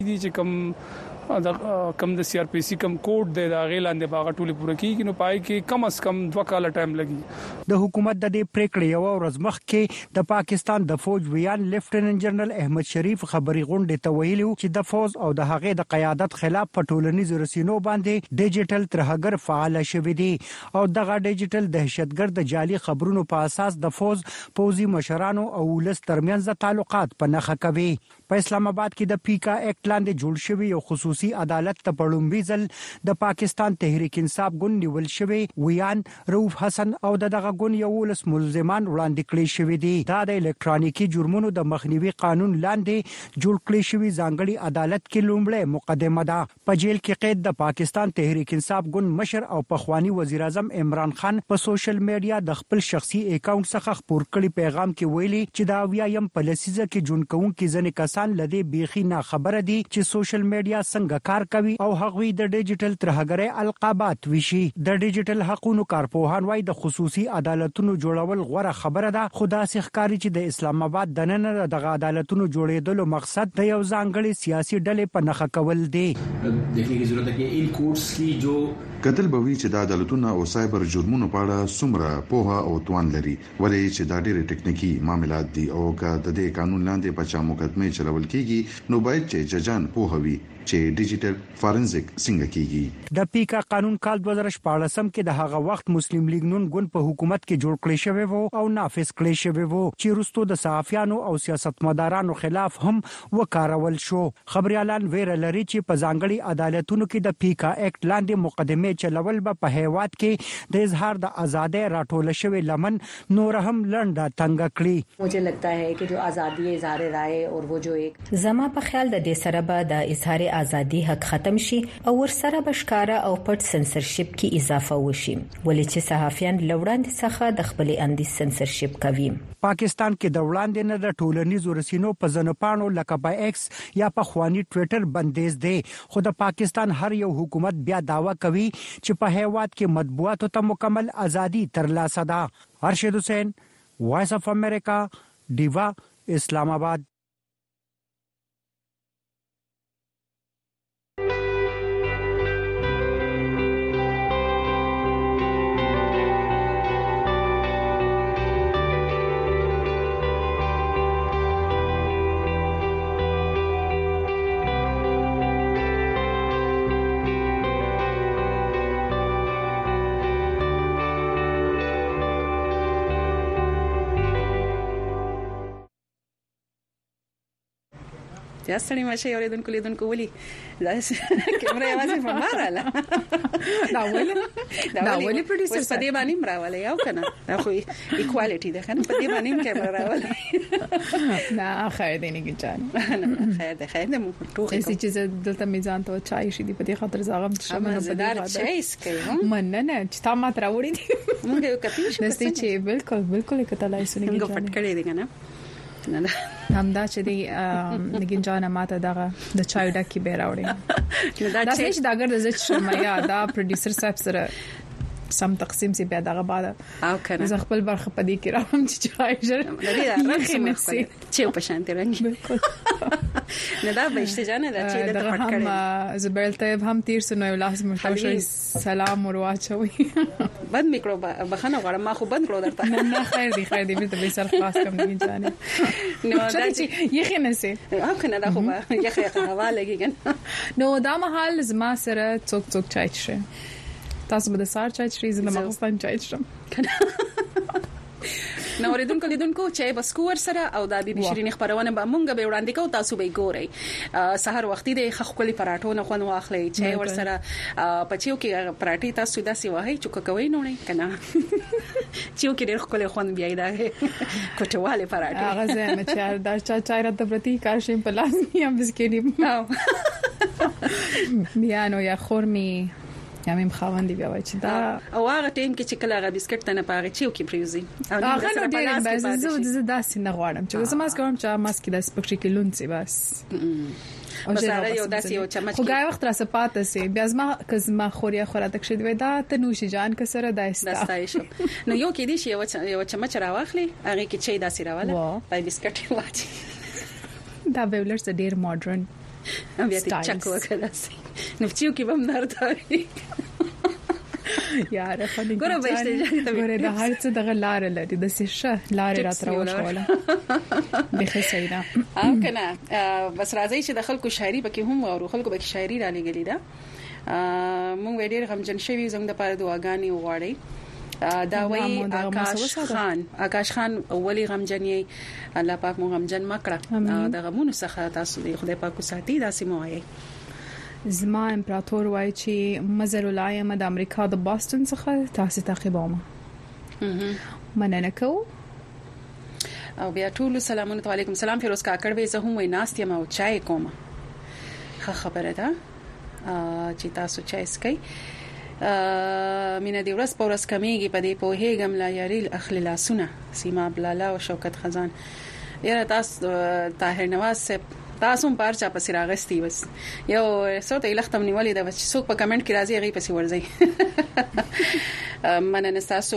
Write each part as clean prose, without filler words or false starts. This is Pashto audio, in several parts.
دي چې کم د CRPC کم کوډ د غیلاندې باغ ټولي پوره کیږي نو پای کې کم از کم 2 کال ټایم لګي. د حکومت د دې پریکړې یو ورځ مخکې د پاکستان د فوج ویان لیفټیننټ جنرال احمد شریف خبري غونډه ته ویلو چې د فوج او د هغې د قیادت خلاف په ټولنیزو رسنیو باندې ډیجیټل ترهګر فعال شوی دی او دغه ډیجیټل دهشتګرد جعلي خبرونو په اساس د فوج پوزي مشرانو او ولس ترمنځ تعلقات په نخښه کوي. په اسلام آباد کې د پیکا ایکټ لاندې جوړ شوی یو خصوصي عدالت ته پړومبي ځل د پاکستان تحریک انصاف ګوند نیول شوی ویان رؤف حسن او دغه ګوند یو ولس ملزمان وړاندې کړی شوی دی. دا د الکترونیکی جرمونو د مخنیوي قانون لاندې جوړ کړی شوی ځانګړي عدالت کې لومړی مقدمه ده. په جیل کې قید د پاکستان تحریک انصاف ګوند مشر او پخوانی وزیر اعظم عمران خان په سوشل میډیا د خپل شخصي اکاونټ څخه خبر کړي پیغام کې ویلي چې دا ویایم په لسیزه کې جون کوون کې ځنې کسان لدی بیخي نه خبره دي چې سوشل میډیا څنګه کار کوي او هغوی د ډیجیټل ترهګرۍ القابات وشي. د ډیجیټل حقوقو کارپوهان وايي د خصوصي عدالتونو جوړول غوړه خبره ده خو دا ښکاري چې د اسلام آباد د نن د عدالتونو جوړېدلو مقصد د یو ځانګړي سیاسي ډلې په نخښه کول دي. دیکھنے کی ضرورت ہے کہ ان کورټس کی جو قتل بوي چې د عدالتونو او سایبر جرمونو په اړه څومره پوهه او توان لري ولې چې دا ډېر ټکنیکی معاملات دي او که د دې قانون لاندې په چا مقدمه چلول کیږي نو باید چې ججان پوهه وي چې ډیجیټل فورنزیک څنګه کیږي. د پیکا قانون کال 2014 کې د هغه وخت مسلم لیگ نون ګوند په حکومت کې جوړ کړی شوی وو او نافذ کړی شوی وو چې وروسته د صحافیانو او سیاستمدارانو خلاف هم وکارول شو. خبريالان ویره لري چې په ځانګړي عدالتونو کې د پیکا ایکټ لاندې مقدمه چلول په هیواد کې د اظهار د ازادۍ راټول شوی لمن نور هم لنډه تنګ کړی. مجھے لگتا ہے کہ جو آزادی اظہار رائے اور وہ جو ایک زما په خیال د دې سره به د اظهار ازادي حق ختم شي او ورسره بشکاره او پټ سنسرشپ کې اضافه وشي ولې چې صحافیان لوړاندې څخه د خپل اندیز سنسرشپ کوي. پاکستان کې د وړاندې نه د ټولنیزو رسنیو په ځنپانو لکه په ایکس یا په خواني ټوئیټر بندیز دی خو د پاکستان هر یو حکومت بیا داوا کوي چې په هیواد کې مطبوعاتو ته مکمل ازادي ترلاسه ده. ارشد حسین، وایس اف امریکا، ډیوا، اسلام آباد. یا ستړي مشه اوریدونکو لیدونکو ولي دا کیمرا یوازې په ماراله دا ولې پروډوسر په دې باندې مراواله یو کنه دا خو ایکوالټی ده کنه په دې باندې کیمرا راواله نه خیر دی نه ګچان خیر ده مو ټوخه هیڅ چیز دلته میزان ته چای شي دی په دې خاطر زاغم شمه په دې چای سکه مننه چې تا ما تراوړی دي موږ یو کپی شو نستې چې بالکل کتلای سونی موږ پټ کړی دی کنه همدا چې دی نګین جان ماته دغه د چای ډکی به راوړي دا چې دا ګر د زړه شرمیا دا پروډوسر صاحب سره سم تقسیم سي به دغه بعد او کنه زه خپل برخه پدې کې راوم چې چای جره رنګ چې په شانتي رنګ نه دا به استجانه دا چې د پټ کړی زبیل طيب هم تیر سنو لازم مشوش سلام ورواچوي بند میکرو بخنه غواړم ما خو بند کړو درته نه خیر دی به تر سر خلاص کوم نه ځانه نو دا چې یخه نسي او کنه دا خو یخه هوا لګیږي نو دا محل زما سره څوک چای شه تاسو به د سار چای چری زما مغستان چای شم نو اوریدونکو لیدونکو چې بس کو ور سره او د بي بي شيرين خبرونه به مونږ به وړاندې کوو تاسو به ګورئ سحر وختي د خخکلي پراټو نه خون واخلي چې ور سره پچیو کې پراټي تاسو داسې وای چې کوي نو نه کنه چې کې ډېر خپل خون بیا دا کوټواله پراټي هغه زه چې دا چای راته پرتی کار شي په لازمي هم بسکې بیا نو یا خورمي یا مې مخاوندې بیا وای چې دا او هغه ټیم کې چې کله هغه بسکټ ته نه پاره چیو کې پریوزي هغه نو ډېر به زه داسې نه غواړم چې زه ماس کوم چې ماس کې د سپکشي کې لونڅي بس بس هغه یو داسې یو چمچ خو غای وخت را سپاته سي بیا زما خوریا خوراک شې دی دا ته نوشي جان کسره دایستا شو نو یو کې دي شی یو چمچ راواخلي هغه کې چي داسې راواله پای بسکټ واچي دا ویلر څه ډېر ماډرن بیا ته چک وکړه سي نو چې کی بم نرداري یاره خلک ګوره بهشته ګوره د هر څه دغه لار لري د سشه لار راترو شوله به سیدا او کنه بس راځي چې د خلکو شاعري پکې هم او خلکو پکې شاعري را لګلې ده مونږ ډېر غمجن شوي زموږ د پاره دعاګانې وغواړي دا وی آکاش خان اولی غمجنې الله پاک مو غمجن مکړه د غمونو څخه تاسو دې خدای پاک ساتي داسې مو وایي زما امپراتور وای چې مزر الایم د امریکا د باستون څخه تاسو تعقیبوم مننه کو او بیا ټول سلامونه علیکم سلام فیروز کاکړ به زه هم ویناستم او چای کوم خبره ده چې تاسو چای اسکي مینه دی ورځ په ورځ کمیږي په دې په هیګم لا یاري اخلي لاسونه سیما بلاله او شوکت خزان یاره تاسو طاهر نواز تاسو هم پارچا پسې راغستي بس یو څوته لختم نیولې دا چې څوک په کمنټ کې راځي هغه پسې ورځي مننه تاسو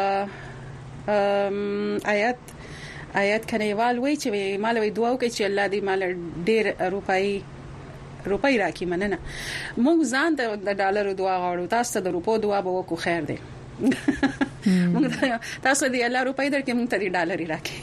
آیات کنيوال وی چې مال وی دعا وکړي چې الله دې مال ډېر روپۍ راکې مننه موږ ځان د ډالر دعا غواړو تاسو د روپو دعا به وکړو خیر دی موږ تاسو دې الله روپۍ درکې موږ ته دې ډالر راکې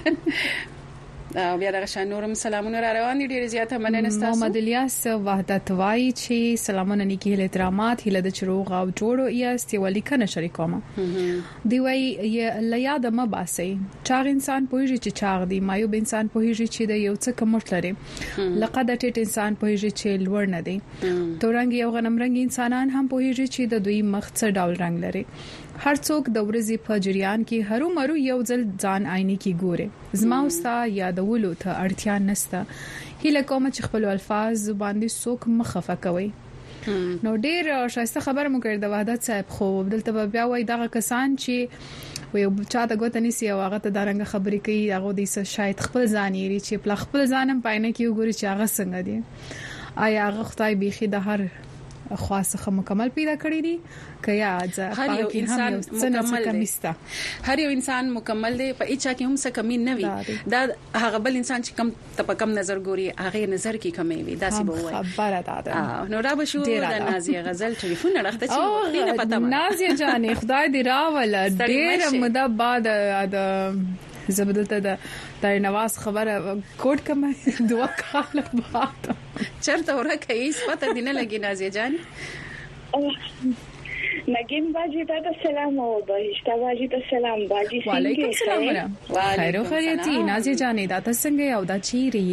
بیا د شانورم سلامونه را روان دي ډیر زیاته مننه تاسو محمد الیاس وحدت وای چې سلامونه نیکی له احترامات هله د چروغ او جوړو یاست ولی کنه شریکوم دی وای لیاد ما باسي چاغ انسان پوهیږي چې چاغ دی مایوب انسان پوهیږي چې د یو څه کمټ لري لقد ټیټ انسان پوهیږي چې لوړ نه دی تورنګ یو غنمرنګ انسانان هم پوهیږي چې د دوی مخ څه ډول رنگ لري هر څوک د ورځې په جریان کې هرو مرو یو ځل ځان آینه کې ګوره زما اوستا یادولو ته اړتیا نشته هله کوم چې خپل الفاظ باندې څوک مخفه کوي نو ډیر شایسته خبره مو کړې د وحدت صاحب خو دلته بیا وای دغه کسان چې وي چاته غوته نسی او هغه ته دارنګ خبرې کوي هغه د شاید خپل ځان یې چې خپل ځانم پاینه کې وګوري چې هغه څنګه دی آیا هغه خدای بيخي د هر خاصه مکمل پیدا کړی دي کیا هر یو انسان مکمل دی هر یو انسان مکمل دی په اچا کې هم څه کمی نه وي دا هغه بل انسان چې کم کم نظر ګوري هغه نظر کې کمی وي داسې به وای خبره ده نو را به شو د نازیه غزل ټلیفون راخته چې نه پتا ما نازیه جانې خدای دې راول ډېر مده بعد زبدلته د نواز خبره کوټ کمه دوه کاله بعد چرته ورکه هیڅ پته دینه لګی نازیه جان نگین باجی ته سلام او بهشته باجی ته سلام باجی وعلیکم السلام خیر او خیریتی نازیه جانې دا تاسو څنګه یو دا چیرې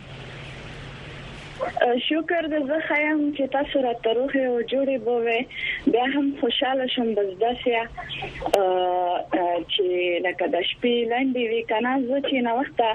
شکر دې زه خیام چې تاسو را تروخه او جوړې بوې بیا هم خوشاله شم بس داسیا چې لکه د شپې لاندې وی کنه زه چې نو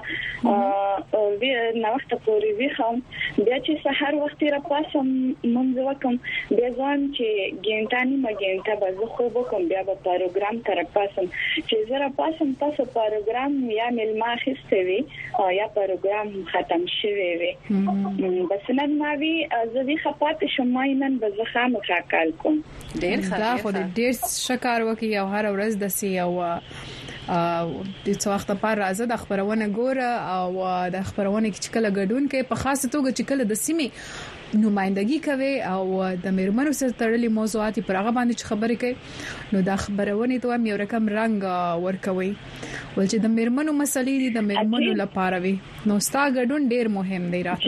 وخت پورې وی خام بیا چې سحر وخت را پاسم مونږ وکم بیا ځان چې ګینټانی مګینټه به زه خو وکم بیا په پروګرام تر پاسم چې زه را پاسم تاسو پروګرام یا ملما خسته وی یا پروګرام ختم شوی وی بس نن ماوی زوی خپات شماینن بزخام خاکال کوم ډیر خدا خو ډیر شکر وکي او هر ورځ د سی او د څو وخت پر راځه د خبرونه ګوره او د خبرونه کې کله ګډون کې په خاصه توګه چې کله د سیمې نمائندګي کوي او د میرمنو سره تړلي موضوعات پر هغه باندې خبرې کوي نو د خبرونه ته یو رقم رنگ ورکوي ول چې د میرمنو مسلې دي د میرمنو لپاره وي نو ستا ګډون ډیر مهم دی راته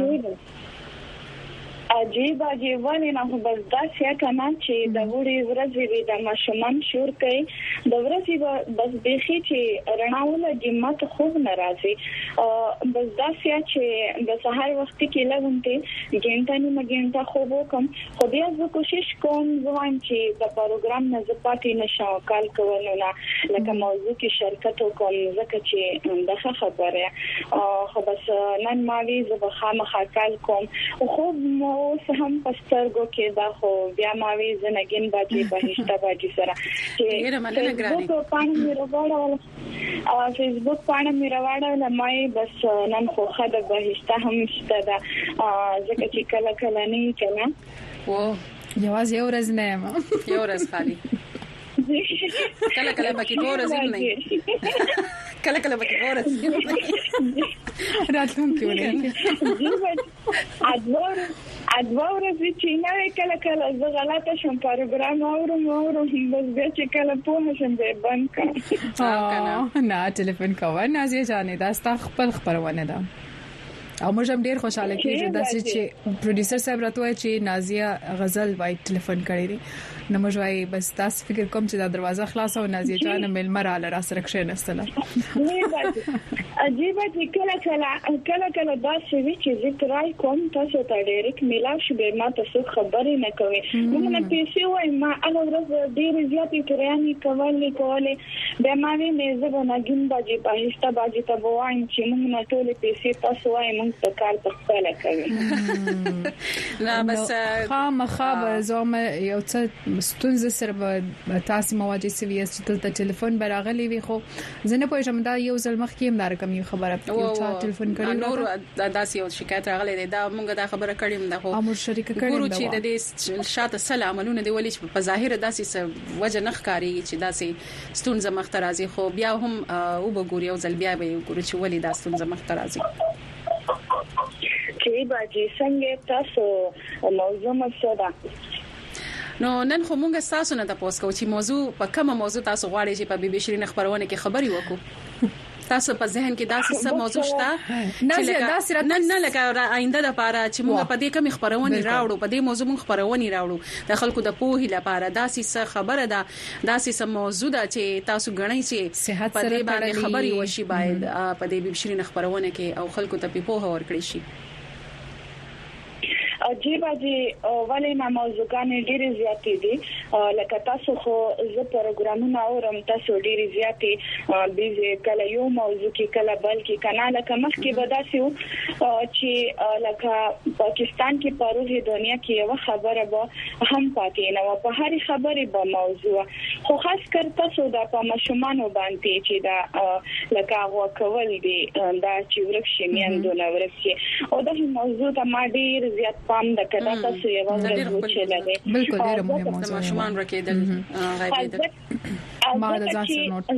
عجیب ونه نه بس دا څه کمان چې د وړي ورځې د ماشومان شور کوي د ورځې بس بيخي چې رڼاوله جمعه خوب ناراضي بس دا څه چې د سحر وخت کې لګونته ګینټانی مګینټه خوب کوم خو بیا زه کوشش کوم ځوان چې د پروګرام نه زپاتې نشم کال کولونه لکه موضوع کې شرکت وکم ځکه چې دغه خبره خو بس نن ماوي زه به خامخا کال کوم خو اوس هم پسترګو کې دا خو بیا ماوي زنګین باجی بهشته باجی سره ډیره مننه ګراني فیسبوک باندې مې راوړل مې بس نن خو خدای بهشته هم شته دا ځکه چې کله کله نه کله و یوازې یو ورځ نه ما یو ورځ خالي کله کله پکې دوه ورځې نه کله کله به ورسې راتلونکي ولې ادوار چې نه کله کله زه غلطه شم پروګرام اورم بس بیا چې کله پوه شم به بند کړم نه ټلیفون کوه نازیه جانې دا ستاسو خپل خبرونه ده او موږ هم ډیر خوشاله کیږو چې پروډوسر صاحب راته وایي چې نازیه غزل وای ټلیفون کړی دی نو موږ وایي بس تاسو فکر کوم چې دا دروازه خلاصه او نازیه جان ملمراله را سره کښینستله عجیب دي کله کله دا شوی چې ذکرای کوم تاسو ته ډیرک میلاو شو به ما تاسو خبرې نه کوي موږ نه پیسې وای ما هغه ورځ ډیر زیاتې کړیانې کولې به ما نه زه به نګین باجی پاهسته باجی ته وایم چې موږ نه ټول پیسې تاسو وای موږ ته کار پخپله کوي نه بس خامخا زوم یو څه ستونزه سره تاسو مواجه سوي چې ته ټلیفون براغلی وي خو زه نه پوهیږم دا یو ځل مخکې هم دا رقم یو خبره یو چا ټلیفون کړی نور داسې یو شکایت راغلی دی دا موږ دا خبره کړیم دا خو امر شریک کړی ګورو چې د دې شاته سلام عملونه دی ولې په ظاهر داسې وجه نه ښکاری چې داسې ستونزه مخته راځي خو بیا هم او وګوري او ځل بیا به ګورو چې ولې دا ستونزه مخته راځي چې باجی څنګه تاسو موضوع مڅدا نو نن خو مونږ تاسو نه تاسو کوو چې موضوع په کومه موضوع تاسو غواړئ چې په بي بي شيرین خبرونه کې خبري وکړو تاسو په ذهن کې داسې څه موضوع شته نه لکه آینده لپاره چې موږ په دې کوم خبرونه راوړو په دې موضوع موږ خبرونه راوړو د خلکو د پوهې لپاره داسې څه خبره ده داسې څه موضوع ده چې تاسو غنئ چې په دې باندې خبري وشي باید په دې بي بي شيرین خبرونه کې او خلکو ته په پوهه ورکړي شي عجیب ولې ما موضوعګان ډېر زیاتې دي لکه تاسو خو زه پروګرامونه اورم تاسو ډېر زیاتې بيزي کله یو موضوع کې کله بل کې کنه لکه مخکې بداسي چې لکه پاکستان کې پروژه دنیا کې یو خبره به هم پاتې نه و په هر خبره به موضوع خو خاص کر تاسو د پامشمان باندې چې دا لکه هغه کول دي دا چې ورکشي میاندونه ورکشي او دا موضوع ته ما ډېر زیات پام د کدا تاسو یو ورته چې لګي بالکل ډېر مهم موضوع ماشومان رکیدل غیبی ما د ځان سره نوٹ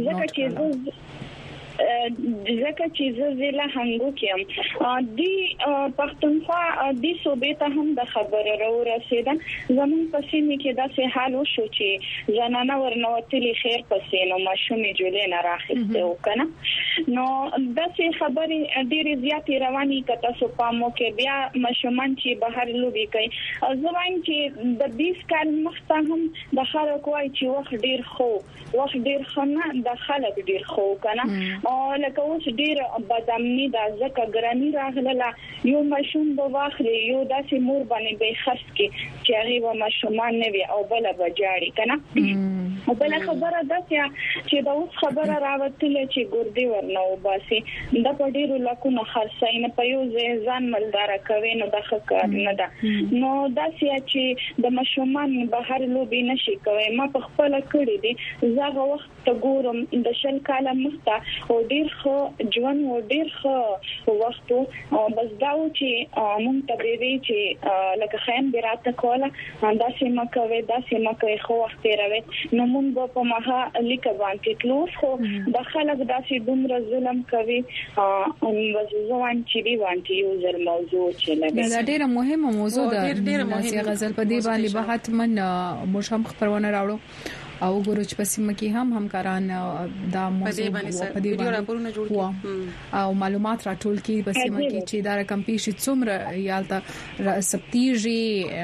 ځکه چې زه له هنګو کېم دی پښتونخوا دی صوبې ته هم د خبره رسیدم زمون پسې مې کې دا سه حال وشو چې جنانه ورنوتلی خیر پسې نو ماشومې جولې نه راخسته وکنه نو دا سه خبره ډېر زیاتې رواني کته سو پامو کې بیا ماشومان چې بهر لوبي کوي زه وایم چې د 20 کال مخته هم د خلکو وای چې وخت ډېر خو نه د خلک ډېر خو کنه لکه اوس ډیر بدامنی د ځکه ګرانی راغله یو ماشوم به واخلي یو داسې مور باندې به خرڅ کې چې هغه ماشومان نه وي او بل به جاړي کنه او بل خبره ده چې دا اوس خبره راوتله چې ګردي ورنو باسي دا په ډیرو لکونو خرڅای نه په یو ځان ملدار کوي نو د خکار نه ده نو دا چې د ماشومان بهر لوبي نشي کوي ما په خپل کړی دي زغه وخت ته ګورم د شل کاله مخته او ډیر خو ژوند او ډیر خو وخت بس دا و چې مونږ ته وی چې لکه خیم براته کوله دا سیمه کوي خو وخت راوي نو مونږ په مها لیکه باندې کلوس خو د خلک داسې دومره ظلم کوي وزوان چې دی باندې یو ځل موضوع چې لګي دا ډیره مهمه موضوع ده چې غزل په دې باندې به حتمن موږ هم خبرونه راوړو او ګورو چې پسې مکه هم همکاران دا موضوع په دې باندې او معلومات راټول کړي پسې مکه چې دا رقم پیښې څومره یالته سپتیږي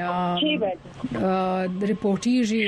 ریپورتیږي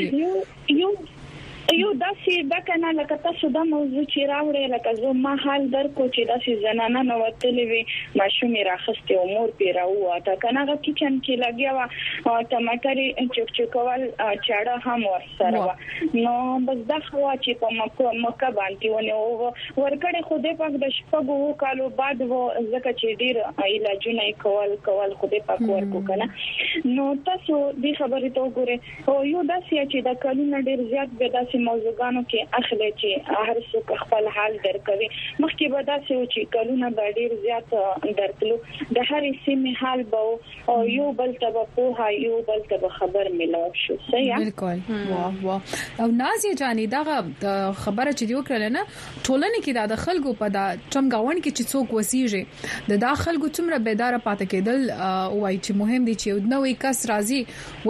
یو داسې د کنه لکه تاسو دا موضوع چې راوړې لکه زه ما حال درکو چې داسې زنانه نو وتلې وي ماشومې راخسته او مور پیراوه تا کنه هغه کچن کې لګیا و تمکري چکچکوال چاړه هم ورسره نو بس دا خوا چې په مکه باندې ونه ورکړې خوده پاک د شپږو کالو بعد و زکه چې ډیر علاجونه کول خوده پاک ورکو کنه نو تاسو دې خبرې ته وګوره او یو داسې چې د کلونو ډیر زیات به داسې داسې موضوعګانو کې اخلي چې هر څوک خپل حال درکوي مخکې به داسې و چې کلونه به ډیر زیات درتلو د هر سیمې حال به او یو بل ته په یو بل ته خبر ملاو شو صحیح بالکل واه او نازیه جانی دا خبره چې دی وکړه نه ټولنه کې د خلکو په دا چمګاون کې چې څوک وسیږي د داخلو څومره بیدار پاتې کېدل وای چې مهم دي چې نوې کس راځي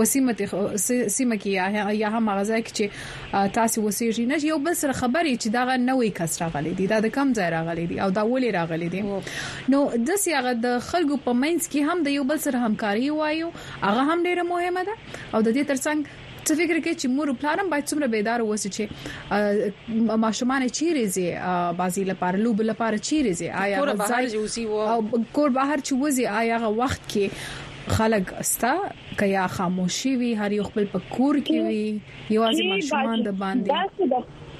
سیمه کې یا هم غزا کې چې تاسو وسیږي نه یو بل سره خبرې چې دا نوې کس راغلي دي دا د کم ځای راغلي دي او دا ولې راغلي دي نو د سیاغه د خلکو په منځ کې هم د یو بل سره همکاري وایو هغه هم ډیره مهمه ده او د دې ترڅنګ څه فکر کوي چې مور پلانم باید څومره بیدار اوسي چې ماشومان چیرې زی بازی لپاره لوب لپاره چیرې زی آیا کور بهر جوسي او کور بهر چې وزي آیا هغه وخت کې خلک استا کیا خاموشي وي هر یو خپل په کور کې وي یوازې ماشومان د باندې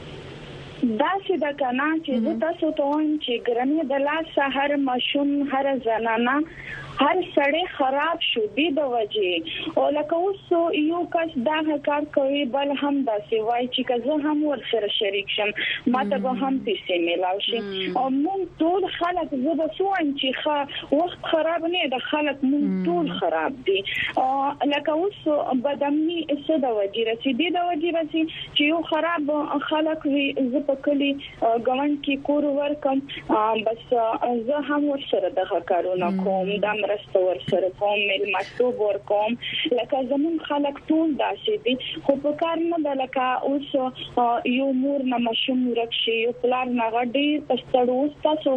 دا چې د کنا چې تاسو ته وایم چې ګرمي د لاس هر ماشوم هر زنانه هر سړی خراب شو دی د وجه او لکه اوس یو کس دا کار کوي بل هم دا سی وای چې کزه هم ورسره شریک شم ماته به هم پیسې ملاوي شي او مونږ ټول خلک زه به سوم چې وخت خراب نه د خلک مونږ ټول خراب دي لکه اوس بدمني څه د وجه رسیدي د وجه رسي چې یو خراب خلک وي زه په کلی ګوند کې کور ورکم بس زه هم ورسره د کارونه کوم د مرسته ورسره کوم ملمستوب ورکوم لکه زمون خلک ټول داسې دي خو په کار نه د لکه اوس یو مور نه مشم ورکشي یو پلار نه غډي پستړو تاسو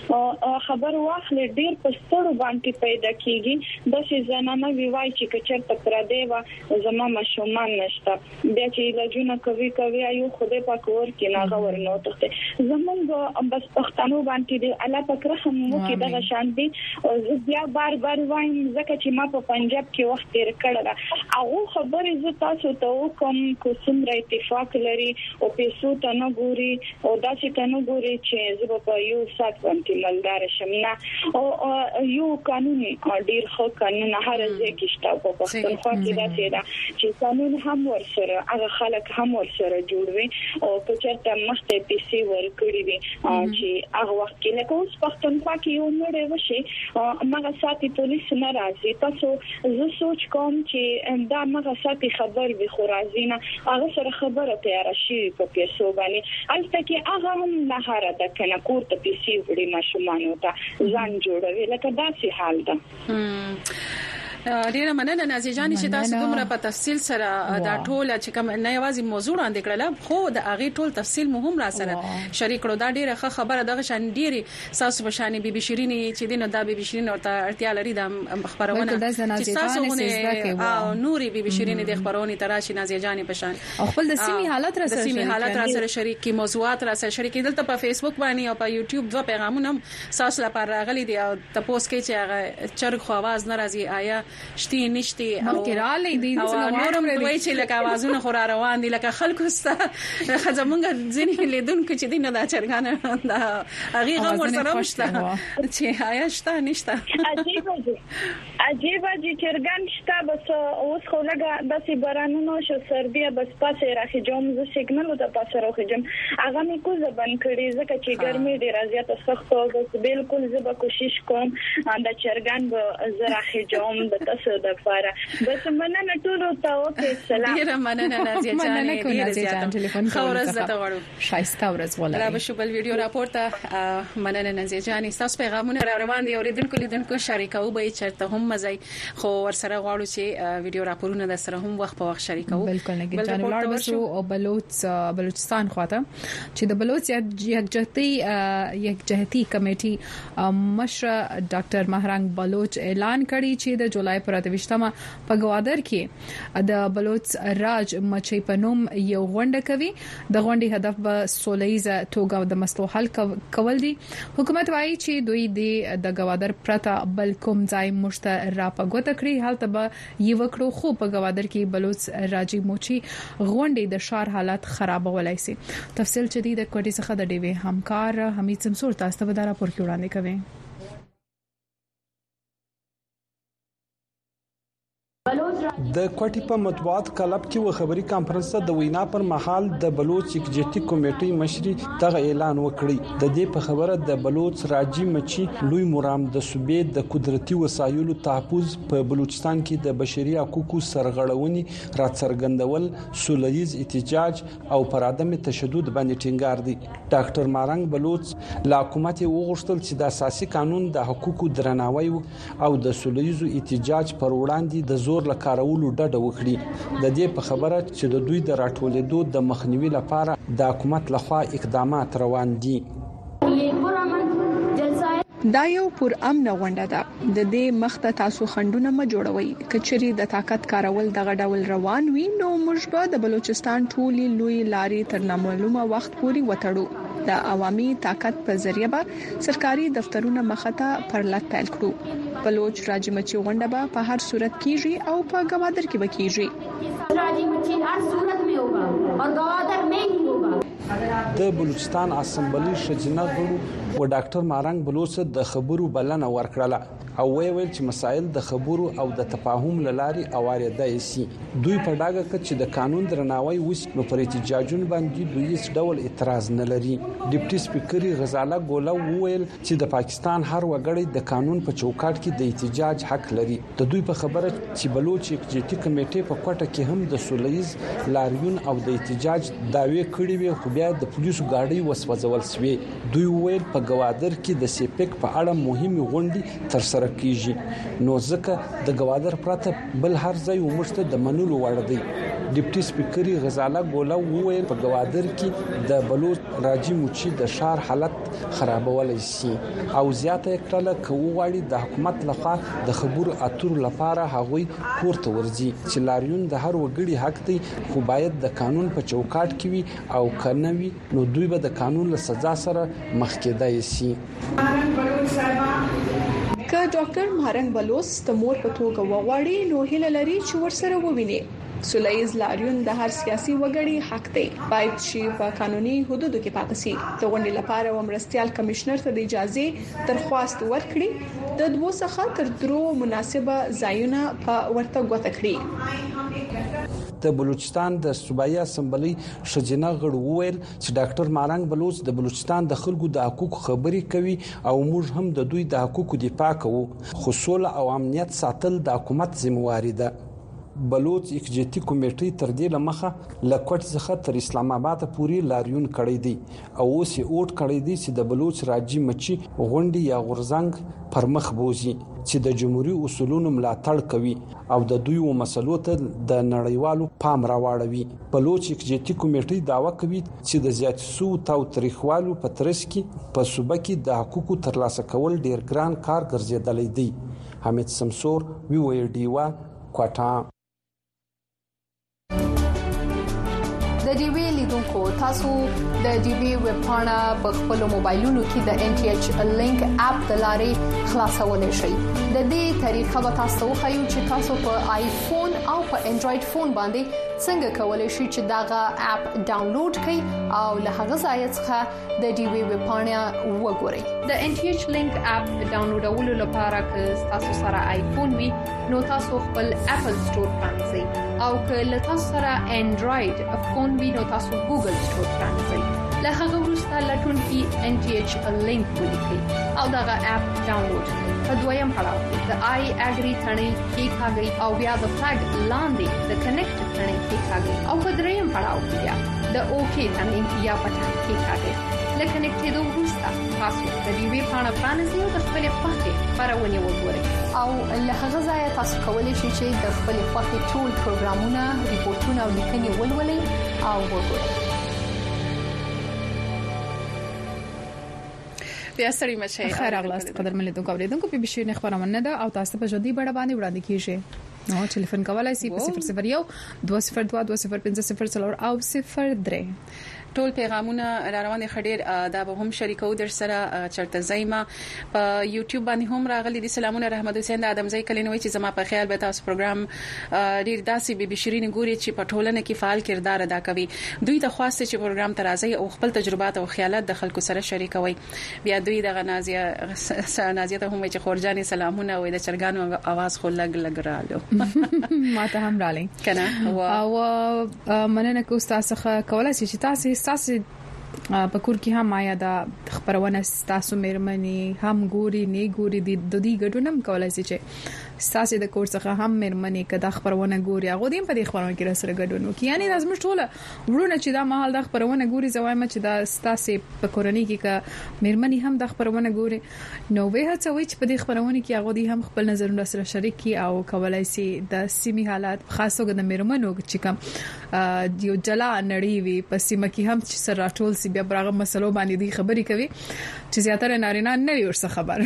خبر واخلې ډیر پستړو باندې پیدا کیږي د شي زنانه ویوای چې کچرته پر دیوا زما مشومان نشته بیا چې لجونه کوي یو خوده پاک ور کې نه ورنو ته زمونږ بس پښتنو باندې دی الله پاک رحم مو کې دغه شان دي او بیا بار وایم ځکه چې ما په پنجاب کې وخت تیر کړل او خبرې زه تاسو ته کوم کومه اتفاق لري او پیسو ته نه ګوري او داسې ته نه ګوري چې زه په یو سات باندې مالدار شم نه او یو قانون ډیر خو قانون هر ځای کې شته په پښتونخوا کې داسې ده چې قانون هم ورسره هغه خلک هم ورسره جوړوي او په چرته مخته پیسې ورکړي دي چې هغه وخت کې لکه اوس پښتونخوا کې یو مړ وشي مغه ساتي پولیس نه راځي تاسو زه سوچ کوم چې دا مغه ساتي خبر به خورازینه هغه سره خبره تیار شي په پیسو باندې البته کې هغه هم نه هره ده کنه کور ته پیسې وړي ماشومان ته ځان جوړوي لکه داسې حال ده ډیره مننه نازیه جان چې تاسو دومره په تفصیل سره دا ټول چې کوم نه یوازې موضوع وړاندې کړل خو د هغه ټول تفصیل مهم را سره شریک کړو دا ډیره ښه خبره دغه شان ډیره تاسو په شان بي بي شيرين چې دینه دا بي بي شيرين ورته اړتیا لري د خبرونه چې تاسو او نوري بي بي شيرين د خبرونه تراشي نازیه جان په شان خپل د سیمې حالت را سره شریک کی موضوعات را سره شریک دلته په فیسبوک باندې او په یوټیوب دوه پیغامونه تاسو لپاره راغلي دي او تاسو کې چې هغه چرګ خو आवाज ناراضي آیا شتي نشتي او کړهالې دي نورم دوی چې لکه आवाजونه خور روان دي لکه خلکو ست خزمونګ ځینې لیدونکو چې دینه دا چرګانه دا هغه غو ورسره مشته چې آیا شته نشته عجیب چرګان شته بس اوس خو لګه داسې بارانونو شو سردیه بس پاسه راخي جوم ز سیګنال ته پاسه راخي جوم هغه مې کوزه بند کړی ځکه چې ګرمي ډیره زیاته سخت او بس بالکل زه به کوشش کوم دا چرګان به زراخي جوم د تاسو د لپاره بس مننه ټول ته اوکې سلام ډیره مننه نازیه جان ډیره زیاته ټلیفون خورز ته غواړو شایسته ورځ ولري را بشو بل ویډیو راپورته مننه نازیه جان تاسو پیغامونه روان دي اوریدونکو لیدونکو شریکو به چرته هم مزي خو ورسره غواړو چې ویډیو راپورونه د سره هم وخت په وخت شریکو بالکل نه جان لاړ بسو او بلوچستان خواته چې د بلوچ یکجهتي کمیټي مشر ډاکټر مهرنګ بلوچ اعلان کړی چې د جولای پر 28مه په گوادر کې د بلوچ راج مچي پنوم یو غونډه کوي د غونډې هدف به سولېزه توګه د مسلو حل کول دي حکومت وايي چې دوی د گوادر پرتا بل کوم ځای مشته را پګوت کړی حالت به یو کړو خو په گوادر کې بلوچ راجي موچي غونډې د شار حالات خرابولای شي تفصیل چې د کوټي څخه د ډیوي همکار حمید سمسور تاسو ته دا راپور وړاندې کوي د کوټي په مطبوعات کلب کې و خبري کانفرنس ته د وینا پر مهال د بلوچ ایگزیکټیو کمیټې مشري دغه اعلان وکړي. د دې په خبره د بلوچ راجی مچي لوی مرام د صوبې د قدرتي وسایلو تحفظ په بلوچستان کې د بشري حقوقو سرغړونې راڅرګندول، سولهییز احتجاج او پر عدم تشدد باندې ټینګار دي. ډاکټر مارنګ بلوچ لا حکومت وغوښتل چې د اساسي قانون د حقوقو درناوی او د سولهییز احتجاج پر وړاندې د زور لکارولو ډډه وکړي. د دې په خبره چې د دوی د راټولېدو د مخنیوي لپاره د حکومت لخوا اقدامات روان دي. دا یو پر امن غونډه ده. د دې مخته تاسو خندونه ما جوړوي. کچري د طاقت کارول دغه ډول روان وي نو موږ به د بلوچستان ټولي لوی لاري تر نامعلومه وخت پوري وټړو. د عوامي طاقت په ذریعہ به سرکاري دفترونه مخته پر لټ پیل کړو. بلوچ راجی مچي غونډه به په هر صورت کیږي او په گوادر کې به کیږي. راجی مچي هر صورت में होगा और गवादर में ही होगा. د بلوچستان اسمبلی شجنه غړو و ډاکټر مارنګ بلوچ د خبرو بلنه ورکړه او ویل چې مسایل د خبرو او د تفاهم لاري اوریدای شي. دوی په ډاګه کې چې د قانون درناوی وس نو پر احتجاجون باندې دوی هیڅ ډول اعتراض نه لري. ډیپټي سپیکر غزاله ګولا ویل چې د پاکستان هر وګړی د قانون په چوکاټ کې د احتجاج حق لري. د دوی په خبره چې بلوچ ایگزیکټیو کمیټې په کوټه کې هم د سولهییز لاریون او د احتجاج داوی کړی وي خو بیا د پولیسو گاډي وسوځول شوې. دوی ویل په گوادر کې د سیپک په اړه مهمه غونډه تر سره کیږي نو ځکه د گوادر پرته بل هر ځای ومشته د منلو وړ دی. ډیپټي سپیکر غزاله ګولا وویل په گوادر کې د بلوچ راجی مچي د شار حالت خرابولای شي او زیاته کړه کوواړي د حکومت لخوا د خبرو اترو لپاره هغوی پورته ورځي چې لاریون د هر وګړي حق دی خو باید د قانون په چوکاټ کې وي او کنوي نو دوی به د قانون له سزا سره مخ کېدای شي. که ډاکټر مارنګ بلوچ د مور په توګه وغواړي نو هیله لري چې ورسره وویني. سولهییز لاریون د هر سیاسي وګړي حق دی. باید چې په قانوني حدودو کې پاتې شي. د غونډې لپاره ومرستيال کمشنر ته د اجازه درخواست ورکړي. د 2 څخه تر 3 مناسبه ځایونه په ورته غوښته کړی. د بلوچستان د صوبایي اسمبلی شجنه غړو ویل چې ډاکټر مارنګ بلوچ د بلوچستان د خلکو د حقوقو خبري کوي او موږ هم د دوی د حقوقو دفاع کوو. خو سوله او امنیت ساتل د حکومت ذمہواری ده. بلوچ ایگزیکټیو کمیټې تر دې لمخه لکوټ څخه تر اسلام آباد پورې لاریون کړی دی او اوس یې اوټ کړی دی چې د بلوچ راجی مچي غونډې یا غورزنګ پر مخ بوزي چې د جمهوریت اصولونو ملاتړ کوي او د دوی و مسلو ته د نړیوالو پام راوړوي. بلوچ ایگزیکټیو کمیټې داوا کوي چې د زیات سو تاو تاریخوالو په ترڅ کې په صوبه کې د حقوقو ترلاسه کول ډیر ګران کار ګرځیدلی دی. حمید سمسور وی وی ډیوا کوټا. د ډي وی لیدونکو تاسو د ډي وی ویب پاڼه په خپل موبایلونو کې د ان ټي ایچ لینک اپ د لارې خلاصولای شئ. د دې طریقه به تاسو خو چې تاسو په آیفون او په انډراید فون باندې څنګه کولای شئ چې داغه اپ ډاونلوډ کړئ او له هغه ځای څخه د ډي وی ویب پاڼه وګورئ. د ان ټي ایچ لینک اپ ډاونلوډولو لپاره که تاسو سره آیفون وي نو تاسو خپل اپل سٹور پرانځئ او که له تاسو سره انډراید فون وي نو تاسو ګوګل سٹور پرانځئ. له هغه وروسته لټون کې ان ټي ایچ لینک ولیکئ او دغه اپ ډاونلوډ کړئ. په دویم پړاو کې د آی اګری ثنې کلیکاږئ او بیا د فلګ لاندې د کنیکټ ثنې کلیکاږئ او په دریم پړاو کې بیا د اوکی ثنې یا بټن کلیکاږئ. لکه کنیکټېدو وروسته تاسو د ډي وی پاڼه پرانیزئ او د خپل خوښې خبرونه وګورئ او له هغه ځای تاسو کولی شئ چې د خپل خوښې ټول پروګرامونه، ریپورتونه او لیکنې ولولئ او وګورئ. بیا سړی مشه خیر اغلاست قدر ملیدونکو اوریدونکو په بشیر خبرونه ده او تاسو په جدي بڑا باندې وړاندې کیږي. نو ټلیفون کولای شئ په 001 202 205 0 او 03. ټول پیغامونه روانه خډیر دا به هم شریکو در سره چرته زایما په یوټیوب باندې هم راغلي دي. سلامونه رحمت حسین د ادم زئی کلینوي چې زما په خیال به تاسو پروګرام ډیر داسې بي شيرين ګوري چې په ټولنه کې فعال کردار ادا کوي. دوی د خواسته چې پروګرام ترازی او خپل تجربات او خیالات د خلکو سره شریکوي. بیا دوی د نازیه ته هم چې خورجاني سلامونه وي د چرګانو आवाज خو لګ رالو ما ته هم رالي کنه او مننه کو تاسو کولای شئ چې تاسو په کور کې هم آیا دا خبرونه تاسو مېرمنې هم ګوري نه ګوري د دې ګډونم کولای شي چې تاسو د کور څخه هم مېرمنې کدا خبرونه ګوري هغه دیم په دې خبرونه کې سره ګډون وکړي. یعنی لازم ټوله ورونه چې دا مهال د خبرونه ګوري زوایم چې دا تاسو په کورنۍ کې ک مېرمنې هم د خبرونه ګوري نو وه هڅه وي چې په دې خبرونه کې هغه دې هم خپل نظرونه سره شریک کړي او کولای شي د سیمې حالات خاصو د مېرمنو چې کوم یو جلا نړۍ وي په سیمه کې هم چې سره ټول سی بیا برغه مسلو باندې دی خبرې کوي چې زیاتره نارینه نه لري ورڅ خبر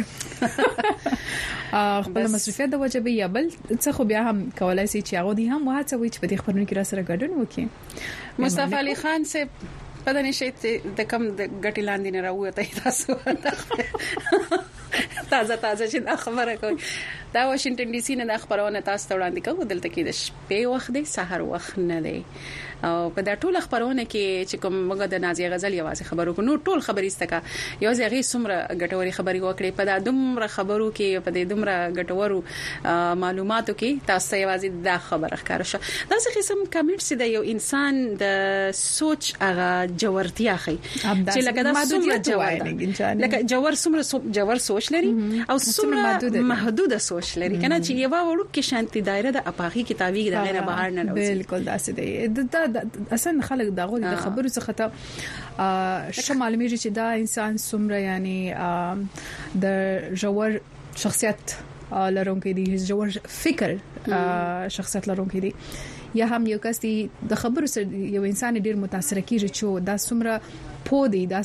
خپل مصرفیت د وجه یا بل څه خو بیا هم کولای شي چې هغه دي هم وهڅه وي چې په دې خبرونو کې را سره ګډون وکړي. مصطفی علي خان سے پدې نشي د کم د غټی لاندې نه راوته تاسو تازه چې خبره کوي دا واشنگټن ډي سي نه خبرونه تاسو ته وړاندې کوم دلته کې د شپې وخت دی سحر وخت نه دی او په دا ټول خبرونه کې چې کوم موږ د نازیه غزل یوازې خبرو کو نو ټول خبرې استکا یو ځای سمره غټوري خبرې وکړي په دا دومره خبرو کې په دې دومره غټورو معلوماتو کې تاسو یوازې دا خبره ښکار شو دا څه قسم کمنټس دی یو انسان د سوچ هغه جوړتیا خي چې لکه دا سمره جوړ لکه جوړ سوچ لري او سمره محدود سوچ لري کنه چې یو وړو کې شانتي دایره د اپاخي کتابي د غیر بهر نه راوځي. بالکل داسې دی دا اصلا خلک دا غوړي د خبرو څخه ته شمال میږي چې دا انسان سمره یعنی د جوړ شخصیت لرونکي دي جوړ فکر شخصیت لرونکي دي یا هم یو کس دی د خبرو سره یو انسان ډیر متاثر کیږي چې دا سمره پودي دا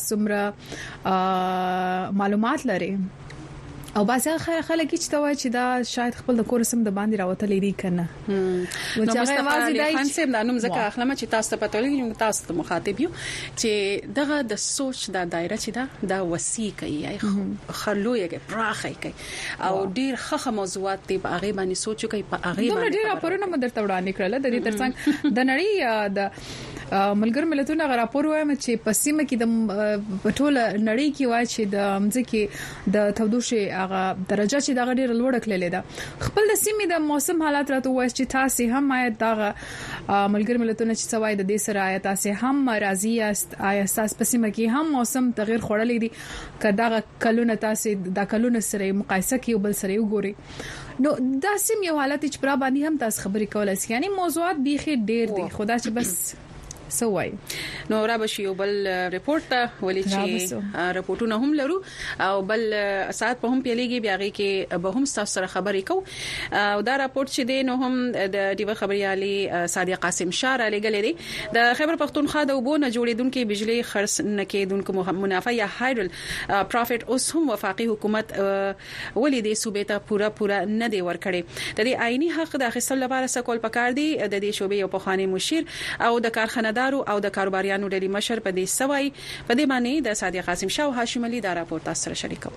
سمره معلومات لري او باسه خلک چې توای چې دا شاید خپل د کور سم د باندې راوتلې دي کنه نو مصطفی علي خان سیم د انوم زکه اخلمه چې تاسو ته پته لګي تاسو ته مخاطب یو چې دغه د سوچ د دایره چې دا وسیع کوي خلوی کې پراخه کوي او ډیر خخه موضوعات دی په هغه باندې سوچ کوي په هغه باندې ډیر راپورونه مدر توړانې کړل د دې ترڅنګ د نړۍ د ملګر ملتونو راپور وایم چې په سیمه کې د پټول نړۍ کې وای چې د مځکه د تودوخه هغه درجه چې دا ډېر لوړ کړلې ده خپل د سیمې د موسم حالات راته وایي چې تاسو هم آیت دا ملګر ملتونه چې سوای د دې سره آیت تاسو هم راضي است آیت تاسو په سیمه کې هم موسم تغیر خورلې دي کدا کلونه تاسو د کلونه سره مقایسه کوي بل سره وګوري نو دا سیم یو حالت چې پر باندې هم تاسو خبرې کولای شئ یعنی موضوعات بيخي ډېر دي خدا چې بس سوای نو را بشي یو بل ریپورت ته ولې چې راپورټونه هم لرو او بل ساعت په هم پیلېږي بیا غي کې به هم تاسو سره خبرې کو او دا راپورټ چې دی نو هم د دیو خبريالي صادق قاسم شاه علی ګلې دی د خیبر پختونخوا د وبو نه جوړیدونکو بجلی خرڅ نه کېدونکو منافع یا هایډل پروفټ اوس هم وفاقي حکومت ولې د صوبې ته پورا نه دی ورکړي د دې آئینی حق د اخیستلو لپاره سکول پکار دی د دې شوبې یو پخوانی مشیر او د کارخانه او د کاروباریانو ډلې مشر په دې سوای په دې باندې د صادق قاسم شاه او هاشم علي دا راپورټ سره شریکو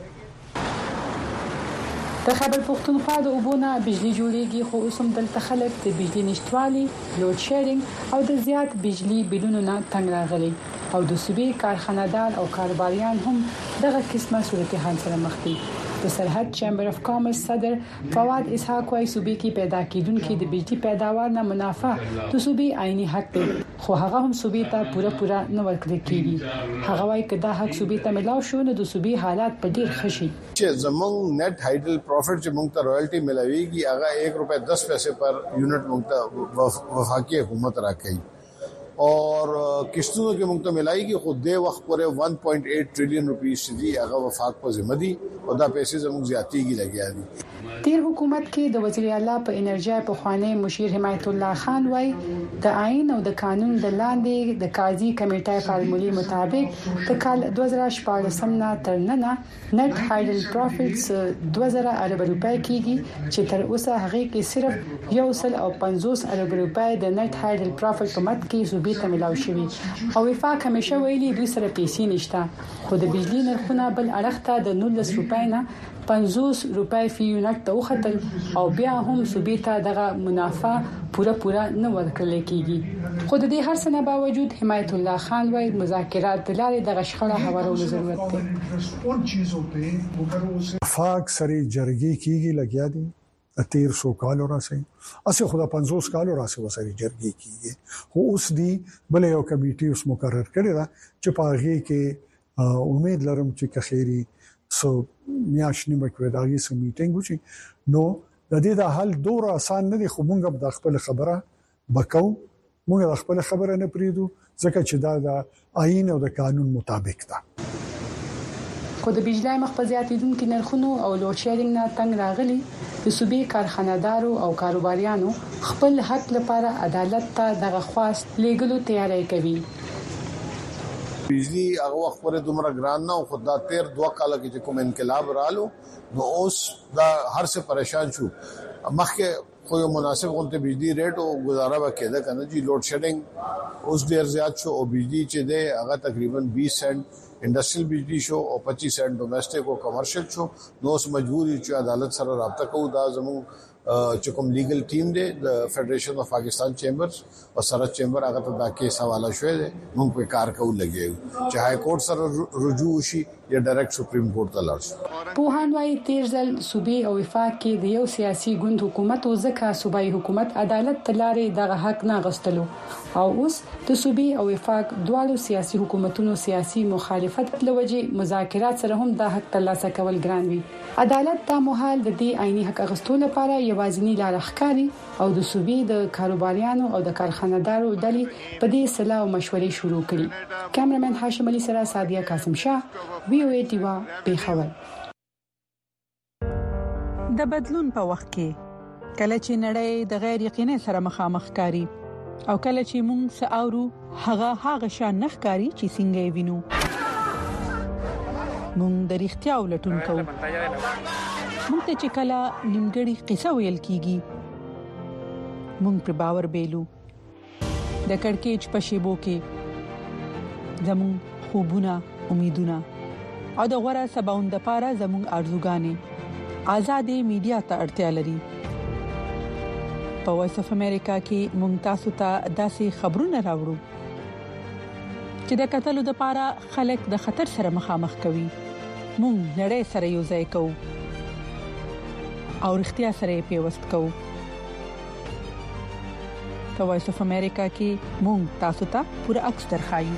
د خیبر پختونخوا د وبونه بجلی جوړیږي خو اوس هم دلته خلک د بجلی نشټوالي لوډ شیرینګ او د زیات بجلی بلونو نه تنګ راغلي او د صوبې کارخانه‌دار او کاروباریان هم دغه قسمه صورتحال سره مخ دي. د سرحد چیمبر اف کامرس صدر فواد اسحاق وايي صوبې کې پیدا کیدونکو د بجلی پیداوار نه منافع د صوبې عیني حق دی خو هغه هم صوبې ته پورا نه ورکړل کیږي. هغه وايي کدا حق صوبې ته ملاو شو نو د صوبې حالات په ډیر خشي چې زمونږ نت هایډل پروفټ چې موږ ته روyalty ملويږي هغه 1 روپے 10 پیسے پر یونٹ موږ ته وفاقي حکومت راکړي اور قسطوں کے منگتا ملائی کی خود دے وقت پورے 1.8 ٹریلین روپیز دی هغه وفاق په ذمہ دي او دا پیسې زموږ زیاتی کی لګیا دي. تیر حکومت کې د وزیر اعلی په انرژي په خوانه مشیر حمایت الله خان وای د آئین او د قانون د لاندې د قاضي کمیټې فارمولې مطابق د کال 2014 نه تر نن نت هایډل پروفټس 2000 ارب روپۍ کیږي چې تر اوسه هغه کې صرف 150 ارب روپۍ د نت هایډل پروفټ په مت کې منابع ته ملاوي شوی او وفاق همیشه ویلي دوی سره پیسې نشته خو د بجلی نرخونه بل اړخ ته د 19 روپۍ نه 50 روپۍ فی یونټ ته وختل او بیا هم صوبې ته دغه منافع پوره نه ورکړل کیږي خو د دې هر څه نه باوجود حمایت الله خان وايي مذاکرات د لارې د غشخړه هوارولو ضرورت دی وفاق سره جرګې کیږي لګیا دي 1300 کالو راسي اسه خدا 500 کالو راسي وسري جرګې کیږي خو اوس دی بل یو کمیټي اوس مقرر کړی دا چې پاغي کې امید لرم چې خیری سو میاشنی مکوې داږي سم میټینګ وشي نو د دې د حل دور آسان نه دي خو موږ د خپل خبره بکاو موږ د خپل خبره نه پریدو ځکه چې دا د آئین او د قانون مطابق ده خو د بجلی مخ په زیاتیدونکو نرخونو او لوډ شیډینګ نه تنگ راغلي د صوبې کارخانه‌دارو او کاروباریانو خپل حق لپاره عدالت ته دغه خواست لیګلو تیاری کوي بجلی هغه وخت پر دومره ګران نه خو دا 2 کال کې کوم انقلاب رالو نو اوس دا هر څه پریشان شو مخکې خو یو مناسب غونډه بجلی ریټ او گزاره وکړه کنه جی لوډ شیډینګ اوس ډیر زیات شو او بجلی چې ده هغه تقریبا 20 سنت انډستریل بجلی شو او 25 سنت ډومېسټک او کمرشل شو نو اوس مجبور یو چې عدالت سره رابطه کوو دا زمو چې کوم لیګل ټیم دی د فدریشن اف پاکستان چیمبرز او سرحد چیمبر هغه ته دا کیس حواله شوی دی موږ په کار کوو لګیو چې های کورټ سره رجوع شي یا ډایرکټ سپریم کورټ ته لاړ شي په هانوای تیرزل صوبې او وفاق کې د یو سیاسي ګوند حکومت او ځکه صوبایي حکومت عدالت تلارې دغه حق نه غستلو او اوس د صوبې او وفاق دوالو سیاسي حکومتونو سیاسي مخالفت لوجې مذاکرات سره هم د حق ترلاسه کول ګران وي عدالت د مهال د دې عیني حق غستلو لپاره یوازینی لار ښکاری او د صوبې د کاروباریانو او د کارخانه‌دارو ډلې په دې صلاح او مشورې شروع کړي کیمرمن هاشم علي سره سادیه قاسم شاه وی او ای ټی وا پیښور د بدلون په وخت کې کله چې نړۍ د غیر یقیني سره مخامخ کاری او کله چې موږ ساورو هغه شان نخکاری چې څنګه وینو موږ د اړتیا ولټون کوو موږ ته چې کله نیمګړی قصه ویل کیږي موږ پر باور بیلو د کڑکېچ په شیبو کې زموږ خوبونه امیدونه او د غوړه سباوند لپاره زموږ ارزوګانې آزادې میډیا ته اړتیا لري په وایس اف امریکا کې موږ تاسو ته داسې خبرونه راوړو چې د قتل لپاره خلک د خطر سره مخامخ کوي موږ نړۍ سره یو ځای کوو او اړتیا سره پیوست کوو په وایس اف امریکا کې موږ تاسو ته پوره عکس درخایو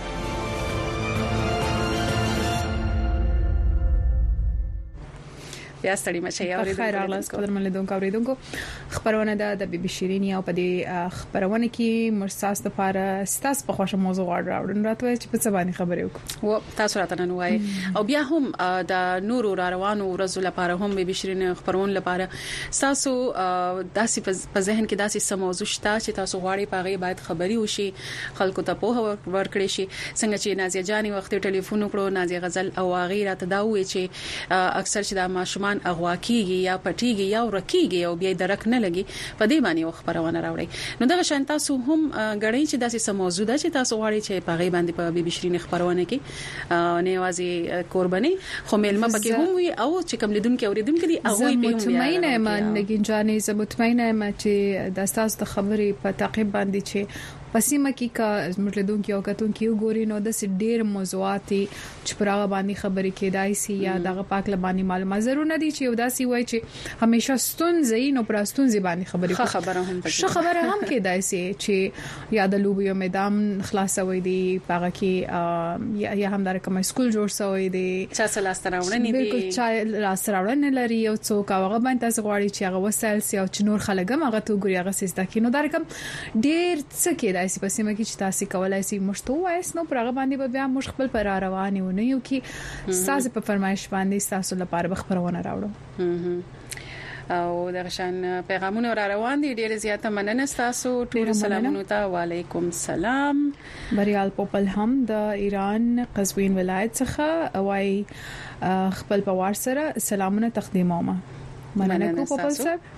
بیا ستړي مشه یا اوریدونکو اوریدونکو خبرونه د بي بي شيرين او په دې خبرونه کې مرساس د لپاره ستاس په خوښه موضوع راوړل راته چې په څه باندې خبرې وکړو او تاسو راته نن وای او بیا هم د نورو روانو ورځو لپاره هم بي بي شيرين خبرونه لپاره تاسو داسې په ذهن کې داسې سموضوع شته چې تاسو غواړئ پاغي باید خبري وشي خلکو ته په ورکړي شي څنګه چې نازیه جاني وخت ټلیفون وکړو نازیه غزل او غیره ته دا وې چې اکثر چې د ماشومان اغوا کیږي یا پټیږي یا ورکیږي او بیا درک نه لګي په دې باندې خبرونه راوړي نو دا شان تاسو هم غړي چې داسې سموضوع ده چې تاسو غواړئ چې پاغي باندې په بي بي شيرين خبرونه کې نه وازي قرباني خو ملما پکې هم وي او چې کوم لیدونکو اوریدونکو دي هغه په مطمئنه ما نګین جانې زه مطمئنه ما چې د تاسو د خبرې په تعقیب باندې چې پسیمه کې کا زموږ یو کتون کې وګوري نو د ډېر موضوعات چې پرغه باندې خبرې کېدای شي یا دغه پاک لبانی معلومات ضرور نه دي چې یو داسي وای چې همیشه ستونزې نو پرستون زبانی خبرې خبره هم کېدای شي چې یا د لوب یو میدان خلاصوي دي پاګه کې یا هم در کوم سکول جوړ شوی دي چې سلاستراونه نه دي بالکل چې لاستراونه لري او څوک هغه باندې تاسو غواړي چې هغه وسایل سي او چې نور خلک هغه تو ګوري هغه سیسته کې نو در کوم ډېر څه کې داسې پسیمه کې چې تاسو کولای شئ مشتو وایس نو پرغه باندې به بیا مش خپل پر رواني ونه یو کې تاسو په فرمایش باندې تاسو لپاره خبرونه راوړو او د غشان پیغامونه را روان دي ډېر زیاته مننه تاسو ټول سلامونه ته وعلیکم السلام بریال پوپل هم د ایران قزوین ولایت څخه وای خپل په وار سره سلامونه تقدیمومه مننه کو پوپل صاحب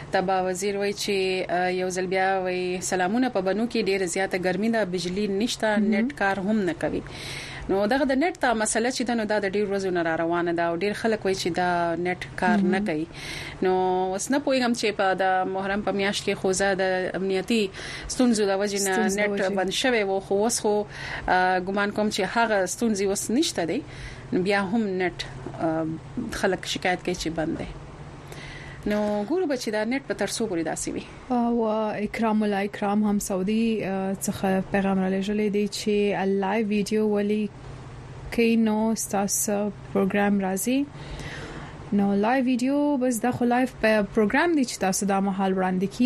تبا وزیر وای چې یو ځل بیا وای سلامونه په بنو کې ډیره زیاته ګرمي ده بجلی نشته نت کار هم نه کوي نو دغه د نت ته مسله چې د ډیر ورځې نه روانه ده او ډیر خلک وای چې دا نت کار نه کوي نو اوس نه پوهیږم چې په د محرم په میاشت کې خوځه د امنیتي ستونزو د وجې نه نت بند شوی وو خو اوس خو ګمان کوم چې هغه ستونزې اوس نشته دي بیا هم نت خلک شکایت کوي چې بند دی نو ګورو بچی دا نت په ترسو پوری داسي وي او اکرام الله اکرام هم سعودي څخه پیغام را لېږلې دي چې لایو ویډیو ولي کینو تاسو پروګرام راځي نو لایو ویډیو بس دا خو لایو پروګرام دي چې تاسو د محل وړاندې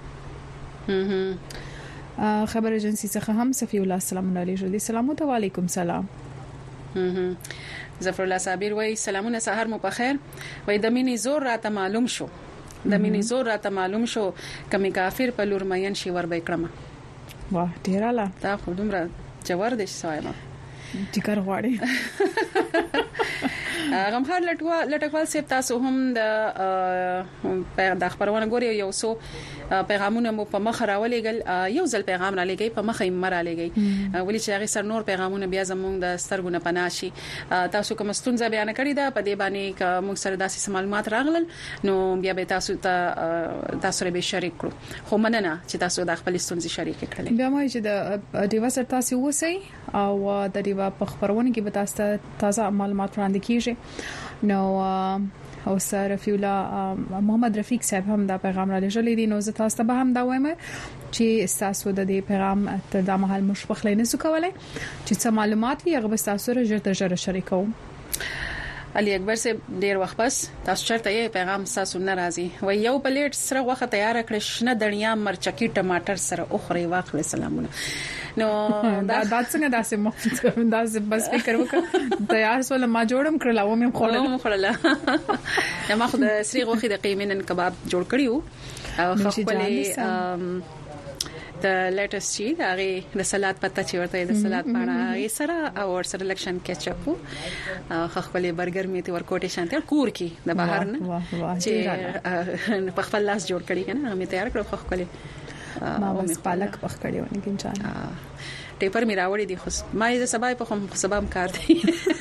کیږي خبر ایجنسی څخه هم صفی الله السلام علیکم السلام علیکم سلام ظفر الله صابر وای سلامونه سحر مو په خیر وای د مینې زور راته معلوم شو کمی کافر په لور مین شي ور به کړم واه ډیر اعلی دا خو دومره جوړ دي سوایم ټیکر غواړي غمخار لټکوال سیب تاسو هم د خبرونه ګوري یو سو پیغامونه مو په مخ راولېګل یو ځل پیغام را لګي په مخه یې مر را لګي ولې چې هغه سر نور پیغامونه بیا زموږ د سترګونه پناشي تاسو کوم ستونزه بیان کړی دا په دې باندې ک موږ سره داسې معلومات راغلل نو بیا به تاسو به شریک کړو خو مننه چې تاسو د خپل ستونزې شریک کړل بیا مې چې د ډیوا سره تاسو وسی او د ډیوا په خبرونه کې به تاسو تازه معلومات وړاندې کیږي نو او سره فیولا محمد رفیق صاحب هم دا پیغام را لېږلی دی نو زه تاسو ته به هم دا وایم چې تاسو د دې پیغام ته د محل مشفق لینې سو کولای چې څه معلومات وي هغه تاسو سره شریکو علي اکبر سے ډیر وخت پس تاسو چرته یې پیغام تاسو ناراضي و یو پلیټ سره وخت تیار کړ شنه دنیا مرچکی ټماټر سره اخري واخله سلامونه نو دا څنګه داسې مفت داسې بس فکر وکړ تیار سول ما جوړم کړل او مې خړل ما خو د سری غوخي د قیمن کباب جوړ کړیو او خپلې د لیټس چی دا غي د سلاد پته چې ورته د سلاد پاڼه یې سره او سره لکشن کیچپ او خپلې برګر میته ورکوټه شانته کور کې د بهر نه چې په خپل لاس جوړ کړی کنه مې تیار کړو خپلې ما بس پالک پخ کړی ونی ګنجان ټیپر می راوړی دی خو ما یې سبا په کوم سبام کار دی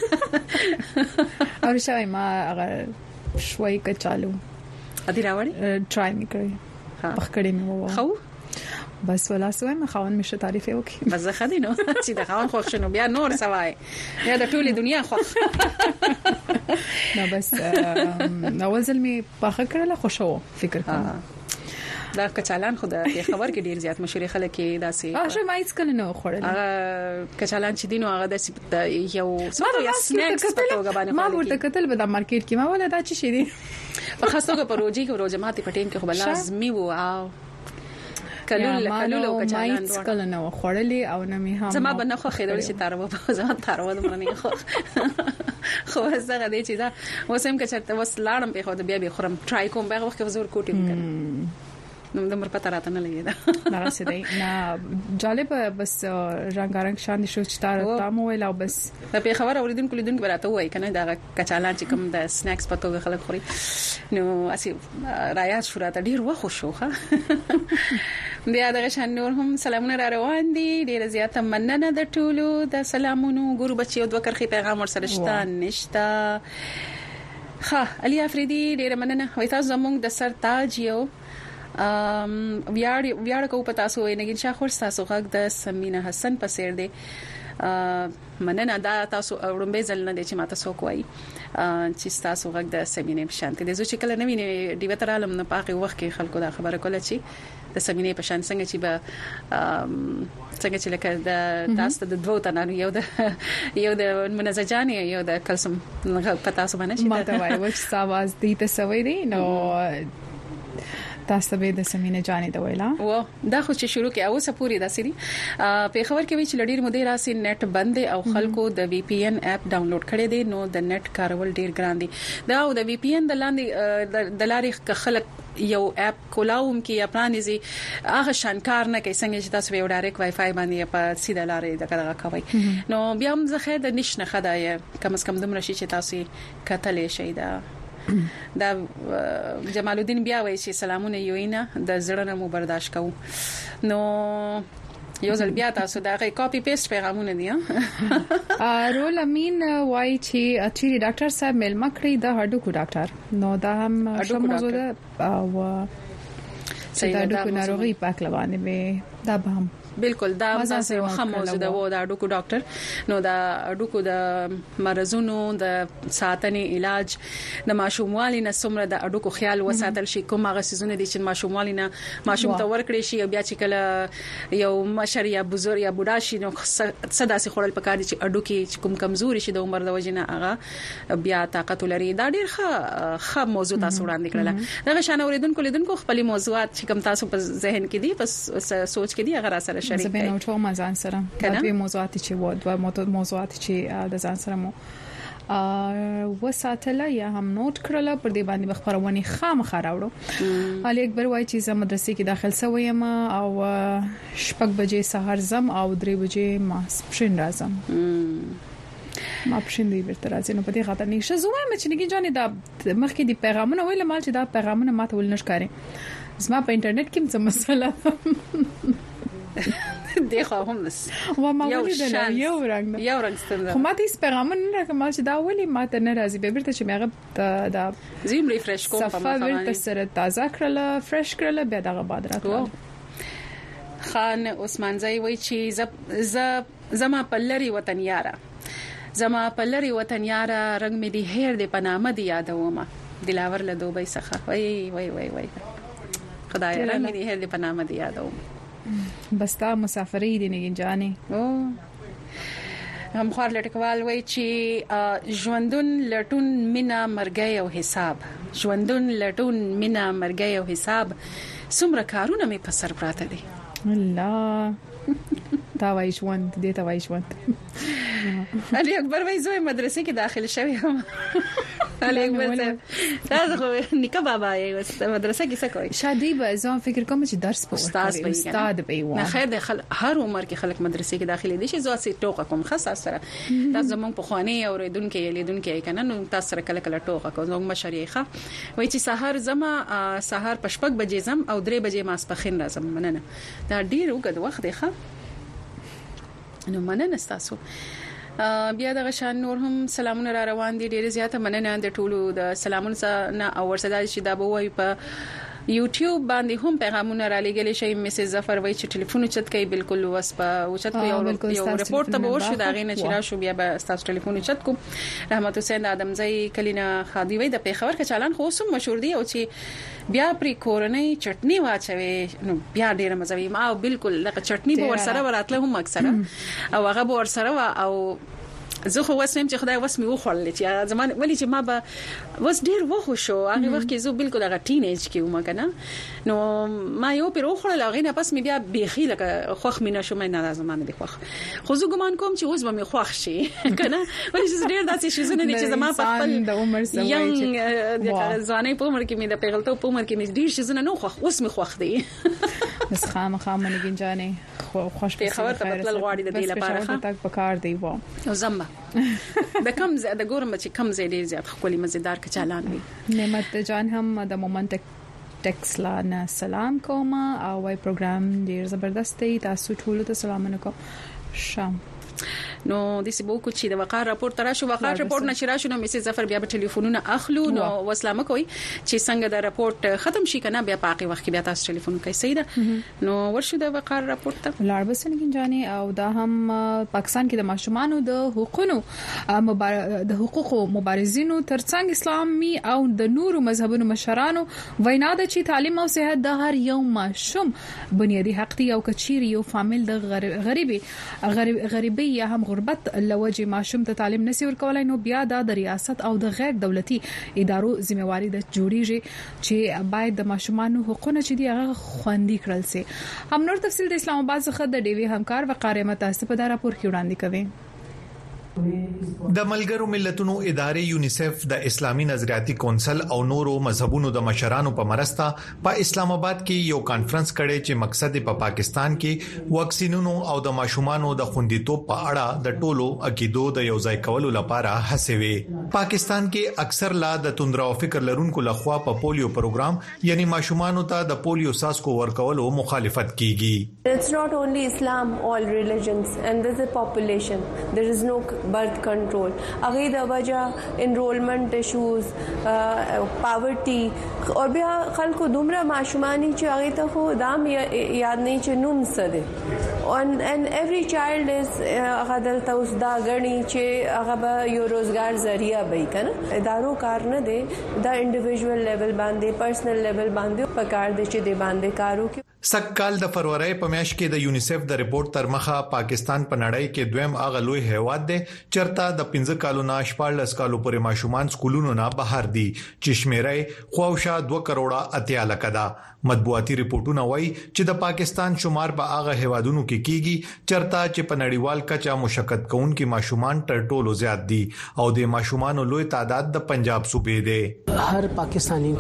او شوي ما هغه شوي کچالو ادي راوړی ټرای می کړی پخ کړی مې خو بس ولا سوې ما خاون مشه تعریف وکي بس خدي نو چې د خاون خوښ شنو بیا نور سوای یا د ټولي دنیا خوښ نو بس اول ځل می پخ کړل خوشو فکر کوم دا کچالان خو د خبر کې ډیر زیات مشهور خلک داسې اشه ما هیڅ کله نه خوړل کچالان چې دینو هغه د یو څه سنیکس په توګه باندې ما ورته کتل به د مارکیټ کې ما ولا دا چې شي دي په خاصه په پروژې کې روزه ماتي پټین کې خو لازمي وو او کلول او کچالان کله نه خوړلې او نه می هم زما بنه خو خیدل چې تارو زما تارو د مرنه خو زغه دې چې دا وسم کې چرته وس لاړم په خو د بیا به خورم ټرای کوم به وخت زور کوټی وکړم نو د مر پته راته نه لګیدا نه رسېدای نه جالب بس رنگارنګ شان شو چې تاسو تاسو ویل او بس په خبر اوریدونکو لیدونکو براته وای کنه دا کچالان چې کوم د سنیکس په توګه خلک خوري نو اسی رايات شو راته ډیر وخت شوخه بیا دغه شان نور هم سلامونه را روان دي ډیر زیاته مننه د ټولو د سلامونو ګورو بچي او دوه کرخي پیغام ورسره شته نشتا علي افریدي ډیر مننه وای تاسو زموږ د سر تاج یو ویاړ کو پتا سو نګین شاه خور تاسو غږ د سمینه حسن په سیر دی مننه دا تاسو اورمبه ځل نه دي چې ماته سو کوي چې تاسو غږ د سمینه په شانته دي چې کله نوی دی وتر عالم نه پاکي وخت کې خلکو دا خبره کوله چې د سمینه په شان څنګه چې به څنګه چې لکه د تاسو د دوه تنانو یو د منزجانی یو د کلسم پتا سو باندې چې ماته وایي چې ساواز دي ته سوي دي نو تاسو به د سمینه جانې دا ویلا و دا خو چې شروع کې اوسه پوری دا سری په خبر کې وی چې لډیر مودې راسي نت بند او خلکو د وی پی ان اپ ډاونلوډ کړي دي نو د نت کارول ډیر ګران دي دا او د وی پی ان د لاندې د لارې خلک یو اپ کولاوم کې یا پرانیزي هغه شانکار نه کوي څنګه چې تاسو یو ډایرکټ وای فای باندې په سیده لارې دغه کوي نو بیا هم زه خیر د نشنه خدای کم از کم دومره شي چې تاسو کتلې شي دا دا جمال الدین بیا وایي چې سلامونه یوینا د زړه نه مو برداشت کوو نو یو ځل بیا تاسو دا غي کاپی پیسټ پیغامونه دي رول امین وای چې اچھي ډاکټر صاحب مل مکړی د هډوکو ډاکټر نو دا هم موضوع ده او چې دا هډوکو ناروغي پاک لوانه به دا به هم بالکل دا تاسو هم موضوع ده و دا هډوکو ډاکټر نو دا هډوکو د مرزونو د ساتنې علاج د ماشوموالي نه څومره د هډوکو خیال وساتل شي کوم هغه سيزونه دي چې ماشوموالي نه ماشوم ته ورکړي شي او بیا چې کله یو مشر یا بزرګ یا بوډا شي نو صدا سي خورل پکار دي چې هډوکي کوم کمزوري شي د عمر د وجنه هغه بیا طاقت لري دا ډیر ښه موضوع تاسو وړاندې کړل دا شان اوریدونکو خپل موضوعات چې کوم تاسو په ذهن کې دي پس سوچ کې دي هغه سره شریک زبې نو ټول مزان سره د موضوعات چې و د موضوعات چې د ځان سره مو وساتله یا هم نوٹ کړل پر دې باندې خبرونه خامخا راوړو علي اکبر وای چې زم مدرسې کې داخل شوم او 6 بجې سحر زم او 3 بجې ما سپشن راځم ما پښین دی ورته راځي نو په دې خاطر نشه زوم چې نګی جانې دا مخکې دی پیغامونه ویل مال چې دا پیغامونه ماته ول نشکاري زما په انټرنیټ کې څه مسله دیخه هم بس و ما ولې دا یو رنگ ستنده خو ماته هیڅ پیغام نه راکمل چې دا ولې ماته نه راځي به بیرته چې مېغه دا زیم ریفرش کوم په ما ورته سره تازه کړل فرش کړل بیا دغه بعد راکړل خان عثمان زئی وای چې زما پلری وطن یاره زما پلری وطن یاره رنگ مې دی هیر دی پنامه دی یادومه دلاور له دوبۍ څخه وای خدای رنگ مې دی هیر دی پنامه دی یادومه بس تا مسافرې دي نه جانې هم خور لټکوال وای چې ژوندون لټون مینا مرګي او حساب ژوندون لټون مینا مرګي او حساب څومره کارونه مې په سر پراته دي الله تا وای ژوند دې تا وای ژوند علي اکبر وای زوی مدرسې کې داخل شوی هم علي اکبر تاسو نیکه بابا یې مدرسې کې څه کوي شادي به ځان فکر کوم چې درس په استاد به و نه خیر د هر عمر کې خلک مدرسې کې داخلي دي چې زواسي ټوکه کوم خاصه سره تاسو زمونږ په خواني اوریدونکو لیدونکو کنه نو تاسو سره کله ټوکه کوم زموږ مشریخه وای چې سحر زما سحر پشپک بجې زم او 3 بجې ماسپخین راځم مننه دا ډیر وګد وخت دی ښه نو مننه تاسو بیا د غشان نور هم سلامونه را روان دي ډیر زیاته مننه د ټولو د سلامونه نه او ورسره چې دا به وای په یوټیوب باندې هم پیغامونه را لګل شي مسز ظفر وای چې ټلیفون چت کوي بالکل وس په وچت کوي یو ریپورت ته ورشي دا غینه چې راشو بیا به تاسو ټلیفون چت کوم رحمت حسین ادمزئی کلینا خادي وای د پیښور کې چالان خو سم مشهور دی او چې بیا پری کورنۍ چټنی واچوي نو بیا ډیره مزوي ما بالکل لکه چټنی به ورسره وراتله هم اکثره او هغه به ورسره او زه خو وسم چې خدای وسمي وخړل چې زمان ولی چې ما به وس ډیر وخو شو هغه وخت کې زه بالکل هغه ټینیج کې ومه کنه نو ما یو پر وخړل هغه نه پس مې بیا بيخي لکه خوخ مې نشو مې نه زمانه دی خوخ خو زه ګمان کوم چې اوس به مې خوخ شي کنه ولی چې ډیر داسې شیزونه دي چې زما په خپل د عمر سره د ځواني په عمر کې مې د پیغلتو په عمر کې مې ډیر شیزونه نو خوخ اوس مې خوخ دي بس خامخا منګین جانې خوش په خبر ته تل غواړي د دې لپاره تک پکار دی و او زما د کم د ګورم چې کم زې ډیر زیات خولي مزیدار ک چالان وي نعمت جان هم د مومنت ټیکس لا نه سلام کوم او وای پروګرام ډیر زبردست دی تاسو ټول ته سلام علیکم شام نو د سیبو کو چې د وقار راپور تر شو وقار راپور نشي راشو نو میسي ظفر بیا په ټلیفونونه اخلو نو وسلام کوي چې څنګه د راپورټ ختم شي کنه بیا پاکي وخت بیا تاسو ټلیفون کوي صحیح ده نو ورشو د وقار راپورټ ته لاړ بسنګ جانې او دا هم پاکستان کې د ماشومانو د حقوقو د حقوقو مبارزینو ترڅنګ اسلامي او د نورو مذهبونو مشرانو وینا ده چې تعلیم او صحت د هر یو ماشوم بنیادی حق دی او کچيري یو فامیل د غریبي یا هم غربت لوجه ماشوم ته تعلیم نسی ورکولای نو بیا د ریاست او د غیر دولتي ادارو ذمہواری د جوړیږي چې باید د ماشومانو حقوقونه چې دی هغه خوندي کړل سي هم نور تفصیل د اسلام آباد څخه د ډیوی همکار وقار متاسف په دا راپور کې وړاندې کوي د ملګرو ملتونو ادارې یونیسف د اسلامي نظریاتي کونسل او نورو مذهبونو د مشرانو په مرسته په اسلام آباد کې یو کانفرنس کړي چې مقصد په پاکستان کې واکسینونو او د ماشومانو د خوندیتوب په اړه د ټولو عقیدو د یوځای کولو لپاره هڅه وي. پاکستان کې اکثر لا د توندرو فکر لرونکو لخوا په پولیو پروګرام یعنی ماشومانو ته د پولیو ساسکو ورکولو مخالفت کیږي. It's not only Islam, all religions, and there's a population. There is no birth control. اغه د وجه enrollment issues, poverty او بیا خلکو دومره ماشومانی چې هغه ته خو دام یاد نه چې نوم سده and every child is غدل توس دا غني چې هغه به یو روزګار ذریعہ وي کنه ادارو کار نه دي دا انډیویډوال لیول باندې پرسنل لیول باندې پکار دي چې د باندې کارو کې. سکهال د فروری په میاشت کې د یونیسف د ریپورت تر مخه پاکستان په نړۍ کې دویم اغه لوی هیواد دی چرته د 15 کالو نه 14 کالو پورې ماشومان سکولونو نه بهر دي چې شمیرې خواوشا 2 کروڑه اتیا لکه دا. مطبوعاتي ریپورتونه وایي چې د پاکستان شمار په اغه هیوادونو کې کیږي چرته چې په نړیوال کچا مشکل کوونکي ماشومان تر ټولو زیات دي او د ماشومانو لوی تعداد د پنجاب صوبې دی. هر پاکستانی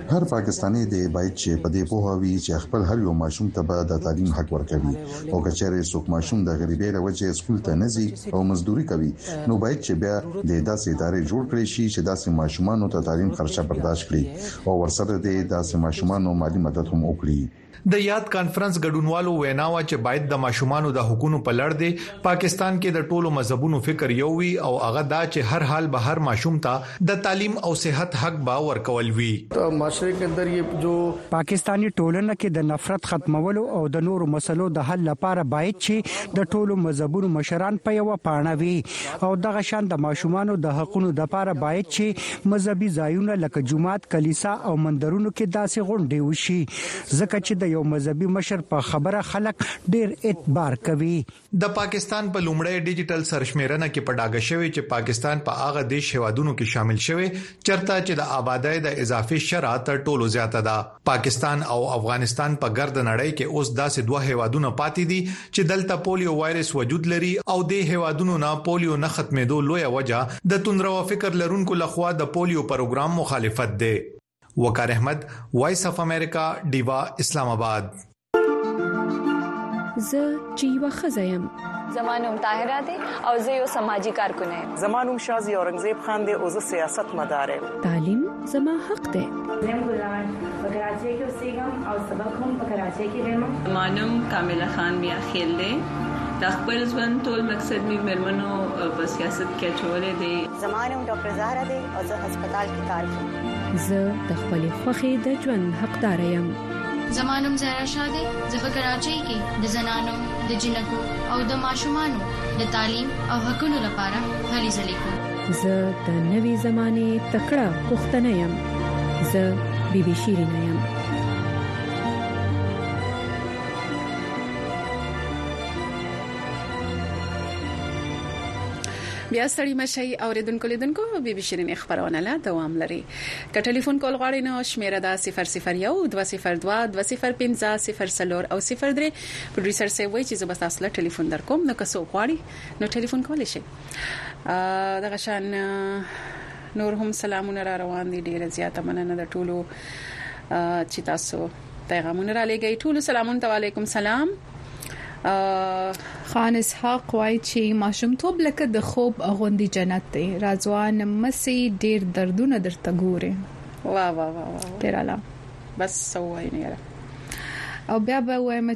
دی باید چې په دې پوهاوي چې خپل هر یو ماشوم ته د تعلیم حق ورکوي او کچېره څوک ماشوم د غریبۍ له وجې سکول ته نه ځي او مزدوري کوي نو باید چې بیا د داسې ادارې جوړ کړي شي چې داسې ماشومانو ته تعلیم خرچه برداشت کړي او ورسره د داسې ماشومانو مالی مدد هم وکړي. د یاد کانفرنس ګډونوالو ویناوه چې باید د ماشومانو د حقوقو په لړ دی پاکستان کې د ټولو مذهبونو فکر یو وي او هغه دا چې هر حال به هر ماشوم ته د تعلیم او صحت حق با ورکول وي. معاشره کې اندر یہ جو پاکستانی ټولنه کې د نفرت ختمولو او د نورو مسلو د حل لپاره باید چې د ټولو مذهبونو مشران په یو پاڼه وي او دغه شان د ماشومانو د حقوقو لپاره باید چې مذهبي ځایونه لکه جمعات کلیسا او مندرونو کې داسې غونډې وشي ځکه چې یو مذهبي مشر په خبره خلک ډیر اعتبار کوي. د پاکستان په لومړی ډیجیټل سرشمیرنه کې پډاګه شوی چې پاکستان په هغه دیش هوادونو کې شامل شوی چرته چې د آبادی د اضافي شرح تر ټولو زیاته ده. پاکستان او افغانستان په ګرد نړۍ کې اوس داسې دوه هوادونه پاتې دي چې دلته پولیو وایرس وجود لري او د هوادونو نه پولیو نه ختمېدو لوی وجه د توندرو فکر لرونکو لخوا د پولیو پروګرام مخالفت ده. وقار احمد وایس اف امریکا ډیوا اسلام آباد. زه جیوا خزایم زمانوم طاهره دي او زه یو سماجی کارکونه یم. زمانوم شازي اورنګزیب خان دي او زه سیاست مدار یم. تعلیم زما حق دی. زم ګلان په کراچۍ کې اوسېږم او سبق هم په کراچۍ کې وایم. زمانوم کامله خان بیا خیل دی. د خپل ژوند ټول مقصد می مرمنو په سیاست کې چولې دي. زمانوم ډاکټر زهرا دي او زه هسپتال کې کار کوم. زه د خپل خوخي د ژوند حقدار یم. زمانوم زهرا شاده زه په کراچۍ کې د زنانو د جنکو او د ماشومانو د تعلیم او حقوقو لپاره هلې ځلې کوم. زه د نوي زمانه تکړه پښتنه یم. زه بیبي شیرینه یم. بیا ستړي مشي اوریدونکو لیدونکو بي بي شيرين خبرونه لا دوام لري. که ټلیفون کول غواړئ نو شمیره دا 001 202 205 0 او 03 پروډوسر سي وایي چې زه بس تاسو له ټلیفون درکوم نو که څوک غواړي نو ټلیفون کولی شي. دغه شان نور هم سلامونه را روان دي ډیره زیاته مننه د ټولو چې تاسو پیغامونه را لګي. ټولو سلامونه علیکم سلام. خان اسحاق وای چې ماشوم توب لکه د خوب غوندي جنت دی رازوان مسی ډیر دردونه درته ګوره. واه واه واه تیراله بس سوای نه او بیا به وایم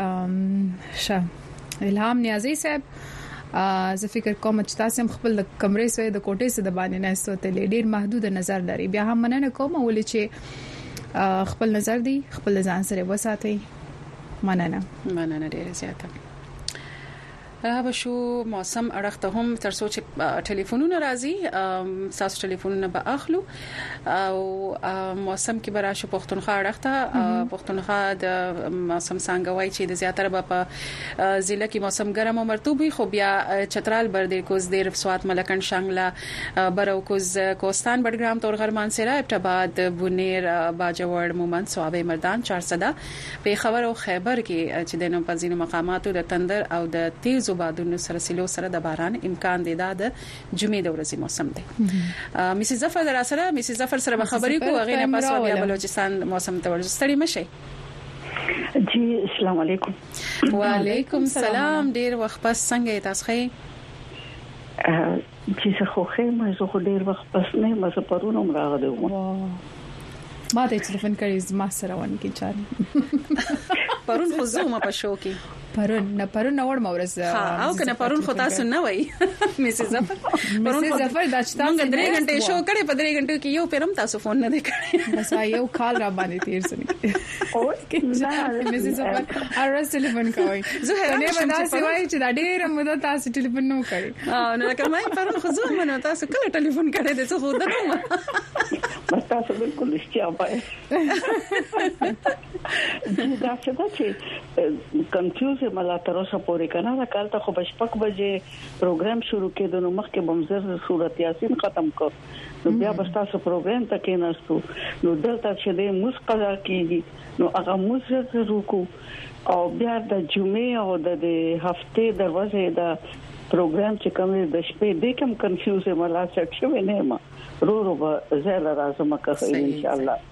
چې الهام نیازی صاحب زه فکر کوم چې تاسو هم خپل کمرې سوې د کوټې سره د باندې نه ستوتلې ډیر محدود نظر لري. بیا هم مننه کوم ولې چې خپل نظر دی خپل ځان سره وساتئ. مننه ډیره زیاته. راو شو موسم اړخته هم تر سوچ ټلیفونونه راځي تاسو ټلیفونونه به اخلو او موسم کې براشه پښتونخوا اړخته پښتونخوا د موسم څنګه وای چې د زیاتره په ضلع کې موسم ګرم او مرطوب وي خو بیا چترال بردیر کوز دیر سوات ملکن شانګلا برو کوز کوستان بډګرام تورغرمان سره ابتباد بونیر باجوړ مومند صوابه مردان 400 په خبر او خیبر کې چې د نو پزینو مقاماتو د تندر او د تیز تیزو بادونو سره سیلو سره د باران امکان دی د جمعې د ورځې موسم دی. میسز ظفر در سره میسز ظفر سره خبرې کوو غیر نه پس بیا بلوچستان موسم ته ورستړي مشي. جی السلام علیکم. وعلیکم السلام. ډیر وخت پس څنګه تاسو ښه؟ چې څه خو مې زه خو ډیر وخت پس نه مزه پرونه راغلی وم. ما ته ټلیفون کړی ما سره ونه کې چاري پرون خو زوم په شو کې پرون اور مورز او کنه پرون خو تاسو نه وای میسز ظفر پرون ظفر د چتا موږ 3 غنټه شو کړي په 3 غنټو کې یو پیرم تاسو فون نه کړی بس یو کال را باندې تیر سني او میسز ظفر ارس ټلیفون کوي زه نه ودا سوای چې دا ډیر مده تاسو ټلیفون نو کړی نو کومه پرون خو زوم نو تاسو کله ټلیفون کړی د څه خو دنه بس تاسو بالکل اشتیا وای دا چې کنفیوز ملا تر اوسه پورې کنه دا کال ته خو بشپک بجې پروګرام شروع کېدو نو مخکې بمزر سورت یاسین ختم کړ نو بیا بس تاسو پروګرام ته کېناستو نو دلته چې د موس قضا کیږي نو هغه موس شروع کو او بیا د جمعې او د هفته دروازه د پروګرام چې کوم د شپې د کوم کنفیوز ملا څه شوی نه ما رو به زه راځم که ان شاء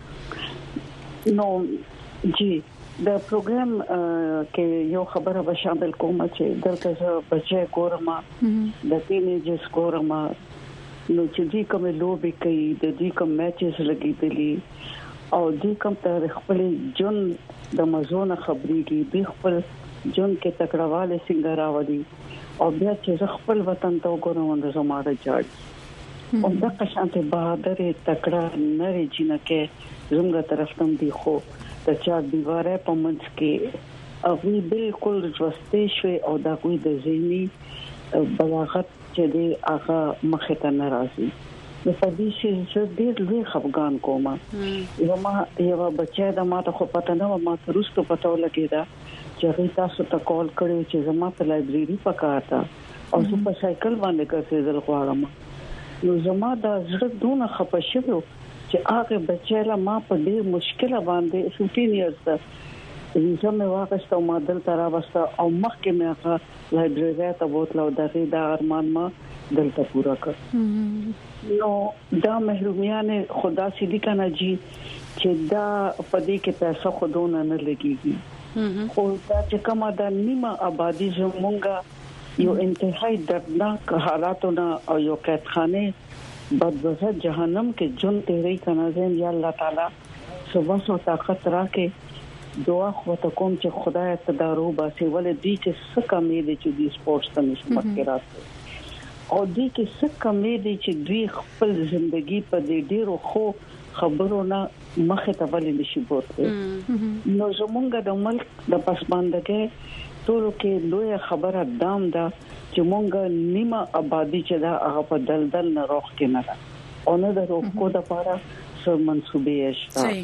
الله. نو جی د پروګرام کې یو خبره به شامل کوم چې دلته بچي ګورما د ټینیجرز ګورما نو چې دې کوم لوبي کوي د دې کوم میچز لګیدلي او دې کوم تر خپل جون د مزونه خبريږي د خپل جون کې تکړهواله څنګه راوړي او بیا چې خپل وطن ته وګورم د زماره جاړي او دا قشانته بہادر تکړه نری جنکه زموږ طرف تم دی خو د چا دیواره په منځ کې او بالکل ژوستې شوي او دا کوئی د ذهني بلاغت چې دی هغه مخه ته ناراضي د پدې چې ډېر لوی خفګان کومه یو بچی دا ماته خو پته نه ما ترسته پته ولګیدا چې تاسو ته کال کړو چې زما په لایبرری پکاته او زه په سایکل باندې ګرځېدل غواړم نو زما دا زړه دونه خپه شوی چې هغه بچیلا ما په ډېر مشکله باندې 15 ایرز ده چې مې واغسته ما دلته راوسته او مخکې مې هغه لایبرری ته بوتلو دغه د ارمان ما دلته پورا کړ نو دا محرومیان خدا سیدی کنه جی چې دا پدې کې پیسې خودونه نه لګيږي خو دا چې کومه د نیمه آبادی زمونږه یو انتهایی دردناک حالاتونه او یو قیدخانه بدوزه جهنم کې جون تیرې کنازم یا الله تعالی صبح او طاقت راکې دعا خو ته کوم چې خدای ته دارو باسي ولې دې چې څه کمې دي چې د سپورتس ته نسبت کې راځي او دې کې څه کمې دي چې دوی خپل ژوندۍ په دې ډیرو خو خبرونه مخه ته ولې نشي بوته نو زمونږ د ملک د پسماندګۍ ټولو کې لوی خبره دام ده چې مونږ نیمه آبادی چې دا هغه په دلدل نه روخ کې نه ده او نه د روکو د لپاره څو منسوبې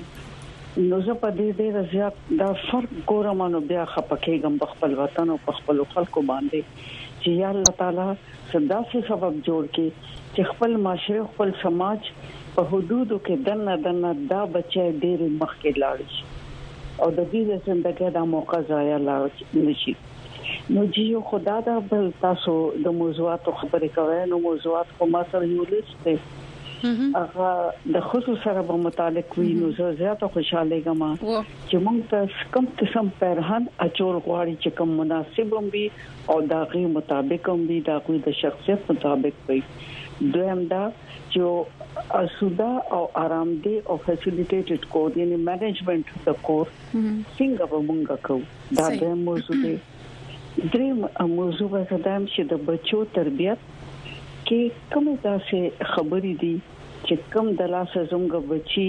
شته نو زه په دې ډېر زیات دا فرق ګورم نو بیا خپکهګم په خپل وطن او په خپل خلکو باندې چې یا الله تعالی صدا سي سبب جوړ کې چې خپل معاشره خپل سماج په حدودو کې دنه دا بچي ډېر مخکې لاړ شي او د دې ژوندۍ د موقع ضایع نشي نو جیو خدا دا بل تاسو د موضوعاتو خبرې کوي نو موضوعات کومه سره یو لیست هغه د خصوص سره په متعلق وي نو زه زیاته خوشاله یم چې موږ ته کوم قسم پرهان اچول غواړي چې کوم مناسب وي او دا غي مطابق وي دا کوئی د شخصیت مطابق وي دویم دا چې اسودا او آرامدې او فیسیلیټیټډ کور یعنی منیجمنت د کور څنګه به موږ کوو دا د موضوع دی دریم موضوع زدم چې د بچو تربيت کې کومه داسې خبرې دي چې کوم د لاسه زموږ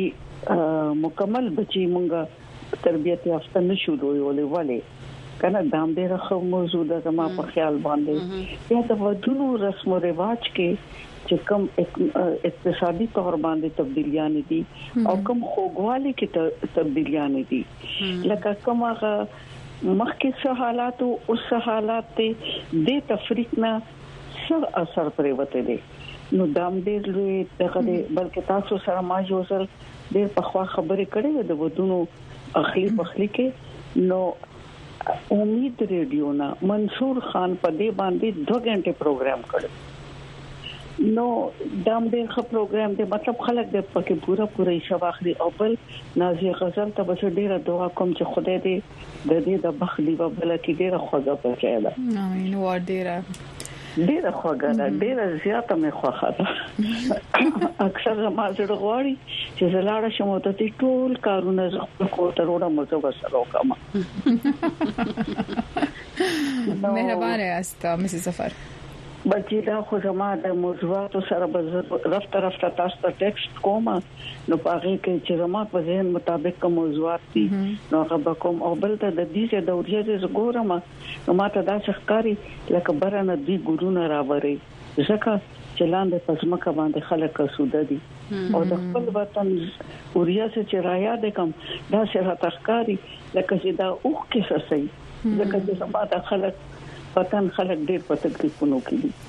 بچي مکمل بچي موږ تربيت یافته نشو ولې کنه دام دې راخو موضوع د زما په خیال باندې یا د ودونو رسم او رواج کې چې کوم اقتصادي تور باندې تبدیلیاں دي او کوم خوګوالي کې تبدیلیاں دي لکه کومه مخکې څه حالات او اوس حالات د تفریق نه څه اثر پرې وته دي نو دام دې لوي دغه بلکې تاسو سره ما جوړل ډېر په خوا خبرې کړې د ودونو اخلي کې نو امید ریډیو نا منصور خان په دې باندې 2 غنټه پروګرام کړ نو دام دې خو پروګرام دې مطلب خلک دې پکې پورا شواخري او بل نازي غزل ته بس ډیره دعا کوم چې خدای دې د دې د بخلی په بل کې ډیره خوږه پکې ده امين ور ډیره خوږه ده ډیره زیاته مې خوښه ده اکثر ما زړه غواړي چې زلاړه شمو ته ټول کارونه زه خپل ته وروړم مزه وسره وکم مهربانه است مسز ظفر بچی دا خو زما د موضوعات سره به رفته تاسو ته ټیکسټ کوم نو پاره کې چې زما په ذهن مطابق کوم موضوعات دي نو هغه کوم او بل ته د دې چې د ورځې ګورم نو ماته دا ښکاری لکه برنه دی ګورونه راوړي ځکه چې لاندې پسمکه باندې خلک سوده دي او د خپل وطن وریا چې رایا د کوم دا څه ښکاری لکه چې دا اوخ کې سسي ځکه چې سبا د خلک وطن خلک ډېر په تکلیفونو کې دي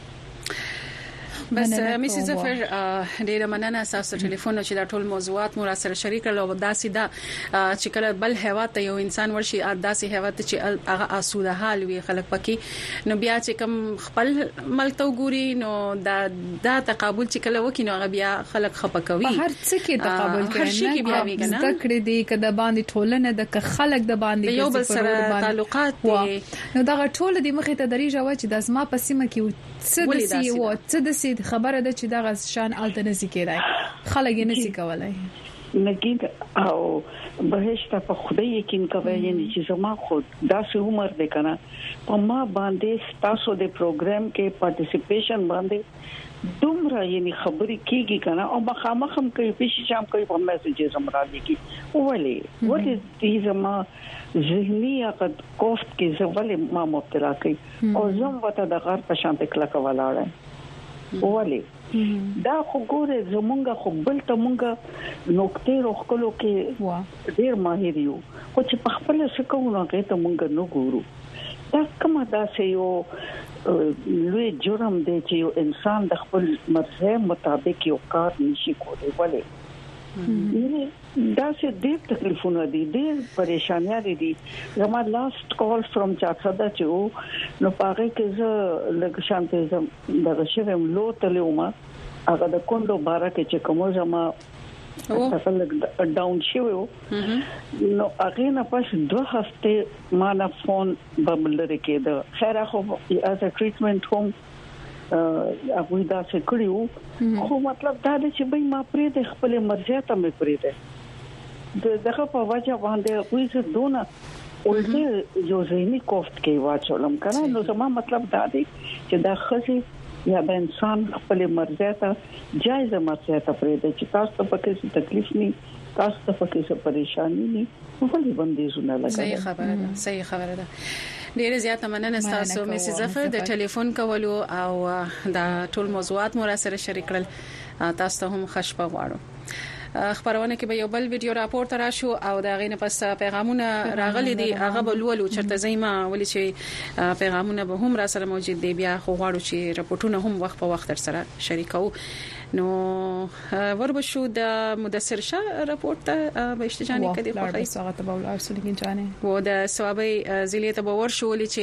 بس مسز ظفر ډیره مننه تاسو ټلیفون چې دا ټول موضوعات مو را سره شریک کړل او داسې دا چې کله بل هوا ته یو انسان ورشي داسې هوا ته چې هغه آسوده حال وي خلک پکې نو بیا چې کوم خپل ملک ته ګوري نو دا تقابل چې کله وکینو هغه بیا خلک خپکوي هر څه کې تقابل کوي نه بیا وی کنه ذکر دي کده باندې ټولنه د خلک د باندې یو بل سره تعلقات دي نو دا ټول د مخې ته دریجه و چې د ازما پسیمه کې څه د خبره ده چې دا غشان التنزي کېدای خلک یې نسی کولای نګید او بهشته په خدای یقین کوي یعنی چې زما خود داسې عمر ده کنه په ما باندې تاسو د پروګرام کې پارټیسیپیشن باندې دومره یعنی خبرې کیږي کنه او مخامخم کوي په شام کوي په میسجز هم راځي ولې دې زما ذهني عقد کوفت کې زولې ما مبتلا کوي او زم وته د غار په شان تکلا کولاړه ولې دا خو ګوره زمونږه خو بل ته مونږه نوکته روخلو کې ډیر ماهر یو خو چې په خپل څه کوو نو کې ته مونږ نو ګورو دا کومه دا سه یو لوی جرم دی چې یو انسان د خپل مرزه مطابق یو کار نشي کولای ولې دا چې ډېر تکلیفونه دي ډېر پریشانیا دي زما لاست کال فرام چاڅدا چې نو پاره کې زه لږ شانته زم د شوم لو تلوما هغه د کوندو بارا کې چې کوم زما تاسو لږ ډاون شوو نو هغه نه پس 2 هفته ما نه فون بملره کې د خیر خو از ا ټریټمنټ ہوم هغه دا څه کړیو خو مطلب دا دی چې به ما پرې د خپل مرزه ته مې پرې ده دغه په وجه باندې وې دونه ولته یو ځینی کوفت کې واچولم کنه نو زما مطلب دا دی چې دا خزي یا د انسان خپل مرزه ته جایز مرزه ته پرې ده چې تاسو ته پکې تکلیف نه تاسو ته پکې پریشانی نه ولې بندیزونه لګا صحیح خبره ده ډیره زیاته مننه تاسو مسز ظفر د ټلیفون کولو او دا ټول موضوعات مو را سره شریک کړل تاسو ته هم خوشبو غواړم خبرونه کې به یو بل ویډیو راپور تر شو او دا غینه پس پیغامونه راغلي دي هغه بلولو چرته زېما ولې چې پیغامونه به هم را سره موجود دي بیا خو غواړو چې راپورټونه هم وخت په وخت سره شریکو نو وربشو د مدثر شاه راپورټ ته به اشتجاني کدي خو هي ساغه ته بوله ارسلین جانه و د ثوابي زلیته به ورشو ولې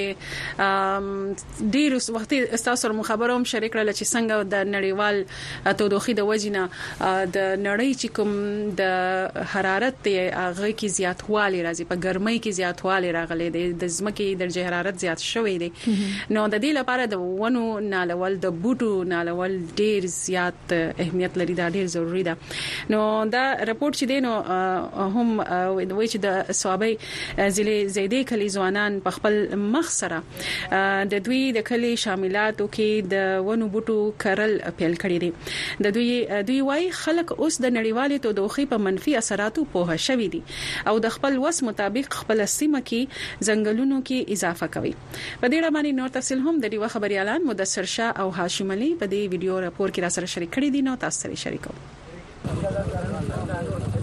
چې ډیر وخت استاسو مخابروم شریک را لچ څنګه د نړیوال تودوخي د وجنه د نړۍ چې کوم د حرارت هغه کې زیاتوالی راځي په ګرمۍ کې زیاتوالی راغلي د زمکه درجه حرارت زیات شوې دي نو د دې لپاره د ونو نالول د بوټو نالول ډیر زیات اهمیت لري دا ډیر ضروری ده نو دا راپورټ چې دینو هم وایي چې د ثوابي ضلع زیدې کلی ځوانان په خپل مخ سره د دوی د کلی شاملاتو کې د ونو بوټو کرل پیل کړی دي د دوی وایي خلک اوس د نړیوالې تودوخي په منفي اثراتو په شوي دي او د خپل وس مطابق خپل سیمه کې ځنګلونو کې اضافه کوي په دې اړه باندې نور تفصیل هم د دیوه خبري اعلان مدثر شاه او هاشم علي په دې ویډیو راپور کې را سره شریک کړی دي نو تاسو سره شریکو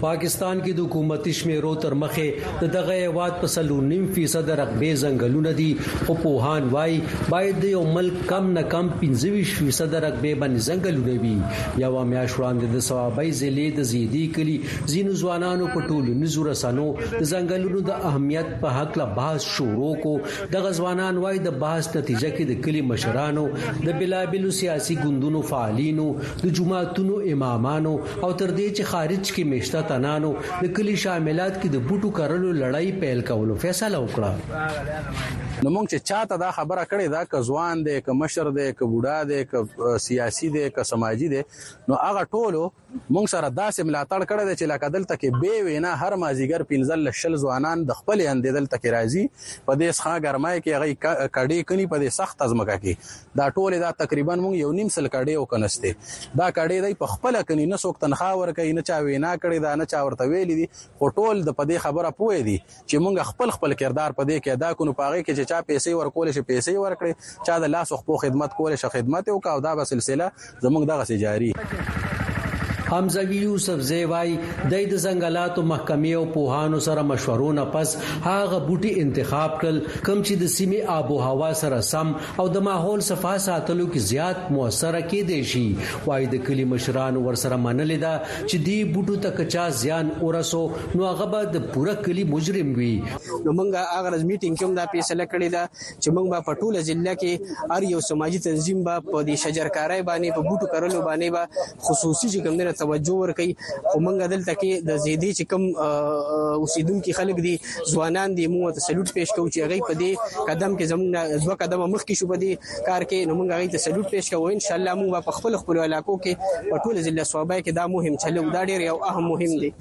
پاکستان کې د حکومتي شمیرو تر مخه دغه هیواد په 3.5% رقبې ځنګلونه دي خو پوهان وايي باید د یو ملک کم نه کم 25% رقبې باندې ځنګلونه وي یو میاشت وړاندې د ثوابي ضلع د زیدي کلی زینو ځوانانو په ټولنیزو رسنیو د ځنګلونو د اهمیت په حق لا بحث شروع کو د غزوانان وايي د بحث نتیجه کې د کلی مشرانو د بلابلو سیاسي ګوندونو فعالینو د جماعتونو امامانو او تر دې چې خارج کې مشته تنانو د کلی شاملات کې د بوټو کرلو لړۍ پیل کولو فیصله وکړه نو موږ چې چاته دا خبره کړې دا ک ځوان دی ک مشر دی ک بوډا دی ک سیاسي دی ک سماجی دی نو هغه ټولو موږ سره داسې ملاتړ کړی دی چې لکه دلته کې به وینا هر مازیګر 15 ځوانان د خپل اندیدل تک راځي په دې ښه ګرمای کې هغه کډې کني په دې سخت ازمکه کې دا ټول دا تقریبا موږ یو نیم سل کډې وکنسته دا کډې دی په خپل کني نه څوک تنخوا ورکړي نه چا وینا کړی دا نه چا ورته ویلي دي او ټول د پدې خبره پوي دي چې موږ خپل کردار پدې کې ادا کوو پاغه کې چې چا پیسې ورکول شي پیسې ورکړي چا د لاس خو خدمت کول شي خدمت او دا به سلسله زموږ دغه جاری حمزه یوسف زیوای د ځنګلاتو محکمې او پوهانو سره مشورونه پس هغه بوټي انتخاب کړل کوم چې د سیمې آب او هوا سره سم او د ماحول صفا ساتلو کې زیات موثر کېدي شي وای د کلی مشران ورسره منل دا چې دی بوټو ته کچا زیان ورسو نو هغه به د پوره کلی مجرم وي نو موږ هغه میټینګ کوم دا فیصله کړی دا چې موږ په ټوله ضلع کې هر یو سماجی تنظیم به په دې شجرکارۍ باندې په بوټو کرلو باندې به خصوصي چې کوم توجه ورکړي او موږ دلته کې د زیدي چې کوم اوسیدونکو خلک دي ځوانان دي موږ ته سلوټ پېښ کوو چې هغه په دې قدم کې زموږ ځو قدم مخکې شو په دې کار کې نو موږ هغه ته سلوټ پېښ کوو ان شاء الله موږ په خپل علاقو کې په ټول ضلع صوبای کې دا مهم چلو دا ډېر یو اهم مهم دی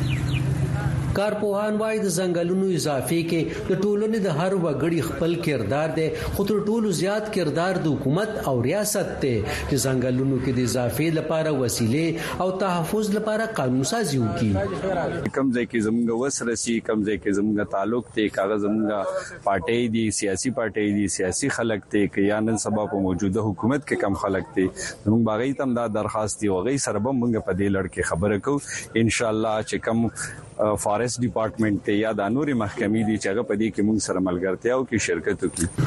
کارپوهان وايي د ځنګلونو اضافي کې د ټولنې د هر وګړي خپل کردار دی خو تر ټولو زیات کردار د حکومت او ریاست دی چې ځنګلونو کې د اضافي لپاره وسیلې او تحفظ لپاره قانون سازي وکړي کم ځای کې زموږ وسرسي کم ځای کې زموږ تعلق ته کاغذ زموږ پارټي دي سیاسي پارټي دي سیاسي خلک ته کې یا نن سبا په موجوده حکومت کې کم خلک ته موږ باغی تم دا درخواست دی او غي سره به موږ په دې لړ کې خبره کوو ان شاء الله چې کم فارست ډپارټمنټ ته یا د نوري محکمې دي چې هغه په دې کې موږ سره ملګرتیا او کې شرکت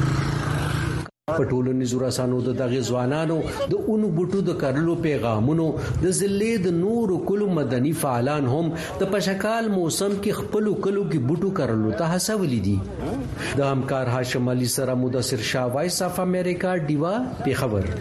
وکړي په ټولنیزو رسنیو د دغه ځوانانو د اونو بوټو د کارلو پیغامونو د ضلع د نورو کلو مدني فعالان هم د پشکال موسم کې خپل کلو کې بوټو کارلو ته هڅولې دي د همکار هاشم علي سره مدثر شاه وایس اف امریکا دیوا په خبر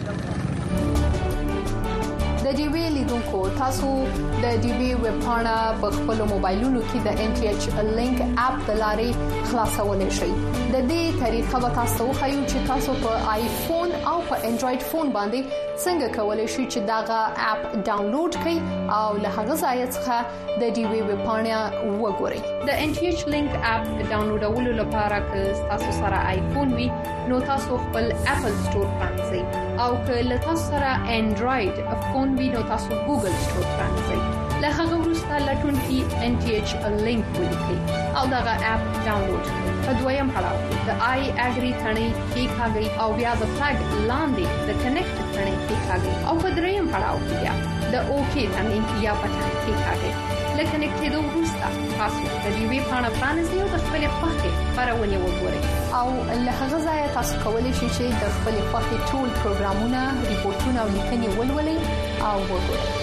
د ډي وی لیدونکو تاسو د ډي وی ویب پاڼه په خپل موبایلونو کې د ان ټي ایچ لینک اپ د لارې خلاصولای شئ د دې طریقه به تاسو خو چې تاسو په آیفون او په انډراید فون باندې څنګه کولای شئ چې داغه اپ ډاونلوډ کړئ او له هغه ځای څخه د ډي وی ویب پاڼه وګورئ د ان ټي ایچ لینک اپ ډاونلوډولو لپاره که تاسو سره آیفون وي نو تاسو خپل اپل سٹور پرانځئ او که تاسو سره انډراید فون وي نو تاسو ګوګل سٹور پرانځئ له هغه وروسته لټون کې ان ټي ایچ لینک ولیکئ او دغه اپ ډاونلوډ کړئ په دویم پړاو کې د آی اګری ثنې کې ښاګي او بیا د فلګ لاندې د کنیکټ ثنې کې ښاګي او په دریم پړاو کې بیا د اوکی ثنې یا پټن کې ښاګي لکه نکټېدو وروسته تاسو د دې وی پاڼه پرانیزئ او د خپل خوښې خبرونه وګورئ او له هغه ځای تاسو کولی شئ چې د خپل خوښې ټول پروګرامونه ریپورتونه او لیکنې ولولئ او وګورئ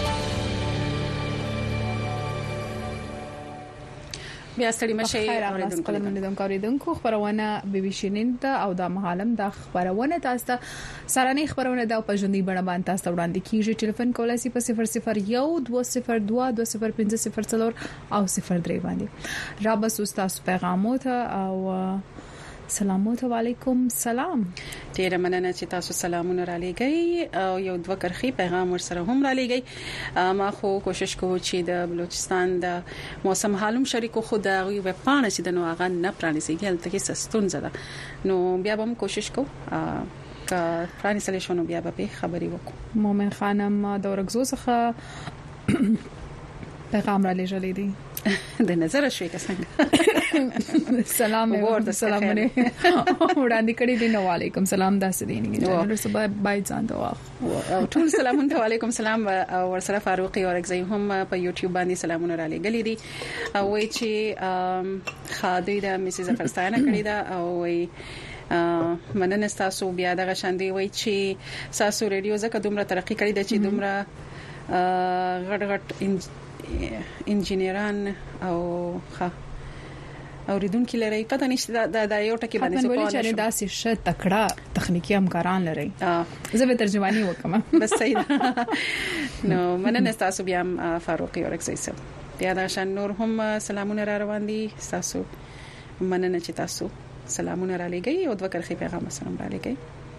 بیا ستړي مشه اوریدونکو خبرونه بي بي سي نن ته او د مهالم د خبرونه تاسو سرانه خبرونه د پژوندۍ بڼه باندې تاسو وړاندې کیږي ټلیفون کولای شئ په 0012022050 او 03 باندې را بس تاسو پیغامات او سلام علیکم سلام ډیر مننه چې تاسو سلامونه را لېږئ او یو دوه کرخي پیغام ورسره هم را لېږئ ما خو کوشش کوم چې د بلوچستان د موسم حالم شریکو خو د ویب پاڼه چې د نو هغه نه پرانیزي هلته کې سستون زده نو بیا هم کوشش کوم که پرانیزل شو نو بیا به خبري وکړو مومن خانم د ورغزو څخه پیغام را لېږلې دي د نظر شوي څنګه سلام ورته سلامونه وړاندې کړی دی. نو علیکم سلام داسې دی نه نو سبا بای ځان دا ټول سلامونه. علیکم سلام او سره فاروقي او رګزي هم په یوټیوب باندې سلامونه را لګلې دي او وای چې خادي د میسز فرستانه کړی دا او وای مننه تاسو بیا دغه شاندي وای چې تاسو ریډیو زکه دومره ترقی کړی دی چې دومره غټ انجینران او اوریدونکو لري پته نشته دا یو ټکی باندې څه کولی چې دا سه تکړه تخنیکی همکاران لري. زه به ترجمانی وکم بس صحیح. نو مننه تاسو بیا فاروقي او رکسي سم بیا دا شان نور هم سلامونه را روان دي تاسو. مننه چې تاسو سلامونه را لګي او د وکړې پیغام سلام را لګي.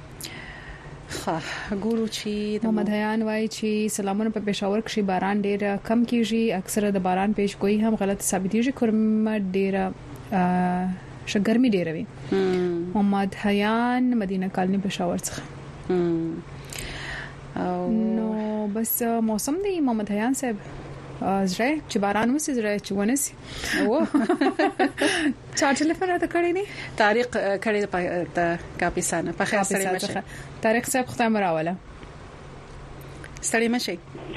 ګورو چې محمد حیان وایي چې سلامونه په پېښور کې باران ډېر کم کیږي. اکثره د باران پیش کوي هم غلط ثابتېږي. کومه ډېر شګرمي ډېر وي. محمد حیان مدینه کالنی پېښور څخه نو بس موسم دی محمد حیان صاحب زړه چې باران وسی زړه چې ونسی او چا ټلیفون راته کړی دی طارق کړی د کاپیسانه په خیر سره مشه. طارق صاحب خدای مراوله ستړي مشه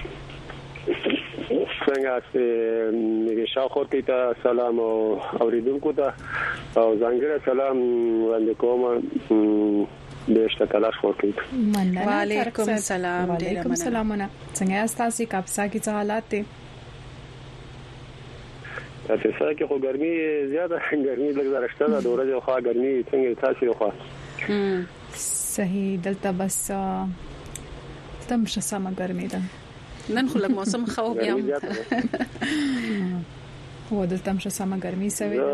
څنګه چې میګه شاوخور ته سلام او اوریدونکو ته او ځانګړی سلام وړاندې کوم دشته تلاش وکړئ. وعلیکم السلام. وعلیکم السلام. څنګه تاسو کاپسا کې څه حالات دي؟ تاسو کې خو ګرمي زیاده ګرمي لږ راځته دا ورځ خو ګرمي څنګه تاسو خو صحیح دلته بس تم شسمه ګرمي ده نن خو لږ موسم خو بیا و دلته شسمه ګرمي سوي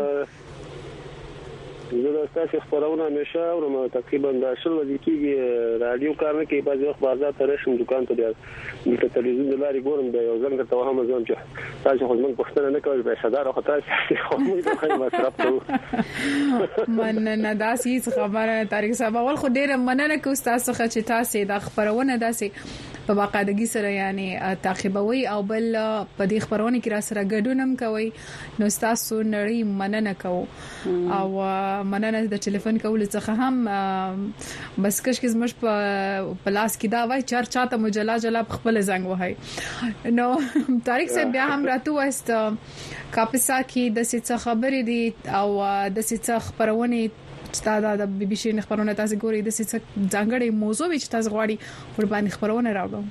زه تاسو خبرونه نشه او تقریبا د شل ورځې کې رادیو کار نه کوي. بعضی وخت بازار ته راشم دکان ته د تلویزیون د لارې ګورم د یو ځل ته هم ځم چې تاسو خو موږ پښتنه نه کوي په صدر خو تاسو خو موږ خو مصرف کوو. مننه داسې خبره طارق صاحب اول خو ډیره مننه کوم تاسو چې تاسو د خبرونه داسې په باقاعدګي سره یعنی تعقیبوي او بل په دې خبرونه کې را سره ګډونم کوي. نو تاسو نړۍ مننه کوم او مننه د ټلیفون کول څخه هم بس کش کې زمش په پلاس کې دا وای چار چاته مجلا جلا خپل زنګ وای. نو طارق صاحب بیا هم راتو واست کاپسا کې د څه خبرې دي او د څه خبرونه ستاسو د بي بي سي خبرونه تاسو ګورئ د څه ځانګړي موضوع چې تاسو غواړئ ور باندې خبرونه راوړم.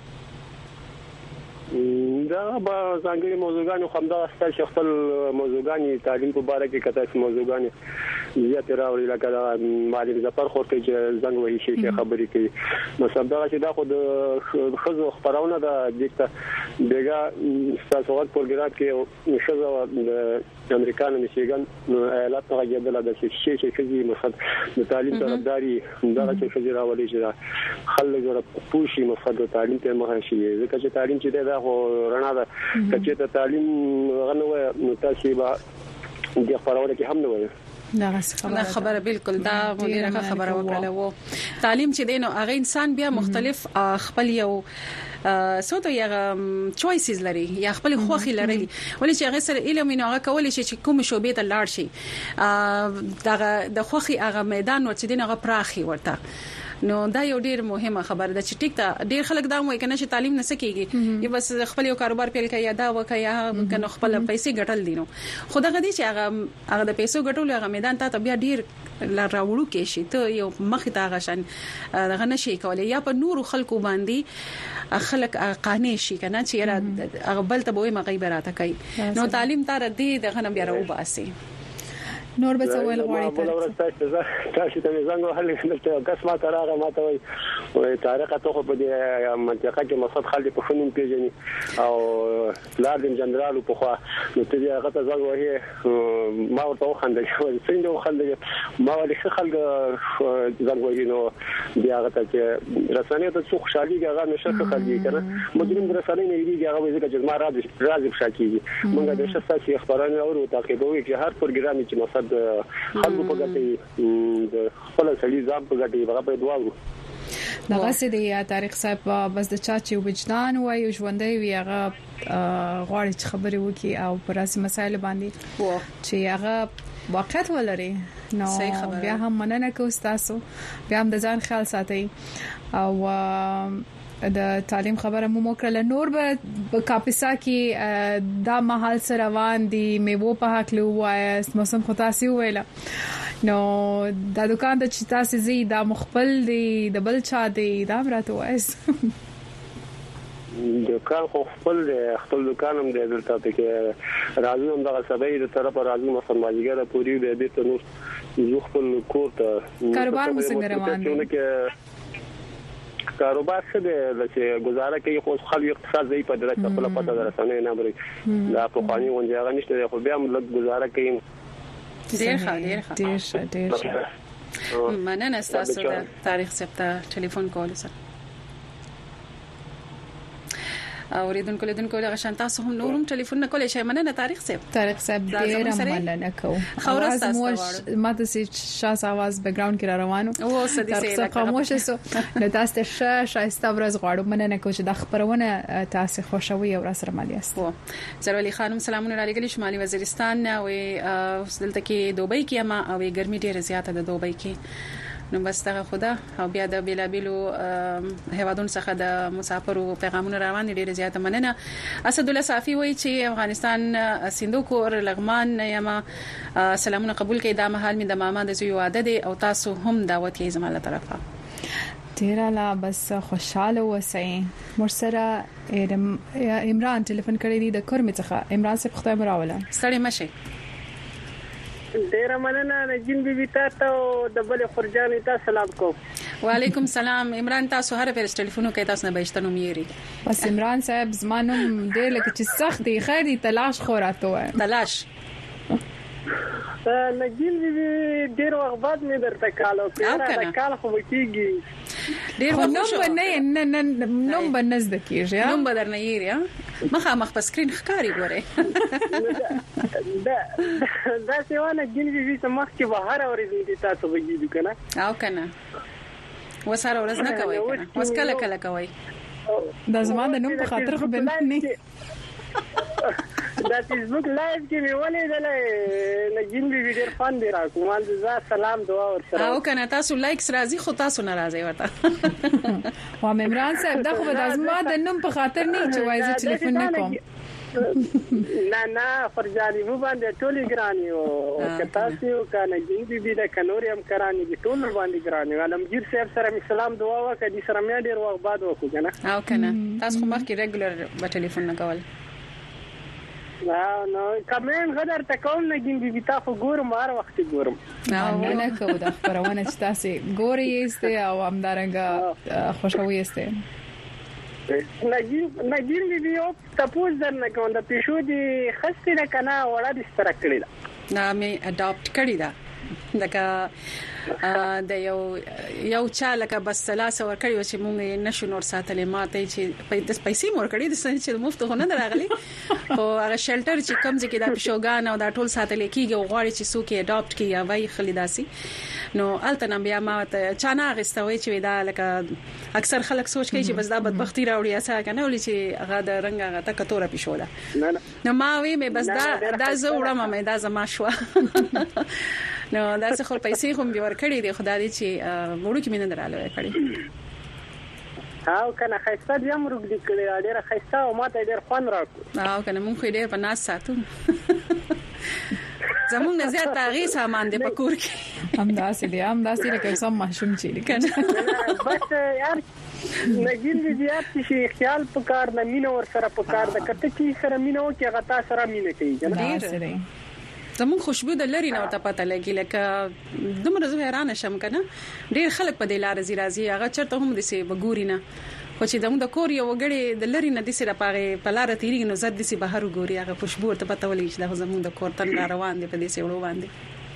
دا به ځانګړي موضوعګانو خمدا ستاسو خپل موضوعګانې تعلیم په اړه کې کته موضوعګانې زیات راوړي لکه معلم ظفر خورته چې زنګ وایي شي خبرې کوي. مثلا دا چې دا خو د خزو خبرونه د دکته دغه تاسو وخت پروګرام کې خزو د امریکا نه میشيګن ایالت نه راځي د شي چې مثلا د تعلیم طرفداري دا چې خزي راوړي چې خلک زره پوښي مثلا تعلیم ته مخه شي ځکه چې تعلیم چې دا خو رڼا ده چې تعلیم غنوي نو تاسو به د خبرونه کې هم نه وایي. دا خبره بالکل دا مدیره خبره وکړه وو تعلیم چې دینو هغه انسان بیا مختلف خپل یو سوتو یا چويسز لري یا خپل خوخي لري ولې چې هغه سره علم نه هغه کولای شي چې کوم شوبې ته لاړ شي دا د خوخي هغه میدان ورته دین هغه پراخي ورته. نو دا یو ډیر مهمه خبره ده چې ټیک ته ډیر خلک دا وایي کنه چې تعلیم نه سکیږي یا بس خپل یو کاروبار پیل کوي یا دا وکړي یا کنه خپل پیسې ګټل دي. نو خدای غدي چې هغه د پیسو ګټول هغه میدان ته بیا ډیر راوړو کې شي ته یو مخ ته غشن هغه نشي کولای یا په نورو خلکو باندې خلک قانع شي کنه چې هغه بل ته به مغیبراته کوي. نو تعلیم ته ردی دغه نه بیا راو باسي. نور به څه ویل غواړي تاسو ته زنګ وهل چې قسمه تراغه ماته وي تاریخ ته خو په دې منطقه کې مصد خلک په فنون پیژني او لارډ جنرال په خوا نو ته هغه ته زنګ وهي ما ورته خندل څنګه خندل ما ولې خلک زنګ وهي نو بیا هغه ته رسنۍ ته څو خوشالي هغه نشه خلک کنه مجرم رسنۍ نه یې هغه ځکه چې ما راځي شاکي موږ د شخصي خبرونه او تعقیبوي چې هر پروګرام چې مصد خلکو په ګټي د خپل سړي ځام په ګټي هغه په دواړو دغه سي دی طارق صاحب بس د چا چې وجدان وای ژوندۍ وی هغه غواړي چې خبرې وکړي او پر اساس مسایل باندې چې هغه واقعیت ولري نو بیا هم مننه کوم تاسو بیا هم د ځان خیال ساتئ او د تعلیم خبره مو کړل نور به کاپیسا کې دا محل سره روان دي میوه په حق له وایس موسم خو تاسو ویلا نو دا دکان د چتا سي زی دا مخبل دی د بل چا دی دا راته وایس دکان خو خپل دکان هم دی دلته کې راځي هم دغه سبې د طرف راځي مسلمانګره پوری به دې ته نو زو خپل کوټه کاروبار مو څنګه روان دی کاروبار څه دی چې گزاره کوي خو خلک اقتصاد زی په دغه خپل پته درسنه نه بري دا په قانوني ونځه نشته خو بیا هم لږ گزاره کوي ډیر ښه مننه تاسو د تاریخ ثبت ټلیفون کول سره اوریدونکو له غشان تاسو هم نورم ټلیفون کولای شئ مننه طارق صاحب ډیر مننه کوم خورس ماته سي شاس आवाज بیک ګراوند کې روانو او سدي سي خاموش سو د تاسو شایسته ورځ غواړم مننه کوم چې د خبرونه تاسو خوشوي او سره مالیاست زرولی خانم سلامونه را لګلی شمالي وزیرستان او دلته کې دوبۍ کې ما او ګرمي ډیره زیاته ده دوبۍ کې نو بس ته خدا او بیا د بیلابیلو هوادون څخه د مسافرو پیغامونه روان دي ډیره زیاته مننه اسد الله صافي وایي چې افغانستان سندوکور لغمان یما سلامونه قبول کړئ دا مهال می د ماما د زوی واده دي او تاسو هم دعوت یې زماله طرفه ډیر لا بس خوشاله وسئ مرسره عمران ټلیفون کړی دی د کورمې څخه عمران صاحب خدای مراوله ستړي مشه ډیر مننه نجین بي تاسو د بل خرجان تاسو سلام کوم وعلیکم السلام عمران تاسو هر پیرس ټلیفونو کې تاسو نه بهشتنو میری بس عمران صاحب زمانم ډیر لکه چې سخت دی خیر دی تلاش خوراته وای تلاش نجین بي ډیر وخت بعد مې درته کالو پیرا کال خو کېږي ډیر نوم بنز د کیږي نوم بدرنه یې مخ په سکرین ښکاری ګوره دا سیوانه جنبي وی سمخ کې بهر اورېدل دي تاسو وګورئ کنه او کنه وساره ورځ نه کوي وس کله کوي دا زمانه نوم په خاطر خو به نه دا فیسبوک لایو کې مې ولیدل نجین بي ډېر فان دی راکوم زه سلام دعا ورسره او کنه تاسو لایکس راځي خو تاسو ناراضي ورته و عمران صاحب دا خو د زمانه نوم په خاطر نه چې وایي ټلیفون نه کوم نه فرجاني مو باندې ټولي ګراني او کتاسو کنه جنبي بي د کنوريم کراني دي ټول باندې ګراني علمگیر صاحب سره سلام دعا وکړي سره مې ډېر وخت بعد وکړه کنه او کنه تاسو مخ کې ریګولر په ټلیفون نه کول نو کمن غدر تکوم نه ګین بي تاسو ګورم هر وخت ګورم نه کوم دا پرونه چې تاسو ګوري یسته او همدارنګه خوشوي یسته نجین بي یو تاسو درنه کوم د پښو دي خسته نه کنه وړه د سره کړی دا مې اډاپټ کړی دا دغه د یو چا لکه بس سلاسه ور کړی چې مونږ نشو نور ساتلې ماته چې پیسې مور کړی د سن چې مفت خو نه دراغلي او هغه شلټر چې کم ځکه د پښوګان او د ټول ساتلې کیږي غواړي چې څوک اډاپټ کړي یا وای خلیداسي نو الته بیا ما ته چانه غستوي چې دا لکه اکثر خلک سوچ کوي چې بس دا بدبختی راوړي اسا کنه ولې چې هغه د رنګ هغه تک تور پښو ده نو ما وی مې بس دا زه وړم مې دا زما شو نو دا څه خو پیسې هم به ورکړي دي خدای دې چې وړو کې مینه دراله کړي او کنه خیسته دې امرګ دې کړي ډېر خیسته او ماته ډېر خوان راکو او کنه مونږ دې په ناس ساتو زموږ نه زیات تاغي سامان دې پکور کې همداسې لکه سم ماشوم چې کنه بس یار نګین دې یار چې خیال پکار نه مینه ور سره پکار د کته چې سره مینه او کې غتا سره مینه کوي کنه زمون خوشبو د لری نه ورته پته لګي لکه دومره زه حیران شم کنه ډیر خلک په دې لار راځي هغه چرته هم دي سي وګوري نه خو چې دمو د کور یو وګړي د لری نه دي سي راپاره په لار تیریږي نو زد دي سي بهر وګوري هغه خوشبو ورته پته ولګي چې د زمون د کور تن روان دي په دې سي وړو باندې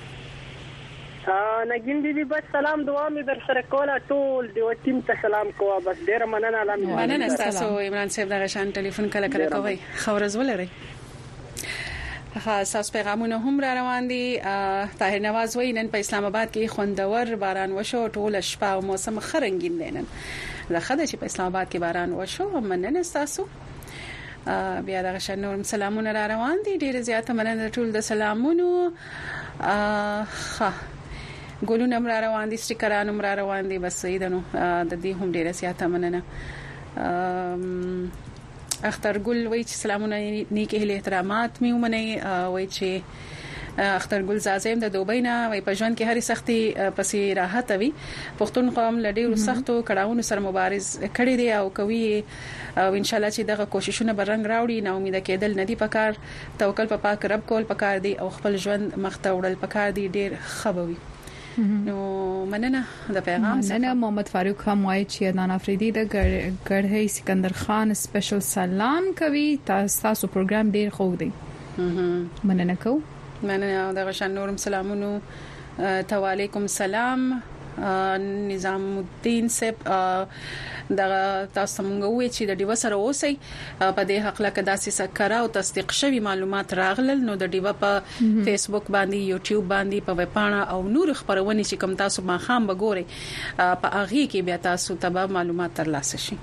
نګین دې بس سلام دعا مې در سره کوله ټول دی ټیم ته سلام کوه بس ډیر مننه تاسو عمران صاحب دغه شان ټلیفون کله کوي خبرز ولري خاص پیغامونه هم را روان دي. طاهر نواز وای نن په اسلام آباد کې خوندور باران وشو، ټول شپه او موسم خرنګین دی نن. زه چې په اسلام آباد کې باران وشو مننه تاسو. بیا د غشنور سلامونه را روان دي، ډیر زیاته مننه ټول د سلامونو. ګلونه را روان دي، سټیکرانو را روان دي، بس ایدنو د دې هم ډیر زیاته مننه. اختر ګل وای چې سلامونه نیک اهل احترامات می ومني. وای چې اختر ګل زازم د دوبۍ نه وای په ژوند کې هرې سختي پسې راحت وي. پښتون قوم لډیرو سختو کړهونو سره مبارز کړي دي او کوي، او ان شاء الله چې دغه کوششونه برنګ راوړي. نه امید کېدل ندي پکار، توکل په پاک رب کول پکار دي او خپل ژوند مخته وړل پکار دي. ډیر خبوي. نو مننه د پیغام مننه. محمد فاروق هم وایي چې عدنان افریدي د ګړهي سکندر خان سپیشل سلام کوي. تاسو پروګرام ډیر خو دی. مننه کو. مننه د غشن نورم سلامونو. تعالیکم سلام. نظام الدین صاحب دا تاسو مونږ وی چې د ډیو سره اوسئ په دې حق لکه داسې سکره او تصدیق شوی معلومات راغلل. نو د ډیو په فیسبوک باندې، یوټیوب باندې، په ویبپاڼه او نور خبرونه چې کوم تاسو ما خام بګورئ په اغه کې بیا تاسو ته معلومات ترلاسه شي.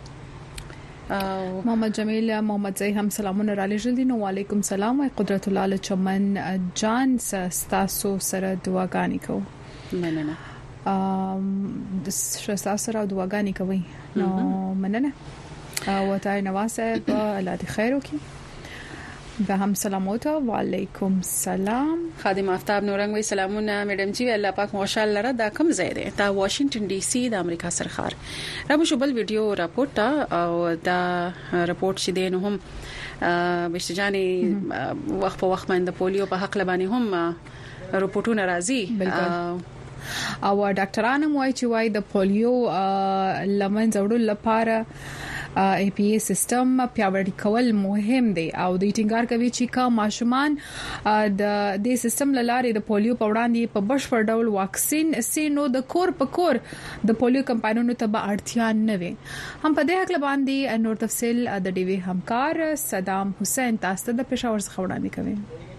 محمد جمیل محمد زئی هم سلامونه را لېږل دي. نو وعلیکم سلام او قدرت الله چمن جان تاسو سره دعاګانې کوو. مننه. د شستا سره دعاګانې کوي. نو مننه. او تای نواسه په الله دې خیر وکړي. به هم سلاموته. وعلیکم سلام. خادم آفتاب نورنګ وی سلامونه میډم جی. الله پاک ماشاءالله لره دا کوم ځای دی؟ دا واشنگټن ډي سي د امریکا سرخار. را مو شبل ویډیو راپورټ او دا راپورټ چې دین هم بشجاني وخت په وخت باندې پولیو په حق لبانی هم راپورټونه راځي. او ډاکټرانو وایي چې وایي د پولیو لمن زوړل لپاره ای پی ای سیستم پیاوړی کول مهم دی او د ټینګار کوي چې کا ماشومان د دې سیستم لاره د پولیو په وړاندې په بشپړ ډول واکسین سینو د کور په کور د پولیو کمپاینونو ته به اړتیا نه وي. هم په دې حق باندې نور تفصیل د ډیوی همکار صدام حسین تاسو د پېښور څخه وړاندې کوي.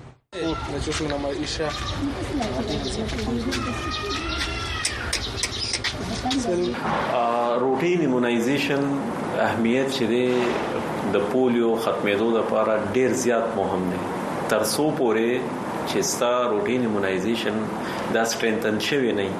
روټین ایمونایزیشن اهمیت چې د پولیو ختمېدو لپاره ډیر زیات مهم دی. تر څو پورې چې ستا روټین ایمونایزیشن دا سټرینتن شوی نه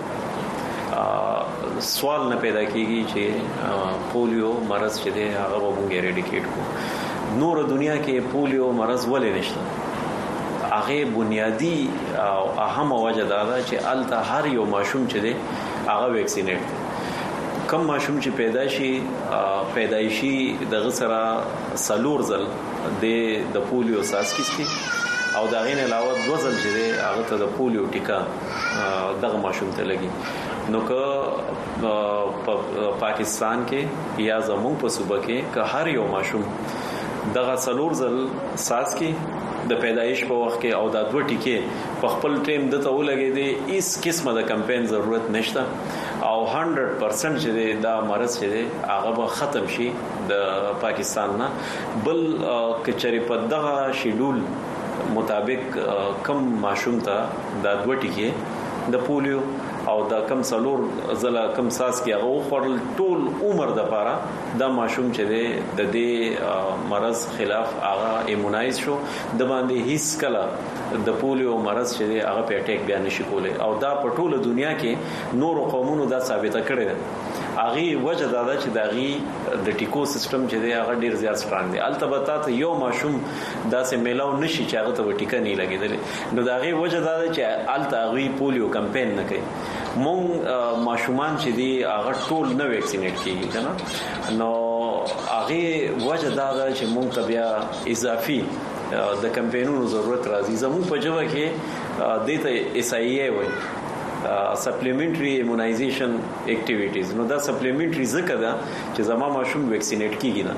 سوال نه پیدا کیږي چې پولیو مرض چې دی هغه به موږ اریډیکیټ کو. نور دنیا کې پولیو مرض ولې نشته؟ هغه بنیادی او اهم وجه دا ده چې الته هر یو ماشوم چې دی هغه ویکسینیټ دی. کم ماشوم چې پیدایشي دغه سره سلور ځل د پولیو ساس کیستی او دا غین علاوه 2 ځل چې دی هغه ته د پولیو ټیکا دغه ماشوم ته لګي. نو که پاکستان کې یا زموږ په صوبه کې که هر یو ماشوم دغه سلور ځل ساس کی د پیدایش په وخت کې او دا 2 ټیکې په خپل ټیم د ته ولګې دي، هیڅ قسمه د کمپاین ضرورت نشته او 100% چې دا مرض چې هغه به ختم شي د پاکستان نه. بل کچري په دغه شیډول مطابق کم ماشوم ته دا 2 ټیکې د پولیو او دا کم سلور زلا کم ساس کې هغه خورل ټول عمر د پاره دا ماشوم چې د دې مرض خلاف هغه ایمونایز شو د باندې هیڅ کله د پولیو مرض چې هغه په اٹیک بیا نشي کولای. او دا په ټوله دنیا کې نور قومونو دا ثابته کړی ده. هغه وجه دا ده چې داغي د ټیکو سیستم چې دی هغه ډیر زیات سترانګ دی. البته یو ماشوم داسې میلاو نشي چې هغه ته ټیکا نه لګیدل. نو داغي وجه دا ده چې البته پولیو کمپاین نه کوي. مونږ ماشومان چې دی هغه ټول نه ویکسینیټ کیږي کنه. نو هغه وجه دا ده چې مونږ ته بیا اضافي د کمپاینونو ضرورت راځي. زموږ په جوه کې دته اس ای ای وایي سپلیمنټری ایمونایزیشن اکټیویټیز. نو دا سپلیمنټری ځکه ده چې زما ماشوم ویکسینیټ کیږي نه.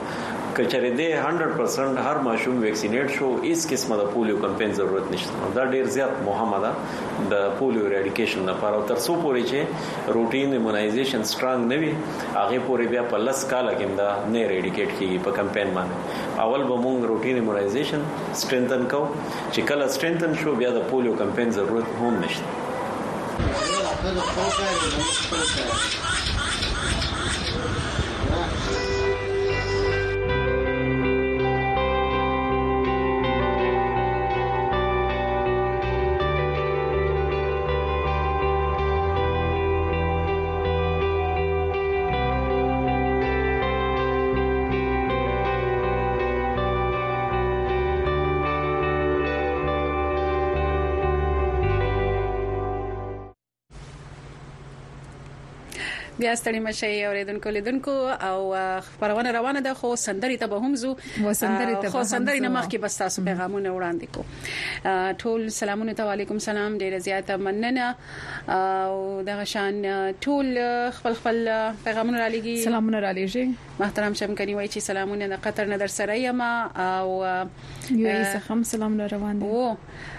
کچره دې 100% هر ماشوم ویکسینیټ شو هیڅ قسمه د پولیو کمپاین ضرورت نشته. دا ډیر زیات مهمه ده د پولیو اریډیکیشن لپاره. او تر څو پورې چې روټین ایمونایزیشن سترونګ نه وي هغه پورې بیا په لس کال کې دا نه اریډیکیټ کیږي په کمپاین باندې. اول به موږ روټین ایمونایزیشن سترنتن کو چې کله سترنتن شو بیا د پولیو کمپاین ضرورت هم نشته. بیا ستړي مشي اوریدونکو لیدونکو او خبرونه روانه ده. خو سندري ته به هم زو خو سندري نه مخکې بس تاسو پیغامونه وړاندې کو. ټول سلامونه ته وعليكم سلام. ډیره زیاته مننه او دغه شان ټول خپل پیغامونه را لګي. سلامونه را لګي. محترم شمکني وایي چې سلامونه د قطر نه در سره یم او یو یې هم سلامونه روان دي.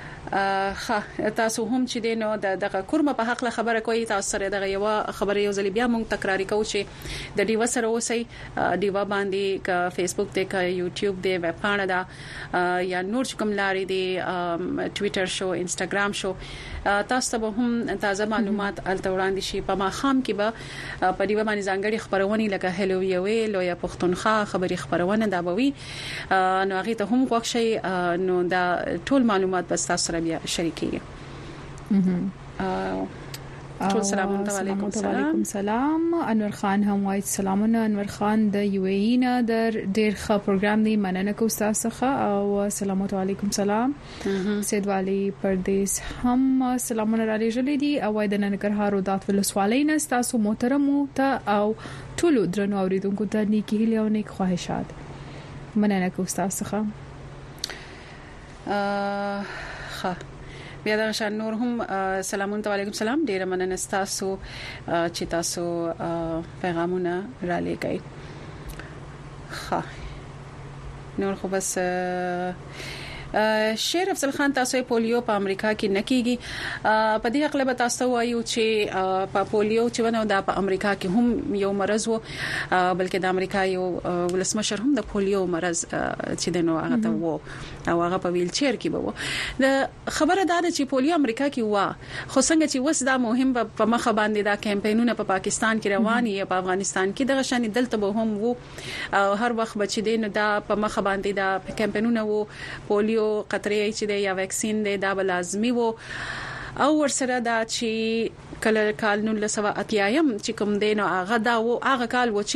تاسو هم چې دینو دغه کورمه په حق خبره کوي. تاسو سره دغه یو خبره یو ځل بیا مونږ تکراری کوو چې د ډیوا سره اوسئ. ډیوا باندې ک فیسبوک ته ک یوټیوب دی ویب پاڼه دا یا نور کوم لاري دی ټوئیټر شو انستګرام شو تاسو ته هم تازه معلومات الته وړاندې شي. په ماخام کې به په ډیوا باندې ځانګړي خبرونه لکه هلو یوې لویا پښتونخوا خبري خبرونه دا بوي نو هغه ته هم وښه شي نو دا ټول معلومات بس تاسو سره بیا شریکي. ټول سلامونه علیکم سلام. انور خان هم وایي سلامونه. انور خان د یو ای نه در ډیر ښه پروګرام دی مننه کوم تاسو څخه او سلامونه علیکم سلام. سید والی پردیس هم سلامونه را لېږلې دي او د ننګرهار رودات ولسوالۍ نه تاسو محترم ته او ټول درنو اوریدونکو ته نیکی هیله او نیک خواهشات مننه کوم تاسو څخه. بیا دا شان نور هم سلامونه علیکم سلام. ډیر مننه تاسو چې تاسو پیغامونه را لګی. نور خو بس شیر افضل خان تاسو پولیو په امریکا کې نکېږي. په دې اقلب تاسو وایو چې په پولیو چې ونه د په امریکا کې هم یو مرز وو بلکې د امریکا یو ولسمشر هم د پولیو مرز چې د نو هغه ته وو او هغه په ویل چیر کې وو. د خبره ده چې پولیو امریکا کې وا خو څنګه چې وس دا مهم په مخه باندې دا کمپاینونه په پاکستان کې رواني یا په افغانستان کې دغه شان دلته به هم وو او هر وخت بچی دین دا په مخه باندې دا کمپاینونه وو. پولیو قطري چې دی یا ویکسین دی دا به لازمي وو او ورسره دا چې کله کال 1980 چې کوم دی نو هغه دا وو هغه کال و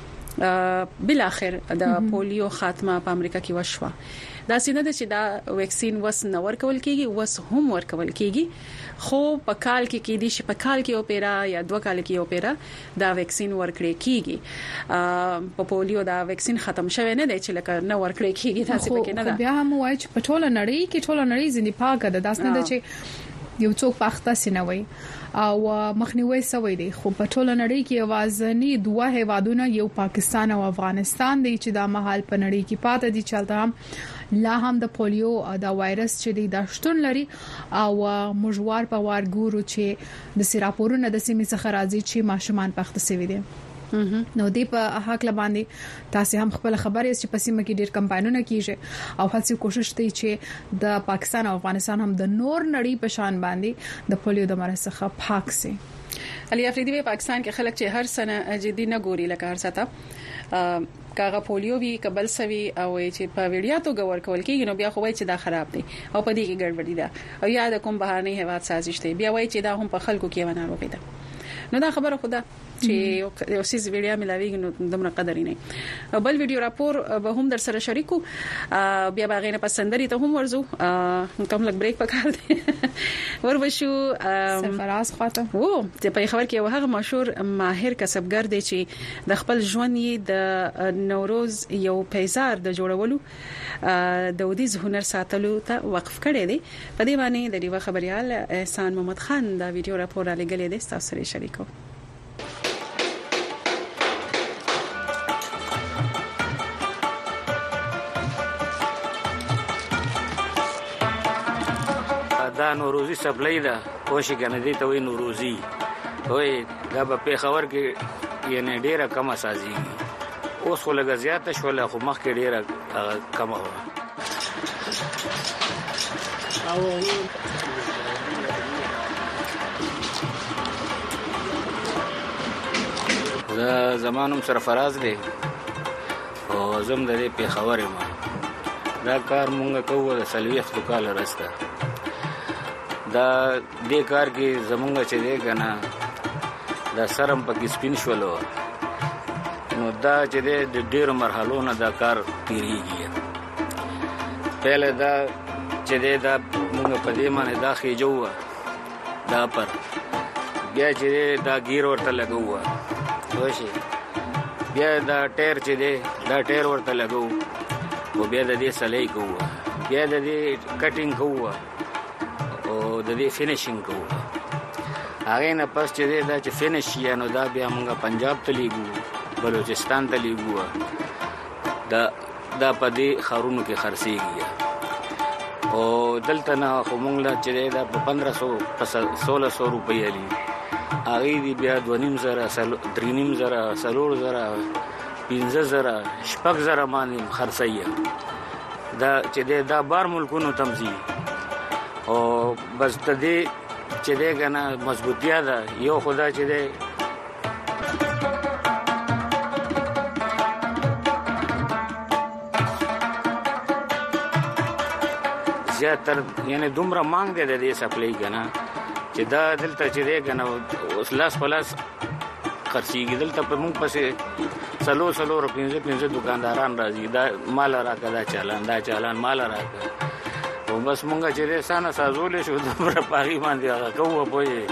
چې بل اخر د پولیو خاتمه په امریکا کې وشوه. دا سینه د چې دا ویکسین وس نه ورکول کیږي وس هم ورکول کیږي خو په کال کې دي چې په کال کې اوپیرا یا 2 کال کې اوپیرا دا ویکسین ورکړي کیږي. په پولیو دا ویکسین ختم شوی نه دی چې لکه نه ورکړي کیږي تاسو پکې نه ده. بیا هم وایي چې په ټوله نړۍ کې ټوله نړۍ ځنی پاکه ده داس نه ده چې یو څوک پخته سینوي او مخنیوي سوي دي خو په ټوله نړۍ کې اوازنی دوه هیوادونه یو پاکستان او افغانستان دي چې دا مهال په نړۍ کې پاتې دي چلته هم لا هم د پولیو دا وایرس چې دی د شتون لري او مجوار په وار ګورو چې د سراپورونو د سیمې څخه راځي چې ماشومان پخته سوي دي. نو دی په حق لباندې تاسو هم خپل خبرې چې په سیمه کې ډیر کمپاینونه کیږي او هڅه کوشش کوي چې د پاکستان او افغانستان هم د نور نړۍ په شان باندې د پولیو د مرض څخه پاک سي. علي افریدي په پاکستان کې خلک چې هر سنه جدي نه ګوري لکه هر ساته کاغه پولیو وی قبل سوي او چې په ویډیا تو غور کول کېږي نو بیا خو وایي چې دا خراب دي او په دې کې ګډوډي ده او یا د کوم بهانه هواد سازش دی بیا وایي چې دا هم په خلکو کې ونه روغی ده. نو دا خبره خو ده چې یو سیس ویډیو ملاویږي نو دمر قدر نه بل ویډیو راپور به هم در سره شریکو بیا باغې نه پسندري ته هم ورزو کوم لګ بریک پکار دي وروشو سرفراز خاطر وو چې په خبر کې هغه مشهور ماهر کسبګر دی چې د خپل ژوند د نوروز یو پیزار د جوړولو د ودیز هنر ساتلو ته وقف کړی دی. په دې باندې د ډیوا خبريال احسان محمد خان دا ویډیو راپور را لګلې دی تاسو سره شریکو. نوروزي سپلای ده کوشي کنه دي ته وي نوروزي وای دا په خبر کې یعنی ډیره کم اساسي اوس ولګه زیاته شول خو مخ کې ډیره کم و او دا زمانم سرفراز دی او زم د دې په خبره ما دا کار مونږ کوو د سلويخ د کال راسته دا دې کار کې زمونږ چې دی کنه دا سرم پکې سپین شولو نو دا چې د ډېر مرحلو نه دا کار تیریږي پهله دا چې دا موږ په دې باندې دا خېجو دا پر بیا چې دا گیر ورته لګو وشي بیا دا ټایر چې دا ټایر ورته لګو او بیا د دې سلای کوو بیا د دې کټینګ کوو او د دې فینیشینګ کوو هغه نه پس چې دا چې فینیش یا نو دا بیا موږ پنجاب ته لیږو بلوچستان ته لیږو دا په دې خارونو کې خرڅيږي او دلته نه خو موږ لا چې دا په 1500 په 1600 روپۍ علي هغه دی بیا 2.5 3.5 4.0 15,000 شپږ باندې خرڅي دا چې دا بار ملکونو تمزي او بس ته دې چې دې کنه مضبوطیا ده یو خدا چې دې زیاتر یعنی دومره مانګ دی د دې سپلای کنه چې دا دلته چې دې کنه اوس لاس پلاس خرڅيږي دلته په موږ پسې سلو روپینځه دکانداران راځي دا مال راکړه دا چالان مال راکړه او بس مونږ چې سانه سازولې شو د پاغي باندې هغه کوو پوي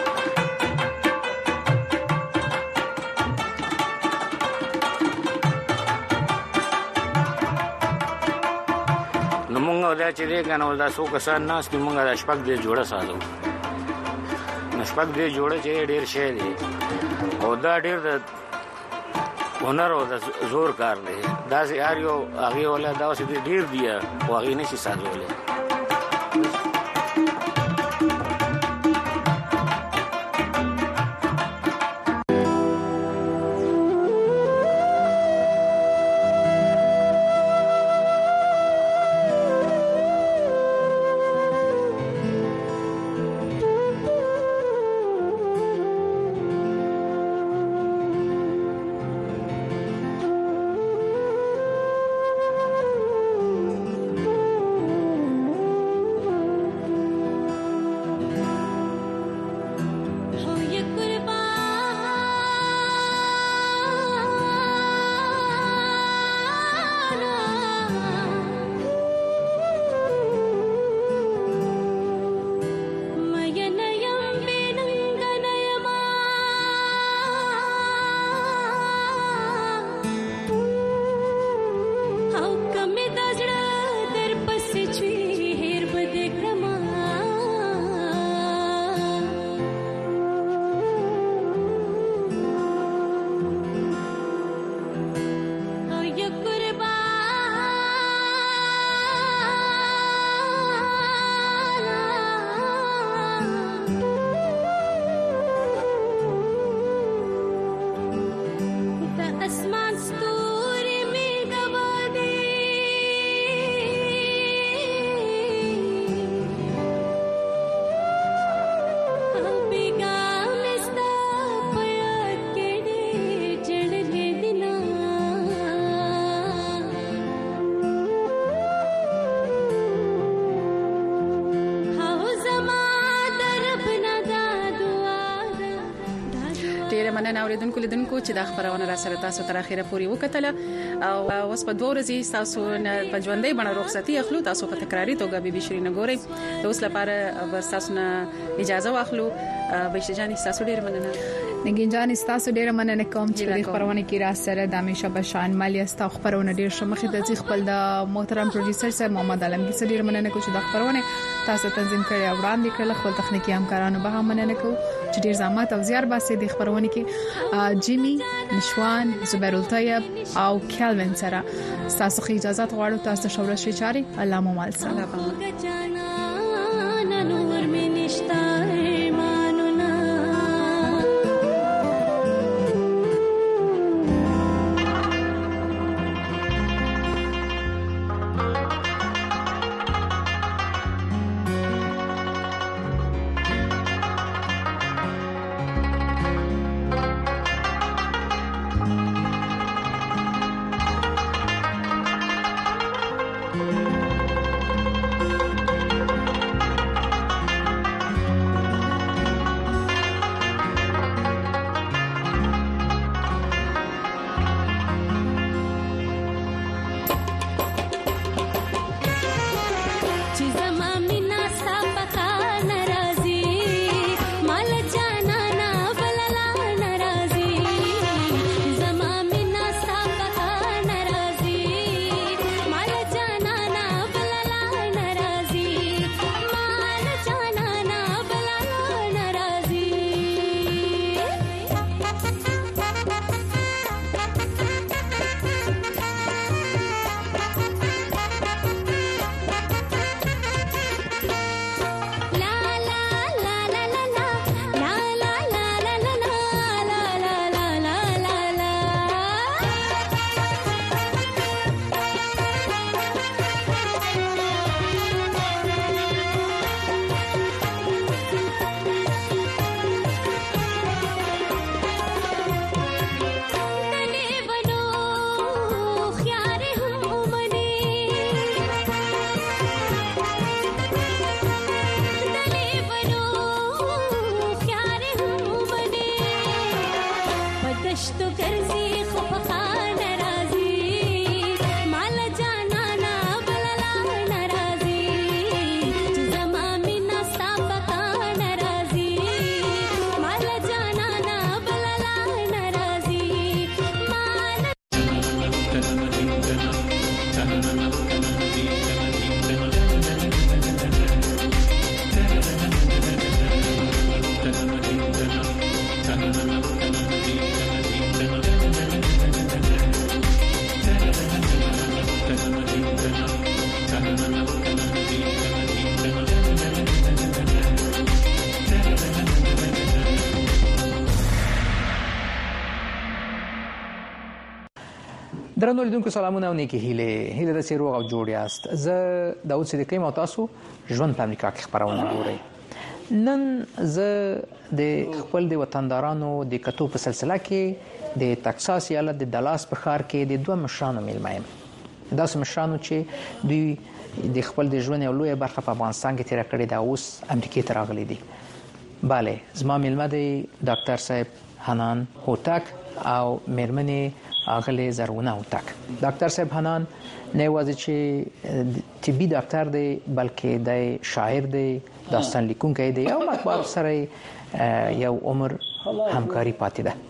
نو مونږ دا چې کنه دا څو کسان ناس کې مونږ دا شپږ دې جوړه سازو نشپږ دې جوړه چې ډېر شي دي او دا ډېر د هنر او د زور کار دی دا سي اړیو هغه ولا دا سي ډېر دی او هغه نشي سازولې مننه اوریدونکو لیدونکو چې دا خبرونه را سره تاسو تر اخره پورې وکټله او اوس په 2 ورځې تاسو په ژوندۍ بڼه رخصتي اخلو تاسو په تکراری توګه بي شيرین ګوري د اوس لپاره تاسو نه اجازه واخلو بهشته جان تاسو ډیر مننه نګین جان تاسو ډیر مننه کوم چې د خبرونه کې را سره د همیشه بشان مالی تاسو خبرونه ډیر شمخې د خپل د محترم پروډوسر سره محمد عالمگیر سره ډیر مننه کوم چې د خبرونه تاسو تنظیم کړی او وړاندې کړل خپل تخنیکی همکارانو به هم مننه کوم چې ډیر زحمت او زیار باسي د خبرونه کې جیمی نشوان زبیر الطیب او کلوین سره تاسو خو اجازه غواړم تاسو شورش چاري الله مو مال سلام گشت و گرزی خوب خان نرازی مال جانانا بللا نرازی زمامی ناستا بکا نرازی مال جانانا بللا نرازی مال درنو لیدونکو سلامونه او نیکی هیله د سیروغ او جوړ یاست زه داوود صدیقی مو تاسو ژوند په امریکا کې خبرونه غوړي نن زه د خپل د وطندارانو د کتو په سلسله کې د تکساس ایالت د دالاس په ښار کې د دوه مشرانو میلمایم داسې مشرانو چې دوی د خپل د ژوند یو لوی برخه په افغانستان کې تیر کړې دا اوس امریکا ته راغلي دي bale زما میلمه دی ډاکټر صاحب حنان هوتک او میرمنې اغلی زرونه هوتک ډاکټر صاحب حنان نه یوازې چې طبي ډاکټر دی بلکې د شاعر دی داستان لیکونکی دی او مطبوعات سره یو عمر همکاري پاتې ده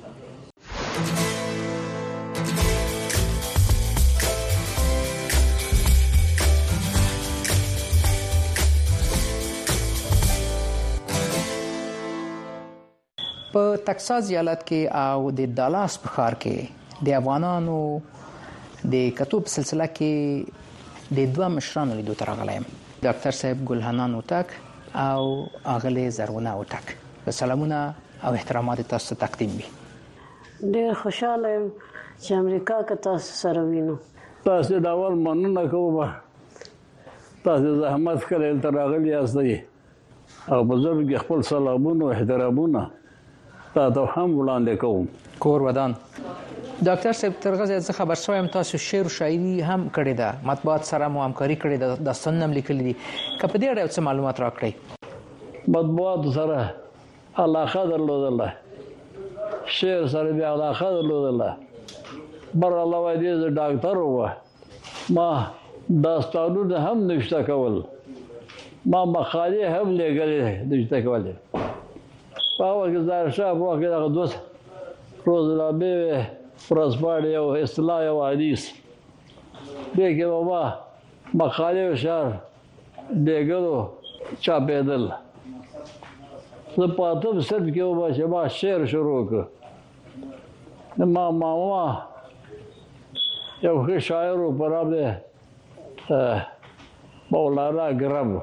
په تکساس ایالت کې او د دالاس په ښار کې د افغانانو د کتو په سلسله کې د دوه مشرانو لیدو ته راغلی یم ډاکټر صاحب ګل حنان هوتک او اغلی زرونه هوتک په سلامونه او احترامات تاسو تقدیم وي ډېر خوشاله یم چې امریکا کې تاسو سره وینم تاسو د اول مننه کوم تاسو زحمت کړی تر راغلی یاستئ او بزرګ خپل سلامونه او احترامونه تاسو هم وړاندې کوم کور ودان ډاکټر صاحب ترغه زه خبر شوم تاسو شعر او شاعري هم کړی ده مطبوعات سره مو همکاري کړې ده داستان هم لیکلي دي کله دې اړه څه معلومات راکړئ مطبوعات سره علاقه درلودله شعر سره بیا علاقه درلودله بر الله دې ډاکټر و ما داستانونه هم نشته کول ما مقالې هم لګلې نشته کولې په هغه ځای شاب واګه دغه دوست روزنامه ورځپاڼې او اصطلاح او حدیث دې کې بابا مقالې او شعر دېګلو چاپېدل زه په اتم صنف کې بابا چې ما شعر شروع کړ ما ماما یو ښه شاعر و په نام دی مولانا ګرم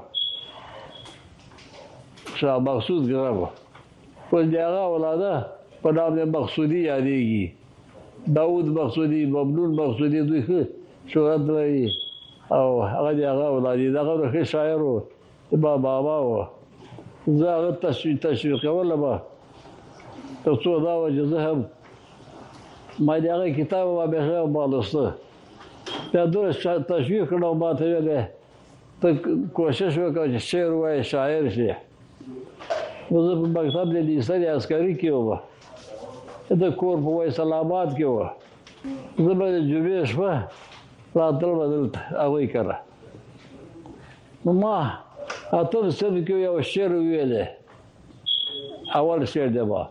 شاه مقصود ګرم ول د هغه اولاده په نام د مقصودي یادېږي داود مقصودي ممنون مقصودي دوی ښه شهرت لري او هغه د هغه اولاد دي دغه ښه شاعر و بابا و زه هغه تشویق کوله به تر څو دا وه چې زه هم ما د هغه کتاب ما بېخي مالسته بیا دومره تشویق کړم ما ته ویلې ته کوشش وکړه چې شعر ووایې شاعر شې نو زه په مکتب د لیسې عسکري کې وم د کور په وایسل آباد کې وه زه به د جمعې شپه راتلل به دلته هغوی کره نو ما اتم صنف کې یو شعر وویلی اول شعر دی ما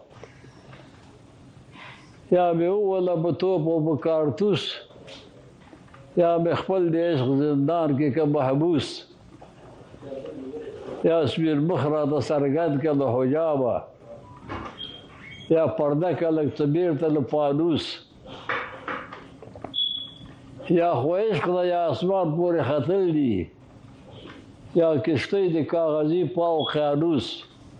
یا مې وویله په توپ او په کارتوس یا مې خپل د عشق زندان کې که محبوس یا سپین مخ راته څرګند کړه د حجابه یا پرده کلک څه بیرته له پانوس یا خو عشق ده یا اسمان پورې ختل دي یا کشتۍ د کاغذي پاو قیانوس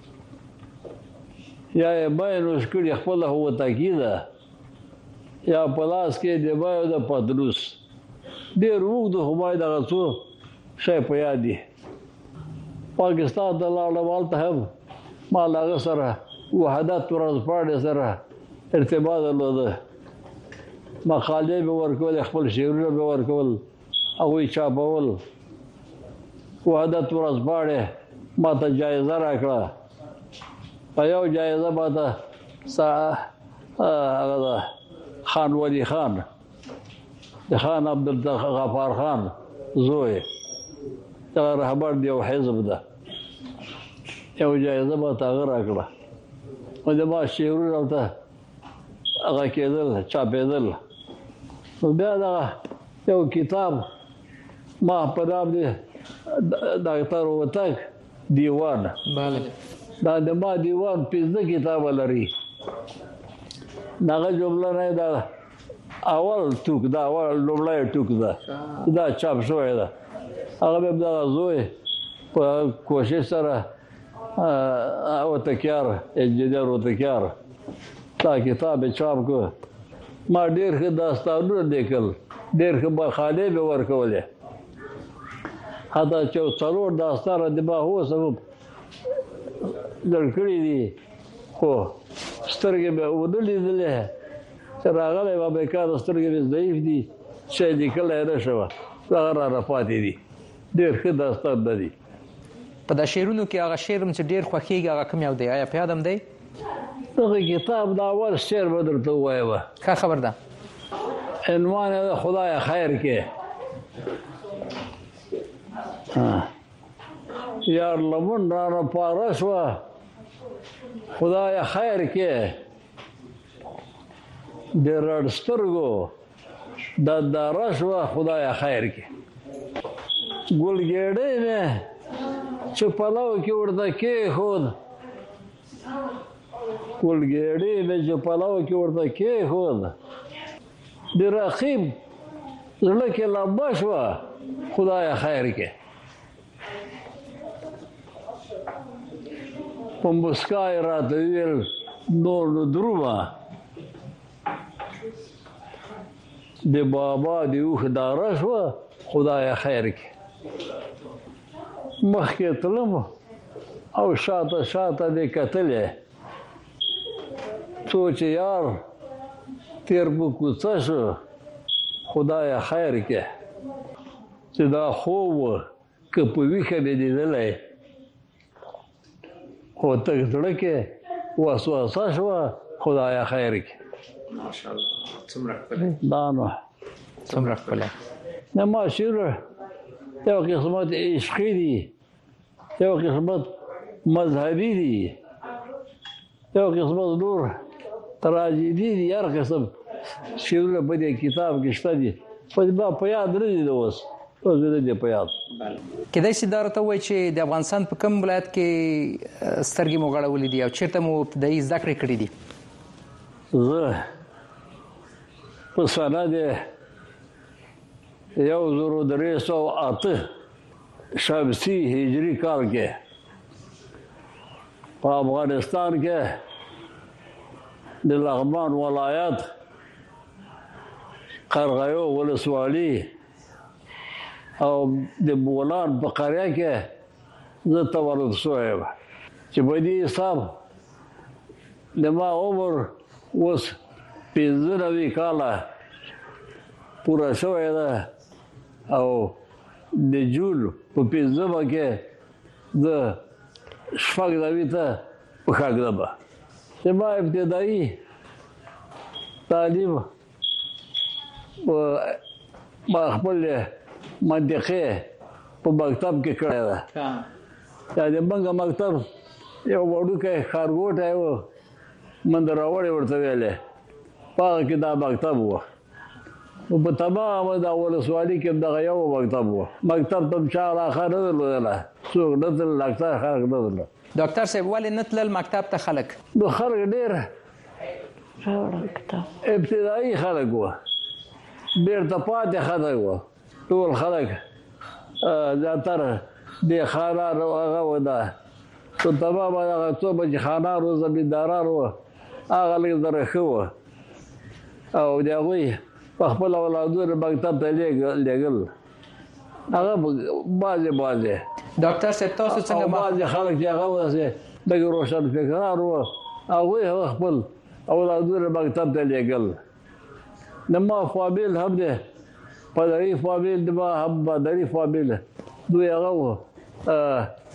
یا یې مینوس کړي خپله هوتکي ده یا په لاس کې د بیو د پتلوس ډېر اوږد خو باید دغه څو شی په یاد دي پاکستان ته لاړم هلته هم ما له هغه سره وحدت ورځپاڼې سره ارتباط درلوده مقالې به ورکول خپل شعرونه به ورکول هغوی چاپول وحدت ورځپاڼې ما ته جایزه راکړه په یو جایزه ما ته هغه خان ولی خان د خان عبدالغفار خان زوی دا رهبر دی او حزب ده یو جایزه به تاغه راکړه او د ما شعرونه ته هغه کېدل چاپېدل نو بیا دا یو کتاب ما په نام دی ډاکټر وتاک دیوان دا د ما دیوان 15 کتاب لري داغه جمله نه دا اول ټوک دا اول لومړی ټوک دا چاپ شوی ده هغه به دا زوی په کوشش سره او تکیار انجینر و تکیار دا کتاب چاپ کو ما ډیر ښه داستانونه لیکل ډیر ښه مقالې به ورکولې حتی چې څلور داستانه د ما هو سبب درکړي دي خو سترګې به ونه لیدلې چې راغلی به بیکاره سترګې مې ضعیف دي چې لیکلی نه شوه هغه رانه پاتې دي ډېر ښه داستان نه دي په دا شعرونو کې هغه شعر چې ډېر خوښېږي هغه کوم یو دی آیا په یاد هم دی دغه کتاب د اول شعر به درته ووایم ښه خبر ده عنوان یې د خدای خیر کې یار لمن رانه پاره شوه خدای خیر کې د رډ سترګو د داره شوه خدای خیر کې ګلګېډۍ مې چې پلو کې ورته کېښود ګلګېډۍ مې چې پلو کې ورته کېښود د رقیب زړه کې لمبه شوه خدای خیر کې په مسکا یې راته وویل نور نو درومه د بابا د اوښ داره شوه خدای خیر کې مخکې تلم او شاته شاته دې کتلې څو چې یار تیر په کوڅه شو خدای خیر کې چې دا خوب و که په ویښه مې لیدلی خو تک زړه کې وسوسه شوه خدای خیر کې ماشاءالله څومره ښکلی دا نو څومره ښکلی نه ما شعر یو قسمت عشقي دي یو قسمت مذهبي دي یو قسمت نور تراجیدي دي هر قسم شعرونه په دې کتاب کې شته دي خو ما په یاد نه دي اوس نه دي په یاد کېدای شي دا راته ووایي چې د افغانستان په کوم ولایت کې سترګې مو غړولې دي او چېرته مو ابتدایي زده کړې کړې دي زه په سنه د 1308 شمسي هجري کال کې په افغانستان کې د لغمان ولایت قرغیو ولسوالي او د بولان په قریه کې زه تولد شوی یم چې په دې حساب د ما عمر اوس 15 کاله پوره شوی ده او د جون په 15 کې د شپږ دوی ته وښاګدم چې ما ابتدایي تعلیم ما خپل منطقه په مکتب کې کړی ده دا د منګه مکتب یو وړوکی ښارګوټی و مندراوړې ورته ویلې په هغه کې دا مکتب و په تمامه دا ولسوالي کې دغه یو مکتب و مکتب ته چا علاقه نه درلودله څوک نه تلل اکثر خلک نه درلودل ډاکټر صاحب ولې نه تلل مکتب ته خلک نو خلک ډېر ابتدایي خلک وو بیرته پاتې خلک وو ټول خلک زیاتره د خانانو هغه و ده په تمامه هغه څو بچې خانان و زمینداران وو هغه لږ زره ښه وو او د هغوی په خپل اولادونه مکتب ته لېږل هغه بعضې ډاکټر صاحب تاسو څنګه بعضې خلک چې هغه داسې لږ روشنفکران وو هغوی هغه خپل اولادونه مکتب ته لېږل د ما فامیل هم دی پدري فامیل د ما هم مادري فامیل دوی هغه وو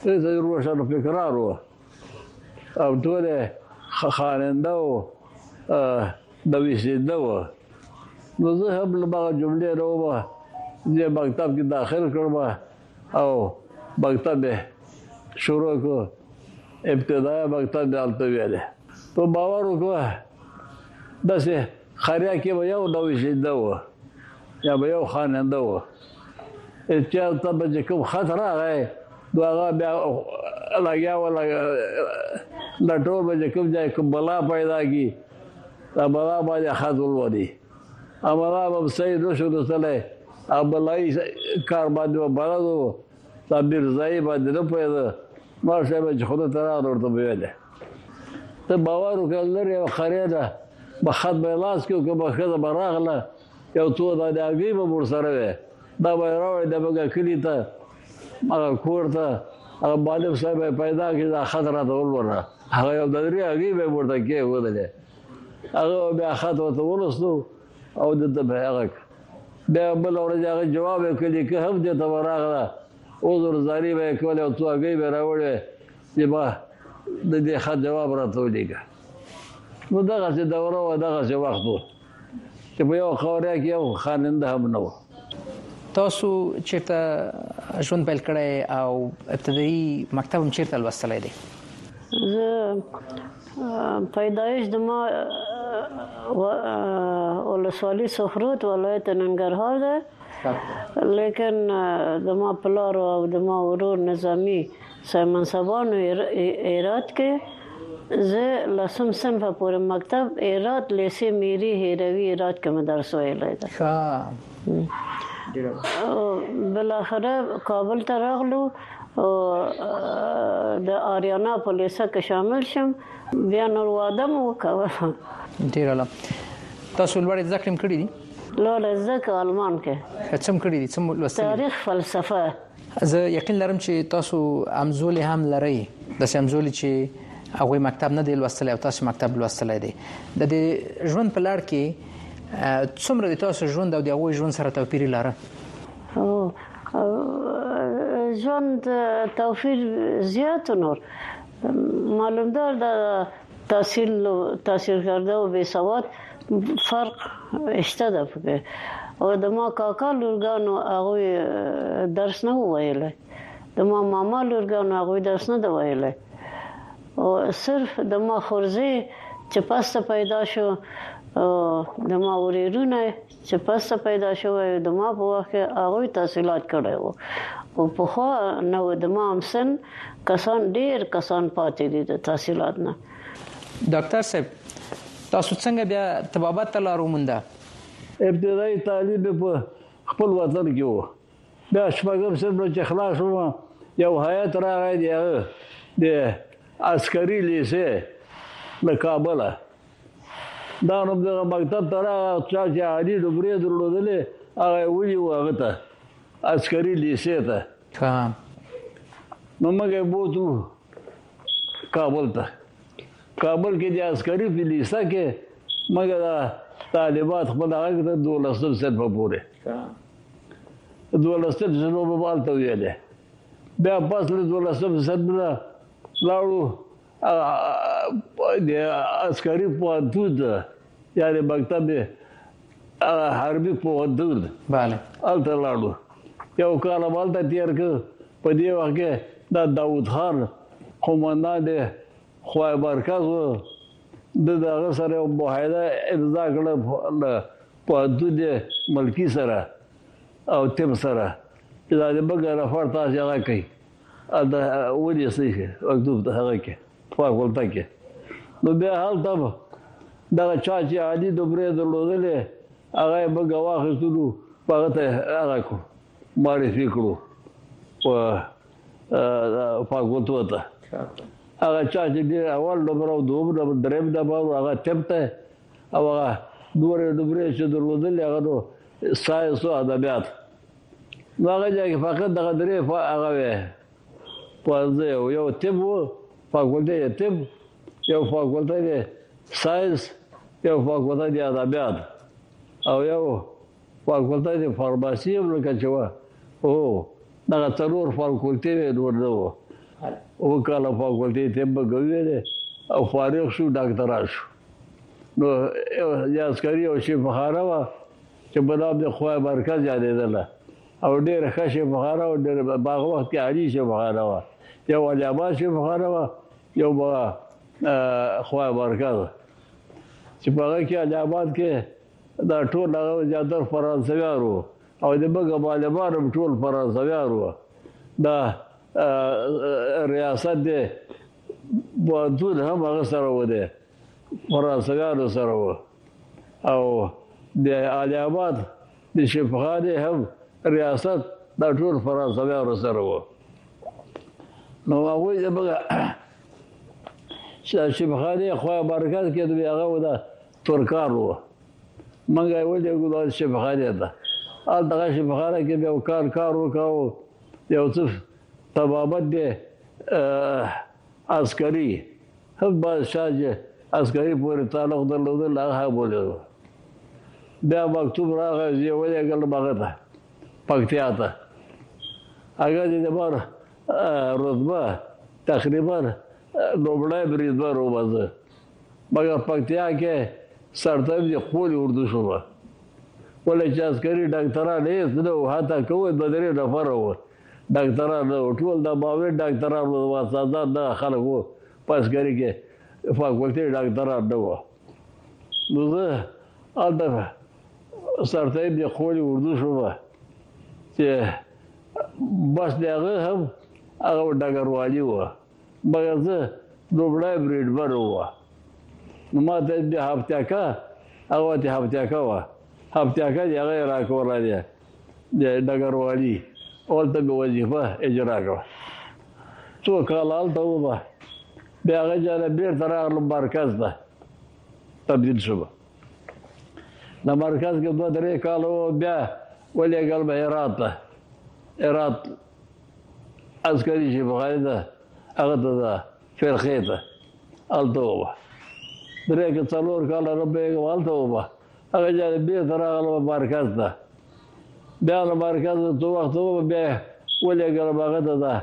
روشنفکران وو او ټول خاننده وو د وسیده و نو زه هم له هغه جملې راوبه چې مکتب کې داخل کړم او مکتب شروع کړ ابتدایي مکتب د الته ویلې په باور وکړه داسې خاریا کې به یو د وسیده و یا به یو خواننده و چې هلته به چې کوم خط راغی نو هغه بیا لګیا و لټول به چې کوم ځای کوم بلا پیدا کړي دا بلا باندې خط ولولي املا به صحیح نشو لوستلی او بلایي کار باندې به بلد و دا میرزایي باندې نه پوهېده ما صاحب چې خدای ته راغله ورته به ویلې ته باور وکړه لرې یوه خرې ده به خط به یې لاس کې وکړه به ښځه به راغله یو څو د هګۍ به ورسره وې دا به یې راوړی د بګه کلي ته هغه کور ته هغه معلم صاحب یې پیدا کړي دا خط راته ولوله هغه یو د درې هګۍ به یې ورته کېښودلې هغه بیا خط ورته ولوستو او دلته به هغه بیا بله ورځ هغه جواب یې کړي که هم دې ته به راغله عذر زاري به یې کولې او څو هګۍ به یې راوړې چې ما د دې خط جواب راته ولیکه نو دغسې دوره وه دغسې وخت و چې په یو خاوریا کې یو خواننده هم نه و تاسو چیرته ژوند پیل کړی او ابتدایي مکتب هم چیرته لوستلی دی؟ زه پیدایش د ما ولسوالي سخروت ولایت ننګرهار ده لیکن د ما پلار او د ما ورور نظامي منصبانو هرات کې زه لسم صنف پورې مکتب هرات لیسې میری هیروي هرات کې مدرس ویلی ده بالاخره کابل ته راغلو د آریانا په لیسه کې شامل شم بیا نور واده مو وکړه ډېر عالی تاسو لوړې زده کړې هم کړي دي؟ لوړې زده کړې آلمان کې څه هم کړي دي څه لوستلي تاریخ فلسفه زه یقین لرم چې تاسو همزولې هم لرئ داسې همزولې چې هغوی مکتب نه دی لوستلی او تاسو مکتب لوستلی دی د دې ژوند په لړ کې څومره د تاسو ژوند او د هغوی ژوند سره توپیر لاره؟ ژوند توپیر زیات نور معلومدار د تحصیل کرده و بی سواد فرق اشته ده پکې او د ما کاکا لورګانو هغوی درس نه ویلی د ما ماما لورګانو هغوی درس نه ده ویلی او صرف د ما خورزی چې پسته پیدا شو د ما وریرونه چې پسته پیدا شو د ما په وخت کې هغوی تحصیلات کړی وو او پخوا نه د ما همسن کسان ډېر کسان پاتې دي د تحصیلات نه ډاکټر صاحب تاسو څنګه بیا طبابت ته لار ومونده؟ ابتدایي تعلیم په خپل وطن کې و بیا شپږم صنف نه چې خلاص شوم یو هیات راغی د عسکري لیسې له کابله دا نو دغه مکتب ته راغی چا چې عالي ډبرې درلودلې هغه یې ونیو هغه ته عسکري لیسې ته نو موږ یې بوتلو کابل ته کابل کې د عسکري په لیسه کې موږ دا طالبات خپل هغه ته 12 صنفه پورې 12 صنفه به هلته ویلې بیا پس له 12 صنفه نه لاړو د عسکري پوهنتون ته یعنې مکتب حربي پوهنتون هلته لاړو یو کال هم هلته تېر کړ په دې وخت کې دا داود خان قومندان د خوای مرکز و د هغه سره یو معاهده امضا کړه پوهنتون د ملکي سره او تیم سره چې دا د موږ رفر تاسې هغه کوي هلته ونیسئ مکتوب ته هغه کې فاکولته کې نو بیا هلته دغه چا چې عالي ډبرې درلودلې هغه یې موږ واخیستلو په هغه ته هغه کړو معرفي کړو په فاکولتو ته هغه چا چې ډېر اول ډبره او دوم ډبره درېیم ډبره هغه طب ته او هغه نورې ډبرې چې درلودلې هغه نو ساینس او ادبیات نو هغه ځای کې فقط دغه درې هغه وې پوهنځی یو طب و فاکولته یې طب یو فاکولته یې ساینس یو فاکولته یې ادبیات او یو فاکولته یې فارماسي هم لکه چې وه دغه څلور فاکولتې وې نور نه وو اووه کاله فاکولتې طب به کوي او فارغ شو ډاکټران شو نو یا عسکري او شي بخاره وا چې بلاب د خوای مرکز یادېدل او ډېر ښه شي بخاره او ډېر باغ وخت کې عالی شي بخاره وا یو علي آباد شي بخاره وا یو خوای مرکز چې په هغه کې علي آباد کې دا ټول هغه زیاتره فرانسویانو او د بګه بالبار ټول فرانسویانو دا ریاست دی بودود هم هغه سره و دی فرانسویانو سره و او د علي آباد د شفاخانې هم ریاست دا ټول فرانسویانو سره و نو هغوی د بګه شفاخانې خوا مرکز کې د هغه و دا ترکان و منګه یې ولېږو دا شفاخانې ته هلته شفاخانه کې بیا کار وکاو یو څه طبابت دی عسکري هم بادشاه چې عسکري پورې تعلق درلودل هغه بولېدو بیا مکتوب راغی زه یې ولېږلم هغه ته پکتیا ته هغه د بار رتبه تقریبا لومړی بریدمن وم زه مګر پکتیا کې سرطبیب د خپلې اردو شومه ولې چې عسکري ډاکټران هېڅ نه وو حتی کوه دوه درې نفره وو ډاکټران نه وو ټول د باور ډاکټران وو واسطادان دغه خلک وو په عسکري کې فاکولټي ډاکټران نه وو نو زه هلته سرطبیب د خپلې اردو شومه چې بس د هغه هم هغه ډګروالي وه مګر زه لومړی بریدمن وم نو ما ته د هفتیاکه هغه ته هفتیاکه وه هفتیاکه د هغه یې راکولی دی د ډګروالي هلته مې وظیفه اجرا کړه څو کاله هلته ومه بیا هغه ځای نه بېرته راغلم مرکز ته تبدیل شوم د مرکز کې 2-3 کاله وم بیا ولېږلم هرات ته هرات عسکري شفاخانې ته هغه ته ده فرخې ته هلته ومه 3-4 کاله ربېږم هلته ومه هغه ځای نه بېرته راغلم مرکز ته بیا له مرکز ته څو وخت ومه بیا ولېږلم هغه ته ده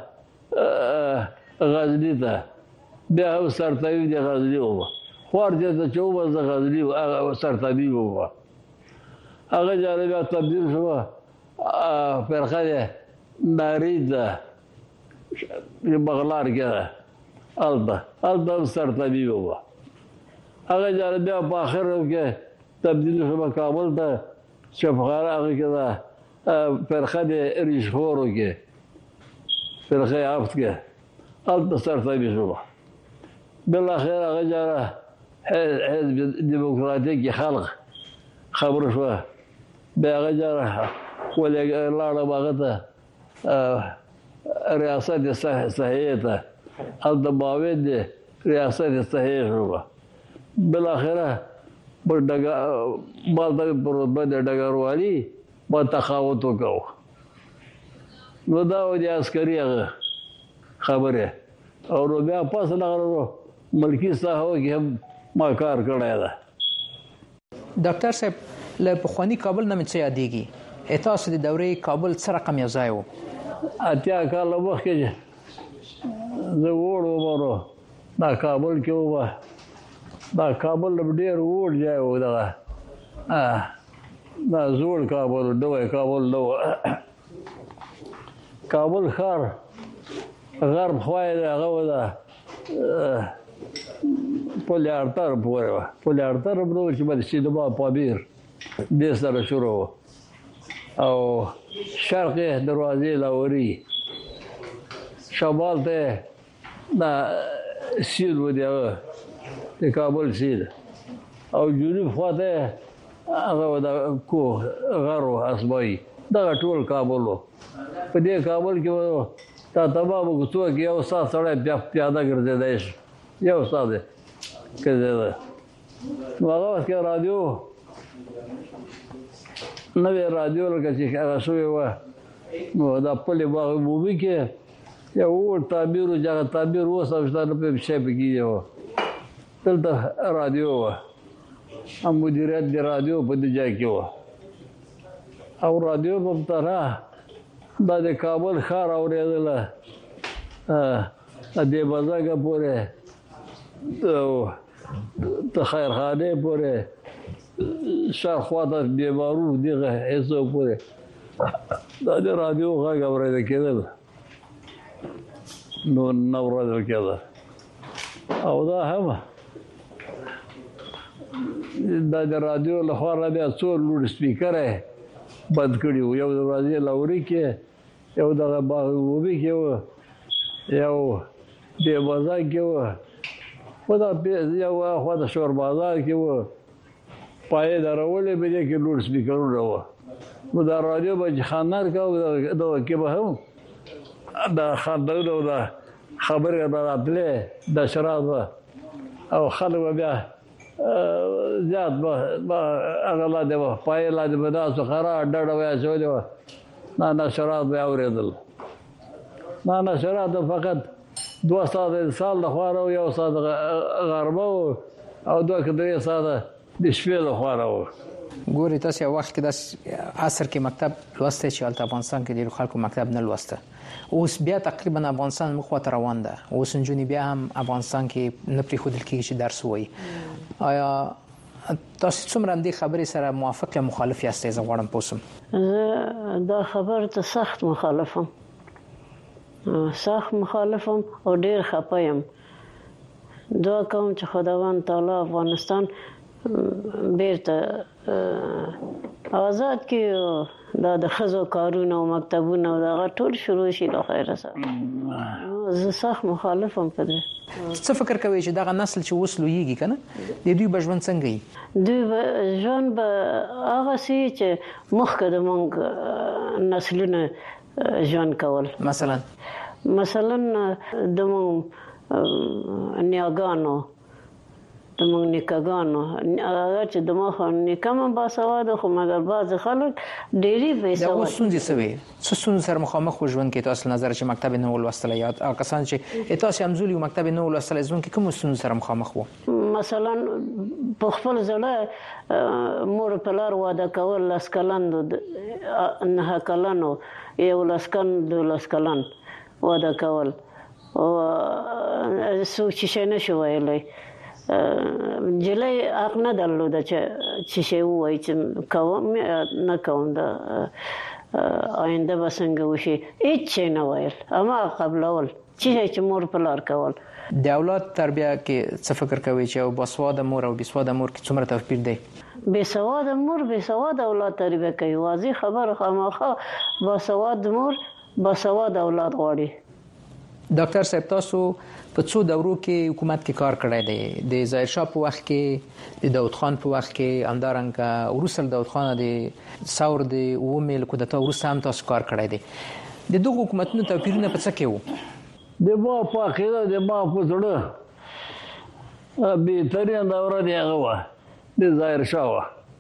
غزني ته بیا هم سرطبیب د غزني ومه خوار ځای ته چې ومه زه غزني سرطبیب ومه هغه ځای نه بیا تبدیل شومه فرخه د ناري ته بغلار کې ده هلته هم سرطبیب ومه هغه ځای نه بیا په آخر کې تبدیل شومه کابل ته شفاخانه هغه کې ده فرخه د ریشخورو کې فرخه هفت کې هلته سرطبیب شومه بالاخره هغه ځای نه حزب دیموکراتیک خلق خبره شوه بیا هغه ځای نه لاړم هغه ته ریاست صحیح ته هلته معاون دی ریاست صحیح شومه بالاخره ما ته په رتبه د ډګروالي ما تقاوت وکړو نو دا و د عسکري هغه خبرې او نو بیا پس راغلو ملکي ساحو کې هم ما کار کړی ده ډاکټر صاحب له پخواني کابل نه مې څه یادېږي تاسو د دورې کابل څه رقم یو ځای و 80 کاله مخکې زه وړ وم نو دا کابل کې ومه دا کابل ډېر وړ ځای و دغه دا زوړ کابل نوی کابل نه و کابل ښار غرب خوا یې هغه و ده پل ارتر پورې وه پل ارتر هم نه و چې د سینما پامیر دې سره شروع و او شرق یې دروازې لاوري شمال ته دا سیند و د هغه د کابل سیند او جنوب خوا ته هغه د کوه غر و اسمایي دغه ټول کابل و په دې کابل کې تا تمامو کوڅو کې یو ساعت سړی پیاده ګرځېدی شي یو ساعت یې ګرځېده نو هغه وخت کې رادیو نوې رادیو لکه چې هغه شوې وه نو دا پلې باغ عمومي کې یو وړ تعبیر و چې هغه تعبیر اوس هم شته نه پوهېږم شی پکې و دلته رادیو وه هم مدیریت د رادیو په دې ځای کې وه او رادیو په طرح دا د کابل ښار اورېدله دې بزګه پورې ته خیرخانه پورې شاوخوا د بیمارو دغه حصو پورې دا د رادیو غږ اورېدل کېدل نو نه اورېدل کېده او دا هم دا د رادیو لخوا نه بیا څو لوډ سپیکر بند کړي وو یو د رادیو لوري کې یو دغه باغوبي کې وو یو د بازار کې وو په دا یو خوا د شور بازار کې وو پای درولې به کې لوډ سپیکرونه وو نو دا رادیو به خانار کاو دا کې به هم دا خاطر دا خبره به راتله د شراب او خلک بیا زیات به هغه لا دی پای لا دی به تاسو خرا ډډه وای شو دی نه شراب به اوریدل نه شراب فقط 2 ساعت سال د خوارو یو ساعت غربه او 2 ساعت د شپې د خوارو ګوري تاسو یو وخت کې د عصر کې مکتب لوسته چې افغانستان کې ډیرو خلکو مکتب نه لوسته اوس بیا تقریبا افغانستان مخه ته روان ده اوس نجونی بیا هم افغانستان کې نه پری خودل کېږي چې درس وایي آیا تاسو څومره دې خبرې سره موافق یا مخالف یاستئ زه غواړم پوسم دا خبر ته سخت مخالفم او ډیر خپایم دعا کوم چې خداوند تعالی افغانستان بیرته آزاد کې دا د خزو کارونه او مکتبونه او دا ټول شروع شي له خیره سره زه سخت مخالفم په دې څه فکر کوي چې دغه نسل چې وسلو یږي کنه د دوی بژوند څنګه وي دوی ژوند به هغه سي چې مخکې د مونږ نسلونه ژوند کول مثلا د مونږ نیاګانو د مونږ نیکګانو هغه چې د مخ نیکم باسواده خو مګر بعض خلک ډېری پیسې دا وسونځي سوي څه سره مخامخ ژوند کې تاسو نظر چې مکتب نه ولوستل یا کسان چې تاسو همزولي مکتب نه ولوستل ژوند کې کوم وسونځ سره مخامخ وو مثلا په خپل ځله مور په لار واده کول لاسکلند نه کلنو یو لاسکلن واده کول او سوچ شي نه شو ویلای جلای حق نه درلوده چې شی وای چې کوم نه کوم دا آینده بسنګ وشي هیڅ نه وایل اما قبل اول چې مور په لار کول د اولاد تربیه کې څه فکر کوي چې باسواده مور او بسواده مور کې څومره توپیر دی بسواده مور بسواده اولاد تربیه کوي واضح خبره خامخا بسواده مور بسواده اولاد غواړي ډاکټر صاحب تاسو په څو دورو کې حکومت کې کار کړی دی د ظاهر شاه په وخت کې د داود خان په وخت کې همدارنګه وروسته داود خان د ثور د ومل کو د تاسو هم تاسو کار کړی دی د دوه حکومتونو توپیرونه په څه کې وو د ما په اخیره د ما په زړه به ترين دوره دی هغه د ظاهر شاه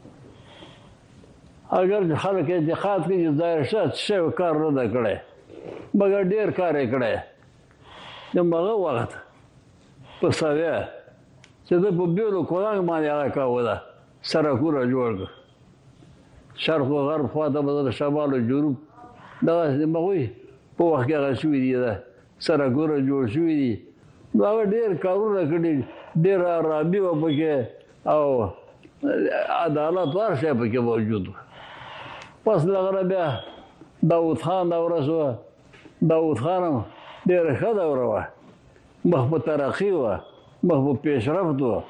اگر خلک اتحاد کې ظاهر شاه څه کار نه کړي مګر ډیر کار یې کړی دغه وخت په ساویا چې د په بیرو کولای باندې هغه کاوه سره کوره جوړ شرق او غرب خواته به شمال او جنوب دا مغوي په وخت کې هغه شوې دي سره کوره جوړ شوې دي دا ډېر کارونه کړي ډېر رابي او پکې او عدالت ورشه پکې موجود پس لغره بیا داود خان دا ورسوه داود خان ډېر ښه دوره وه مخ په ترقي وه مخ په پیشرفت وه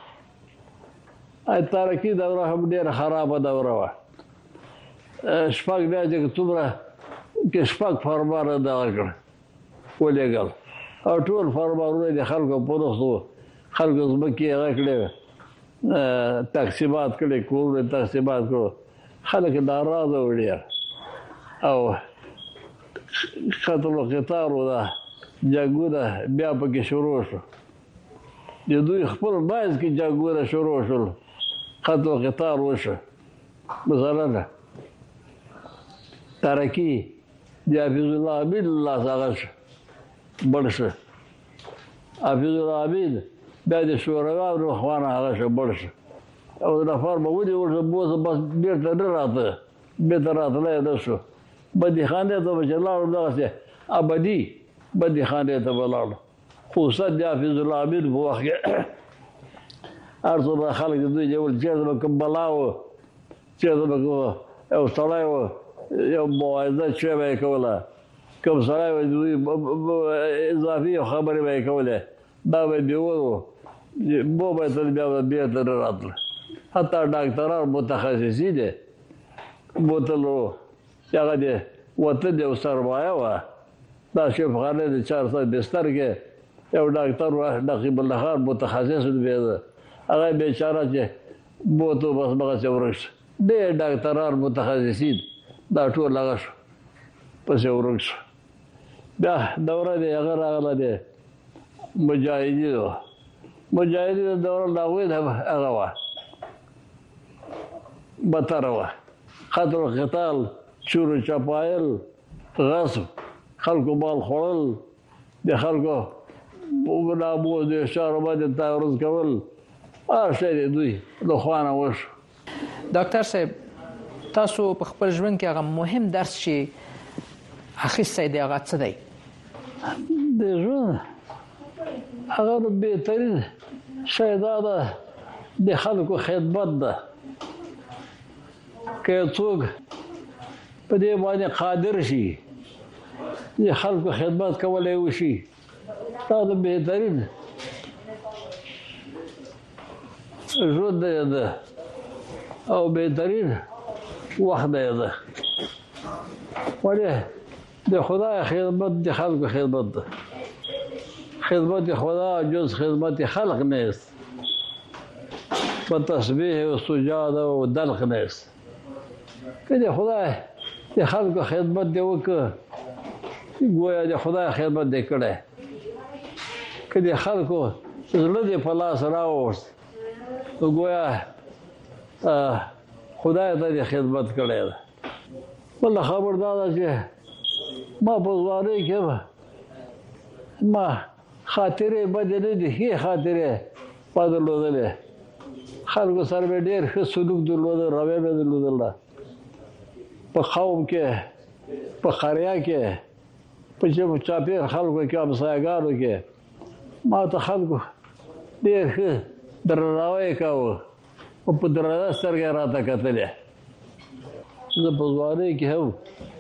ترقي دوره هم ډېره خرابه دوره وه شپږ بیا چې څومره کې شپږ فرمانه دغه کړ ولېږل او ټول فرمانونه د خلکو په رخصو خلکو ځمکې هغه کړې تقسیمات کړې کورونه تقسیمات کړو خلک ناراضه وو ډېر او قتل و قتال ودا جنګونه بیا پکې شروع شو د دوی خپل باز کې جنګونه شروع شول قتل و قتال وشو مثلا ترقي د حفیظ الله عبید الله څنګه بلشه حفیظ الله عبید بیا د شوراګانو روحانه هغه شو بلشه او د نفر به ودی ورته بوزه بس بیرته نه راته بیرته راتلی نه شو بدی خانه ته به لاړو دغسې ابدي بدی خانه ته به لاړو خو صد د حفیظ الله عبید په وخت کې ارڅو خلک دوی یو چې کوم بلاو چې او سړی و یو موعظه چې به کوله کوم سړی و دوی اضافي خبرې به کوله دا به دیوو مو به تل بیا تر راتله حتی ډاکټران متخصصي دي بوتلو هغه دي وته د سرمایه و دا شفاخانه د 400 بستر کې یو ډاکټر و نقیب الله خان متخصص دی هغه بیچاره چې بوتو بس بغه ورش ډېر ډاکټران متخصصین دا ټول هغه پس ورش دا دوره دی هغه راغله دی مجاهدین دوره لاوي هغه و بتروا خطر القتال شور چپایل غصب خلکو مال خورل د خلکو وګړو د اشاره باندې تعرض کول ارشد دوی د خوانه وش ډاکټر صاحب تاسو په خپل ژوند کې هغه مهم درس چې اخیستی دی هغه څه دی د ژوند هغه بهترین شی دا ده د خلکو خدمت ده که څوک په دې باندې قادر شي د خلکو خدمت کولای وشي دا د بهترین ژوند ده او بهترین وخت ده ولی د خدای خدمت د خلکو خدمت ده خدمت خدا جز خدمت خلق نیست و تسبیح و سجاده و دلق نیست که د خدای د خلکو خدمت دی وکړه گویا د خدای خدمت دی کړه که د خلکو زړه دی په لاس راوست نو گویا خدای ته د خدمت کړی ده بله خبر دا ده چې ما په ځوانۍ کې ما خاطرې بدې نه دي ښې خاطرې ما درلودلې خلکو سره مې ډېر ښه سلوک درلوده رویه مې درلودله په قوم کې په قریه کې په چاپېر خلکو کې همسایهګانو کې ما ته خلکو ډېر ښه درناوی کاوه او په درنه سترګې راته کتلې زه په ځوانۍ کې هم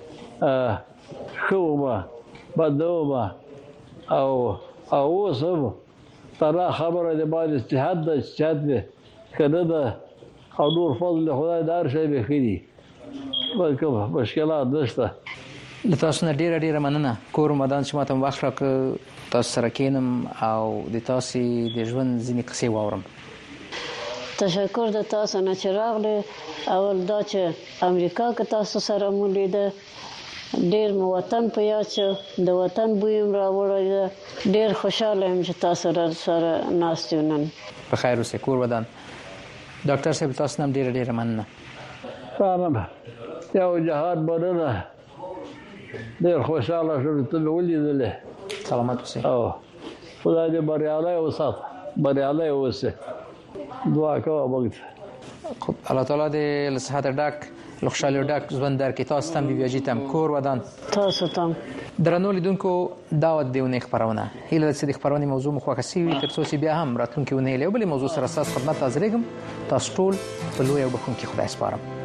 ښه وم بد وم او اوس هم تنها خبره د باندې اجتهاد ده اجتهاد مې ښه نه ده او نور فضل خدای د هر شی مې ښه دي کوم مشکلات نشته له تاسو نه ډېره ډېره مننه کور مدان چې ماته وخت راکړ تاسو سره کینم او د تاسو د ژوند ځینې قصې واورم تشکر د تاسو نه چې راغلی اول دا چې امریکا کې تاسو سره مو لیده ډېر مو وطن په یاد چې د وطن بوی هم راوړی ده ډېر خوشحاله یم چې تاسو سره ناست یو نن په خیر اوسئ کور ودان ډاکټر صاحب تاسو نه ډېره ډېره مننه فاهم یو جهاد مننه ډېر خوشحاله شوم ته مې ولیدلې سلامت اوسئ او خدای دې بریالی وساته بریالی اوسئ دعا کوم موږ خب الله تعالی دې له صحت ډک له خوشحالۍ ډک ژوند درکړي تاسو ته بیا جی تم کور ودان تاسو ته درنو لیدونکو دعوت دیونه خبرونه هیله چې د خبرونه موضوع مخه سي تر څو بیا هم راتلونکي ونه له بل موضوع سره اساس خدمت حاضرېږم تاسو ټول په لوی او بخون کې خدای سپارم